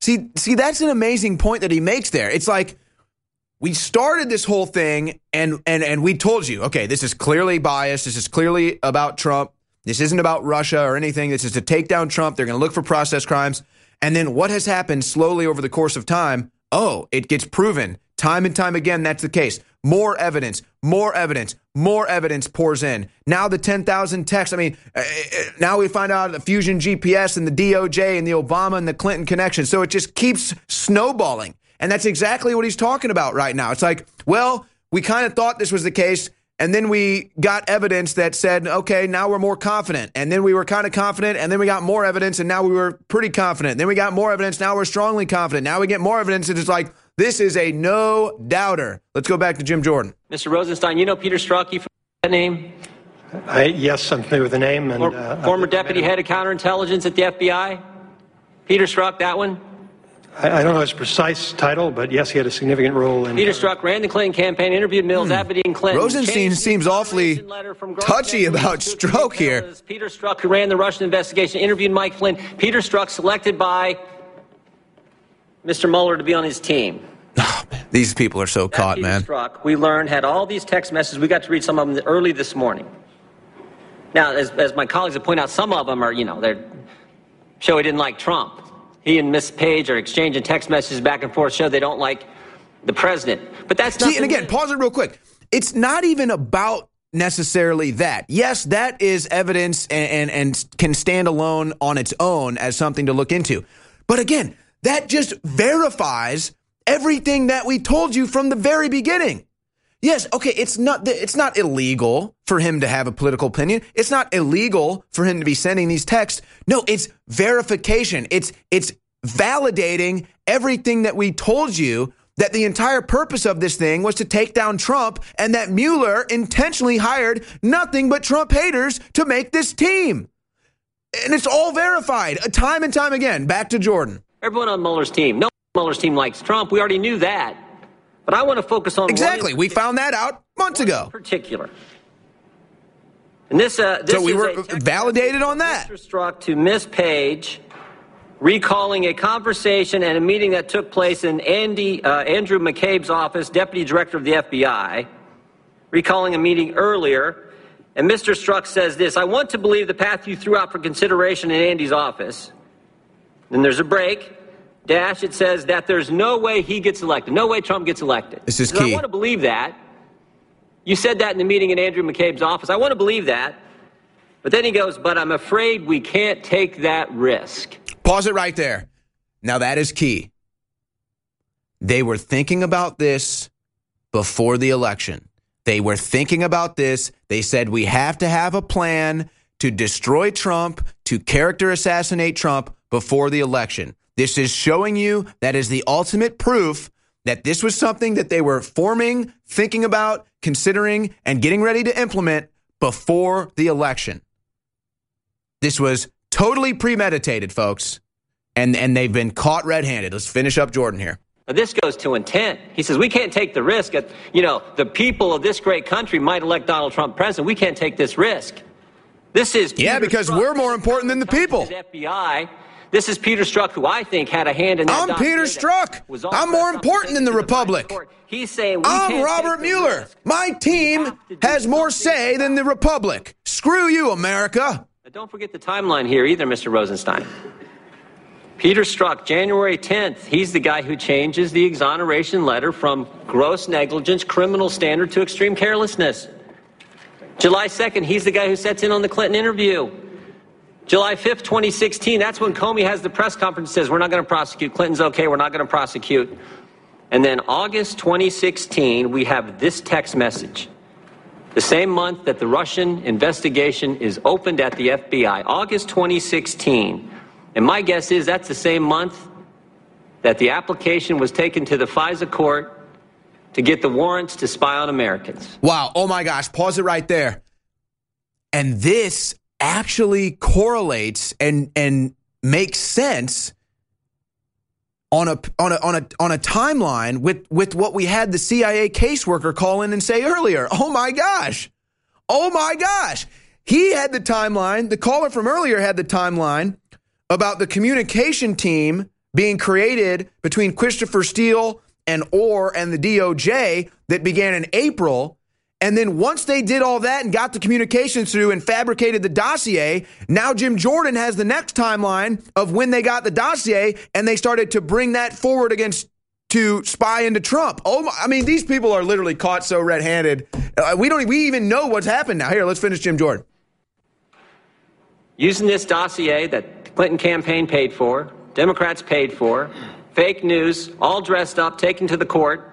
C: See, see, that's an amazing point that he makes there. It's like we started this whole thing and and and we told you, okay, this is clearly biased. This is clearly about Trump. This isn't about Russia or anything. This is to take down Trump. They're going to look for process crimes. And then what has happened slowly over the course of time? Oh, it gets proven time and time again that's the case. More evidence, more evidence, more evidence pours in. Now the ten thousand texts. I mean, uh, now we find out the Fusion G P S and the D O J and the Obama and the Clinton connection. So it just keeps snowballing. And that's exactly what he's talking about right now. It's like, well, we kind of thought this was the case. And then we got evidence that said, okay, now we're more confident. And then we were kind of confident. And then we got more evidence. And now we were pretty confident. Then we got more evidence. Now we're strongly confident. Now we get more evidence. And it's like, this is a no-doubter. Let's go back to Jim Jordan.
F: Mister Rosenstein, you know Peter Strzok, you from that name?
G: I, yes, I'm familiar with the name. And
F: For,
G: uh,
F: Former deputy head of counterintelligence at the F B I? Peter Strzok, that one?
G: I, I don't know his precise title, but yes, he had a significant role in...
F: Peter Strzok ran the Clinton campaign, interviewed Mills, hmm. Abedin, and Clinton.
C: Rosenstein seems awfully touchy about Strzok here.
F: Peter Strzok, who ran the Russian investigation, interviewed Mike Flynn. Peter Strzok selected by Mister Mueller to be on his team.
C: Oh, man. These people are so
F: that
C: caught,
F: Peter
C: man.
F: Strzok, we learned, had all these text messages. We got to read some of them early this morning. Now, as, as my colleagues have pointed out, some of them are, you know, they're show he didn't like Trump. He and Miss Page are exchanging text messages back and forth, show they don't like the president. But that's not.
C: See, and again, pause it real quick. It's not even about necessarily that. Yes, that is evidence and, and, and can stand alone on its own as something to look into. But again, that just verifies everything that we told you from the very beginning. Yes, okay, it's not it's not illegal for him to have a political opinion. It's not illegal for him to be sending these texts. No, it's verification. It's it's validating everything that we told you, that the entire purpose of this thing was to take down Trump, and that Mueller intentionally hired nothing but Trump haters to make this team. And it's all verified time and time again. Back to Jordan.
F: Everyone on Mueller's team. No, Mueller's team likes Trump. We already knew that. But I want to focus on
C: exactly. We found that out months ago.
F: In particular, and this, uh, this
C: so we
F: is
C: were validated on that.
F: Mister Strzok to Miss Page, recalling a conversation and a meeting that took place in Andy uh, Andrew McCabe's office, Deputy Director of the F B I, recalling a meeting earlier. And Mister Strzok says this: "I want to believe the path you threw out for consideration in Andy's office." Then there's a break. Dash, it says that there's no way he gets elected. No way Trump gets elected.
C: This is
F: key. I want to believe that. You said that in the meeting in Andrew McCabe's office. I want to believe that. But then he goes, but I'm afraid we can't take that risk.
C: Pause it right there. Now that is key. They were thinking about this before the election. They were thinking about this. They said we have to have a plan to destroy Trump, to character assassinate Trump before the election. This is showing you that is the ultimate proof that this was something that they were forming, thinking about, considering, and getting ready to implement before the election. This was totally premeditated, folks, and, and they've been caught red-handed. Let's finish up Jordan here.
F: Now, this goes to intent. He says we can't take the risk. That, you know, the people of this great country might elect Donald Trump president. We can't take this risk. This is
C: yeah,
F: Peter
C: because
F: Strzok.
C: We're more important than the people.
F: F B I. This is Peter Strzok, who I think had a hand in that.
C: I'm Peter Strzok. I'm more important than the Republic.
F: He's saying we
C: I'm
F: can't
C: Robert Mueller. My team has more say than the Republic. Screw you, America.
F: Now, don't forget the timeline here either, Mister Rosenstein. Peter Strzok, January tenth, he's the guy who changes the exoneration letter from gross negligence, criminal standard, to extreme carelessness. July second, he's the guy who sets in on the Clinton interview. July fifth, twenty sixteen, that's when Comey has the press conference and says, we're not going to prosecute. Clinton's okay, we're not going to prosecute. And then August twenty sixteen, we have this text message. The same month that the Russian investigation is opened at the F B I, August twenty sixteen. And my guess is that's the same month that the application was taken to the FISA court to get the warrants to spy on Americans.
C: Wow. Oh, my gosh. Pause it right there. And this actually correlates and and makes sense on a on a on a on a timeline with with what we had the C I A caseworker call in and say earlier. Oh my gosh. Oh my gosh. He had the timeline. The caller from earlier had the timeline about the communication team being created between Christopher Steele and Orr and the D O J that began in April. And then once they did all that and got the communications through and fabricated the dossier, now Jim Jordan has the next timeline of when they got the dossier, and they started to bring that forward against to spy into Trump. Oh, my, I mean, these people are literally caught so red-handed. Uh, we don't we even know what's happened now. Here, let's finish Jim Jordan.
F: Using this dossier that the Clinton campaign paid for, Democrats paid for, fake news, all dressed up, taken to the court.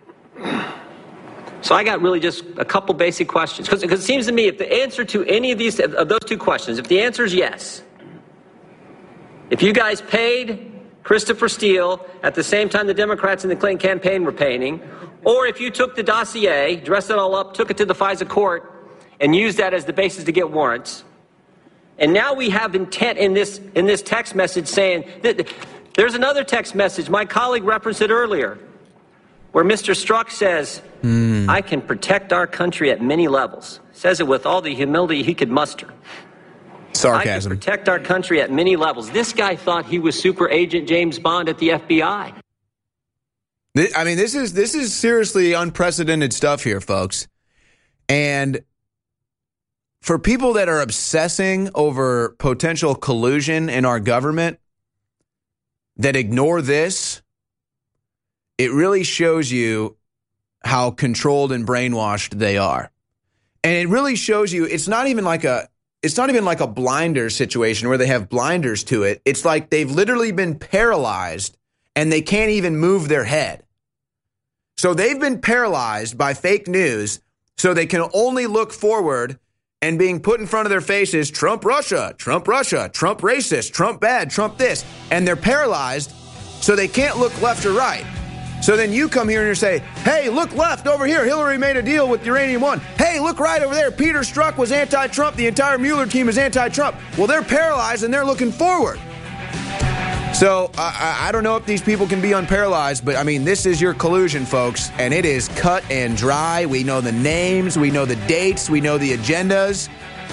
F: So I got really just a couple basic questions. Because it seems to me if the answer to any of these, of those two questions, if the answer is yes, if you guys paid Christopher Steele at the same time the Democrats in the Clinton campaign were paying, or if you took the dossier, dressed it all up, took it to the FISA court, and used that as the basis to get warrants, and now we have intent in this in this text message saying that there's another text message, my colleague referenced it earlier, where Mister Strzok says, mm. I can protect our country at many levels. Says it with all the humility he could muster.
C: Sarcasm.
F: I can protect our country at many levels. This guy thought he was Super Agent James Bond at the F B I.
C: I mean, this is this is seriously unprecedented stuff here, folks. And for people that are obsessing over potential collusion in our government that ignore this, it really shows you how controlled and brainwashed they are. And it really shows you it's not even like a it's not even like a blinder situation where they have blinders to it. It's like they've literally been paralyzed and they can't even move their head. So they've been paralyzed by fake news, so they can only look forward, and being put in front of their faces, Trump Russia, Trump Russia, Trump racist, Trump bad, Trump this. And they're paralyzed, so they can't look left or right. So then you come here and you say, hey, look left over here. Hillary made a deal with Uranium One. Hey, look right over there. Peter Strzok was anti-Trump. The entire Mueller team is anti-Trump. Well, they're paralyzed and they're looking forward. So I, I don't know if these people can be unparalyzed, but I mean, this is your collusion, folks, and it is cut and dry. We know the names. We know the dates. We know the agendas.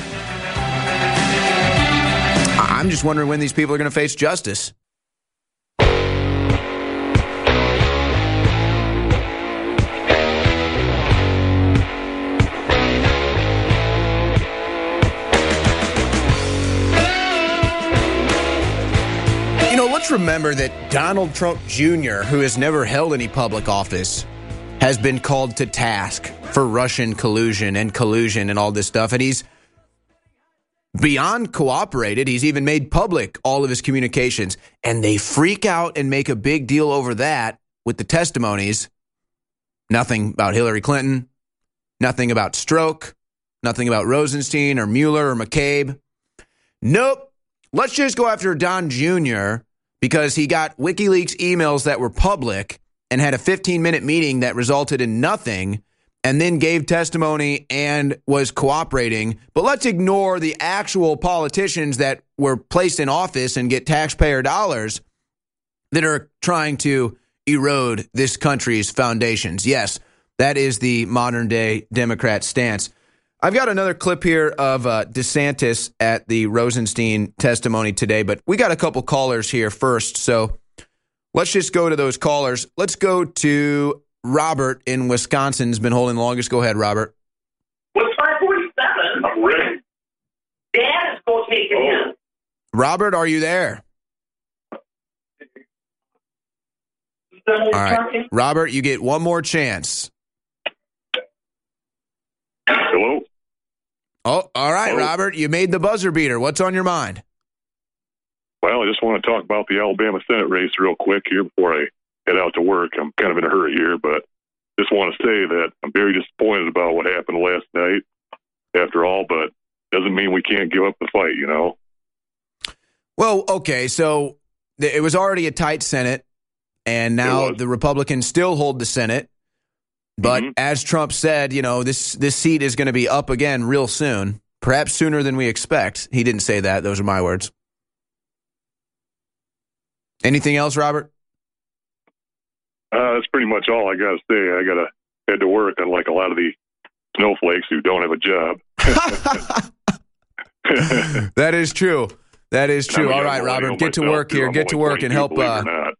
C: I'm just wondering when these people are going to face justice. Let's remember that Donald Trump Junior, who has never held any public office, has been called to task for Russian collusion and collusion and all this stuff. And he's beyond cooperated. He's even made public all of his communications. And they freak out and make a big deal over that with the testimonies. Nothing about Hillary Clinton. Nothing about Strzok. Nothing about Rosenstein or Mueller or McCabe. Nope. Let's just go after Don Junior because he got WikiLeaks emails that were public and had a fifteen-minute meeting that resulted in nothing and then gave testimony and was cooperating. But let's ignore the actual politicians that were placed in office and get taxpayer dollars that are trying to erode this country's foundations. Yes, that is the modern-day Democrat stance. I've got another clip here of uh, DeSantis at the Rosenstein testimony today, but we got a couple callers here first, so let's just go to those callers. Let's go to Robert in Wisconsin. Has been holding the longest. Go ahead, Robert.
H: What's five forty-seven? I'm ready. Dad is going to take it in.
C: Robert, are you there? All right. Robert, you get one more chance.
T: Hello?
C: Oh, all right,
T: Hello?
C: Robert. You made the buzzer beater. What's on your mind?
T: Well, I just want to talk about the Alabama Senate race real quick here before I head out to work. I'm kind of in a hurry here, but just want to say that I'm very disappointed about what happened last night after all, but doesn't mean we can't give up the fight, you know?
C: Well, okay, so it was already a tight Senate, and now the Republicans still hold the Senate. But mm-hmm. as Trump said, you know, this this seat is going to be up again real soon, perhaps sooner than we expect. He didn't say that. Those are my words. Anything else, Robert?
T: Uh, that's pretty much all I got to say. I got to head to work, unlike a lot of the snowflakes who don't have a job.
C: That is true. That is true. All right, Robert, get to work here. Get to work and help. Uh,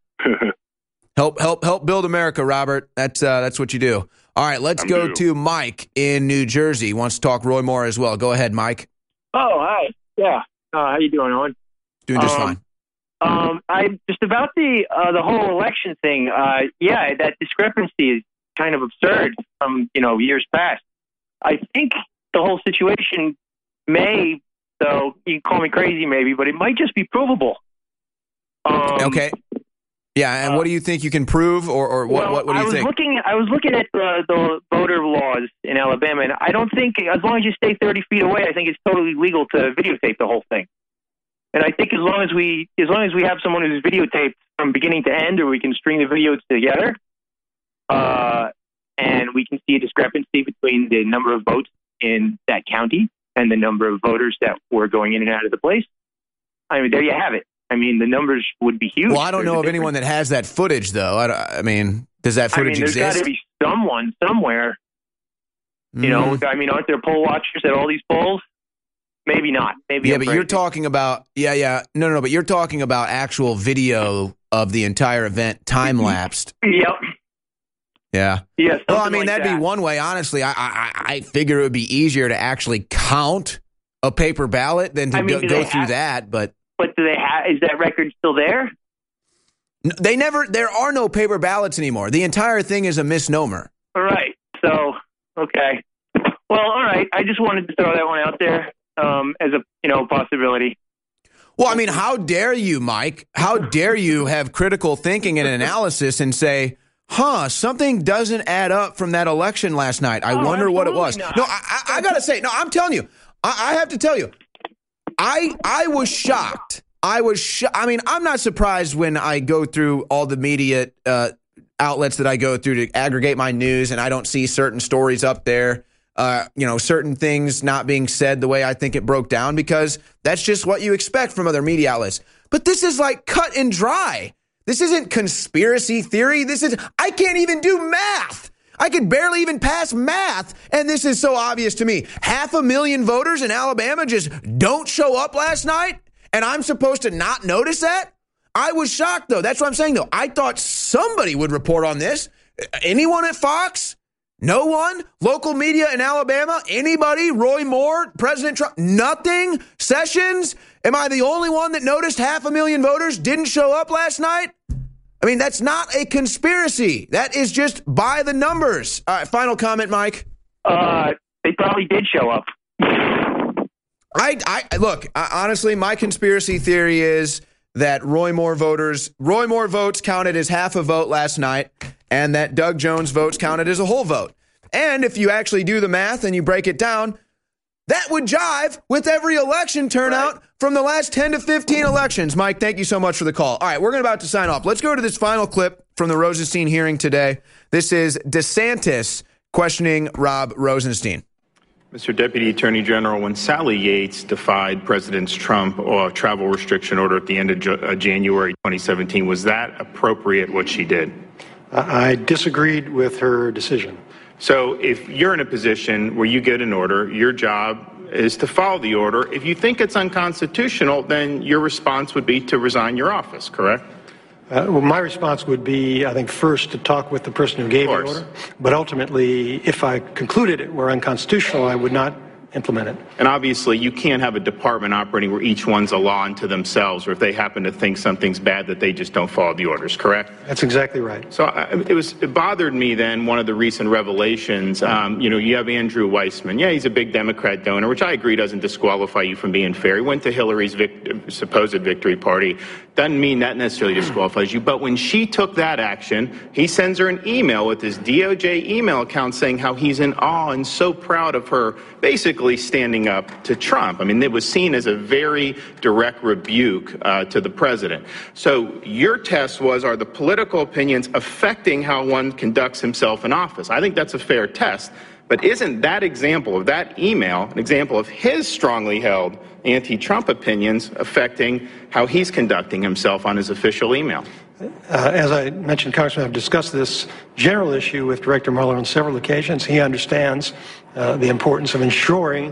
C: help, help, help build America, Robert. That's uh, that's what you do. All right, let's
D: I'm
C: go
D: due.
C: to Mike in New Jersey. He wants to talk Roy Moore as well. Go ahead, Mike.
I: Oh, hi. Yeah. Uh, how you doing, Owen?
C: Doing just
I: um,
C: fine.
I: Um, I just about the uh, the whole election thing. Uh, yeah, that discrepancy is kind of absurd from you know years past. I think the whole situation may, though you can call me crazy, maybe, but it might just be provable. Um,
C: okay. Yeah, and uh, what do you think you can prove, or, or what,
I: well,
C: what, what do you
I: I was
C: think?
I: Looking, I was looking at the, the voter laws in Alabama, and I don't think, as long as you stay thirty feet away, I think it's totally legal to videotape the whole thing. And I think as long as we, as long as we have someone who's videotaped from beginning to end, or we can string the videos together, uh, and we can see a discrepancy between the number of votes in that county and the number of voters that were going in and out of the place. I mean, there you have it. I mean, the numbers would be huge.
C: Well, I don't
I: There's
C: know
I: a
C: of anyone that has that footage, though. I, I mean, does that footage
I: I mean, there's
C: exist?
I: got to be someone somewhere. You
C: Mm.
I: know, I mean, aren't there poll watchers at all these polls? Maybe not. Maybe
C: Yeah,
I: I'm
C: but
I: crazy.
C: you're talking about yeah, yeah. No, no, no. But you're talking about actual video of the entire event, time lapsed.
I: Yep.
C: Yeah.
I: Yeah.
C: Well, I
I: something
C: mean,
I: like
C: that'd
I: that.
C: be one way. Honestly, I, I, I figure it would be easier to actually count a paper ballot than to
I: I mean,
C: go,
I: do
C: go
I: they
C: through
I: have-
C: that. But
I: But do they have? Is that record still there?
C: n- they never. There are no paper ballots anymore. The entire thing is a misnomer.
I: All right. So, okay. Well, all right. I just wanted to throw that one out there um, as a you know possibility.
C: Well, I mean, how dare you, Mike? How dare you have critical thinking and analysis and say, huh, something doesn't add up from that election last night. I
I: Oh,
C: wonder what it was.
I: absolutely
C: No,
I: not.
C: I, I, I got to say, no, I'm telling you, I, I have to tell you, I I was shocked. I was sho- I mean, I'm not surprised when I go through all the media uh, outlets that I go through to aggregate my news and I don't see certain stories up there. Uh, you know, certain things not being said the way I think it broke down, because that's just what you expect from other media outlets. But this is like cut and dry. This isn't conspiracy theory. This is, I can't even do math. I could barely even pass math. And this is so obvious to me. Half a million voters in Alabama just don't show up last night. And I'm supposed to not notice that? I was shocked, though. That's what I'm saying, though. I thought somebody would report on this. Anyone at Fox? No one? Local media in Alabama? Anybody? Roy Moore? President Trump? Nothing? Sessions? Am I the only one that noticed half a million voters didn't show up last night? I mean, that's not a conspiracy. That is just by the numbers. All right, final comment, Mike.
I: Uh, they probably did show up.
C: I, I look, I, honestly, my conspiracy theory is that Roy Moore voters, Roy Moore votes counted as half a vote last night, and that Doug Jones votes counted as a whole vote. And if you actually do the math and you break it down, that would jive with every election turnout from the last ten to fifteen elections. Mike, thank you so much for the call. All right, we're about to sign off. Let's go to this final clip from the Rosenstein hearing today. This is DeSantis questioning Rob Rosenstein.
W: Mister Deputy Attorney General, when Sally Yates defied President Trump or travel restriction order at the end of J- uh, January twenty seventeen, was that appropriate what she did?
G: I disagreed with her decision.
W: So if you're in a position where you get an order, your job is to follow the order. If you think it's unconstitutional, then your response would be to resign your office, correct?
G: Uh, well, my response would be, I think, first to talk with the person who gave the order. But ultimately, if I concluded it were unconstitutional, I would not implement it.
W: And obviously, you can't have a department operating where each one's a law unto themselves, or if they happen to think something's bad, that they just don't follow the orders, correct?
G: That's exactly right.
W: So I, it was it bothered me then, one of the recent revelations, um, you know, you have Andrew Weissman. Yeah, he's a big Democrat donor, which I agree doesn't disqualify you from being fair. He went to Hillary's vic- supposed victory party. Doesn't mean that necessarily disqualifies you. But when she took that action, he sends her an email with his D O J email account saying how he's in awe and so proud of her basically standing up to Trump. I mean, it was seen as a very direct rebuke uh, to the president. So your test was, are the political opinions affecting how one conducts himself in office? I think that's a fair test. But isn't that example of that email an example of his strongly held anti-Trump opinions affecting how he's conducting himself on his official email?
G: Uh, as I mentioned, Congressman, I've discussed this general issue with Director Mueller on several occasions. He understands uh, the importance of ensuring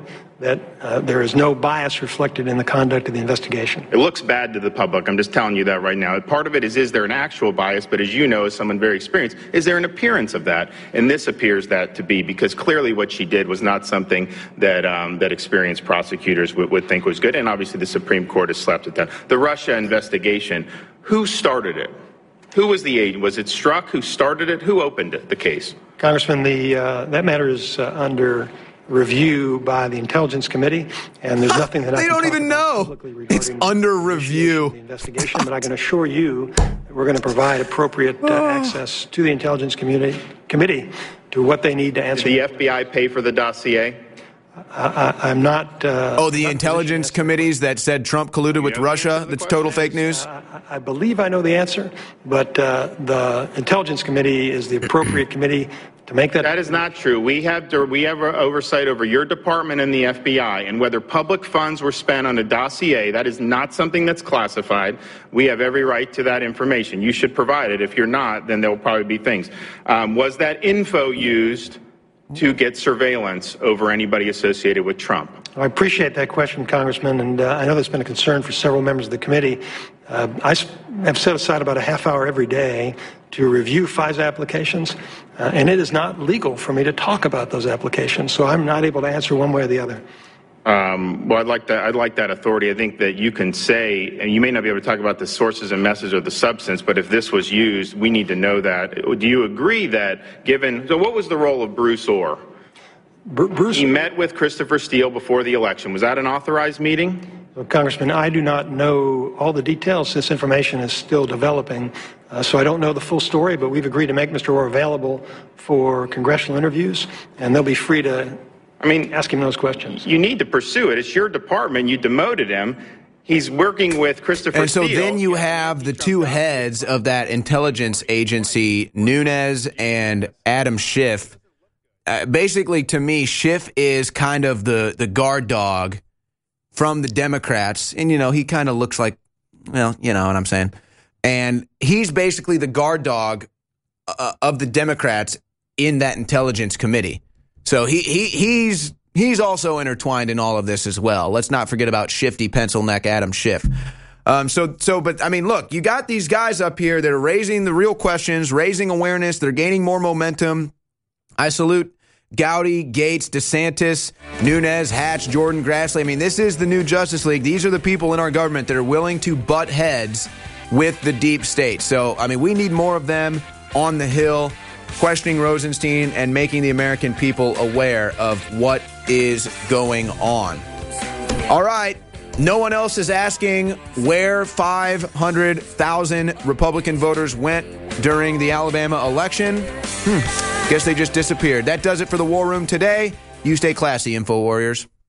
G: that uh, there is no bias reflected in the conduct of the investigation.
W: It looks bad to the public. I'm just telling you that right now. Part of it is, is there an actual bias? But as you know, as someone very experienced, is there an appearance of that? And this appears that to be, because clearly what she did was not something that um, that experienced prosecutors would, would think was good. And obviously the Supreme Court has slapped it down. The Russia investigation, who started it? Who was the agent? Was it Strzok who started it? Who opened it, the case?
G: Congressman, the uh, that matter is uh, under review by the Intelligence Committee, and there's nothing that
C: they
G: I can
C: don't
G: talk
C: even
G: about
C: know. It's under review.
G: The investigation, but I can assure you that we're going to provide appropriate uh, access to the Intelligence Community Committee to what they need to answer.
W: Did the F B I pay for the dossier?
G: I, I, I'm not. Uh,
C: oh, the intelligence committees that said Trump colluded with Russia? That's total fake news?
G: Uh, I believe I know the answer, but uh, the Intelligence Committee is the appropriate committee to make that.
W: That is not true. We have we have oversight over your department and the F B I, and whether public funds were spent on a dossier, that is not something that's classified. We have every right to that information. You should provide it. If you're not, then there will probably be things. Um, was that info used to get surveillance over anybody associated with Trump?
G: I appreciate that question, Congressman, and uh, I know that's been a concern for several members of the committee. Uh, I have set aside about a half hour every day to review FISA applications, uh, and it is not legal for me to talk about those applications, so I'm not able to answer one way or the other.
W: Um, well, I'd like that. I'd like that authority. I think that you can say, and you may not be able to talk about the sources and methods or the substance, but if this was used, we need to know that. Do you agree that, given? So, what was the role of Bruce Orr?
G: Br- Bruce.
W: He met with Christopher Steele before the election. Was that an authorized meeting?
G: Well, Congressman, I do not know all the details. This information is still developing, uh, so I don't know the full story. But we've agreed to make Mister Orr available for congressional interviews, and they'll be free to.
W: I mean,
G: ask him those questions.
W: You need to pursue it. It's your department. You demoted him. He's working with Christopher
C: And so
W: Steele.
C: then you have the two heads of that intelligence agency, Nunes and Adam Schiff. Uh, basically, to me, Schiff is kind of the, the guard dog from the Democrats. And, you know, he kind of looks like, well, you know what I'm saying. And he's basically the guard dog uh, of the Democrats in that intelligence committee. So he, he he's he's also intertwined in all of this as well. Let's not forget about shifty pencil neck Adam Schiff. Um, so so, but I mean, look, you got these guys up here that are raising the real questions, raising awareness. They're gaining more momentum. I salute Gowdy, Gates, DeSantis, Nunes, Hatch, Jordan, Grassley. I mean, this is the new Justice League. These are the people in our government that are willing to butt heads with the deep state. So, I mean, we need more of them on the Hill, questioning Rosenstein and making the American people aware of what is going on. All right. No one else is asking where five hundred thousand Republican voters went during the Alabama election. Hmm. Guess they just disappeared. That does it for the War Room today. You stay classy, Info Warriors.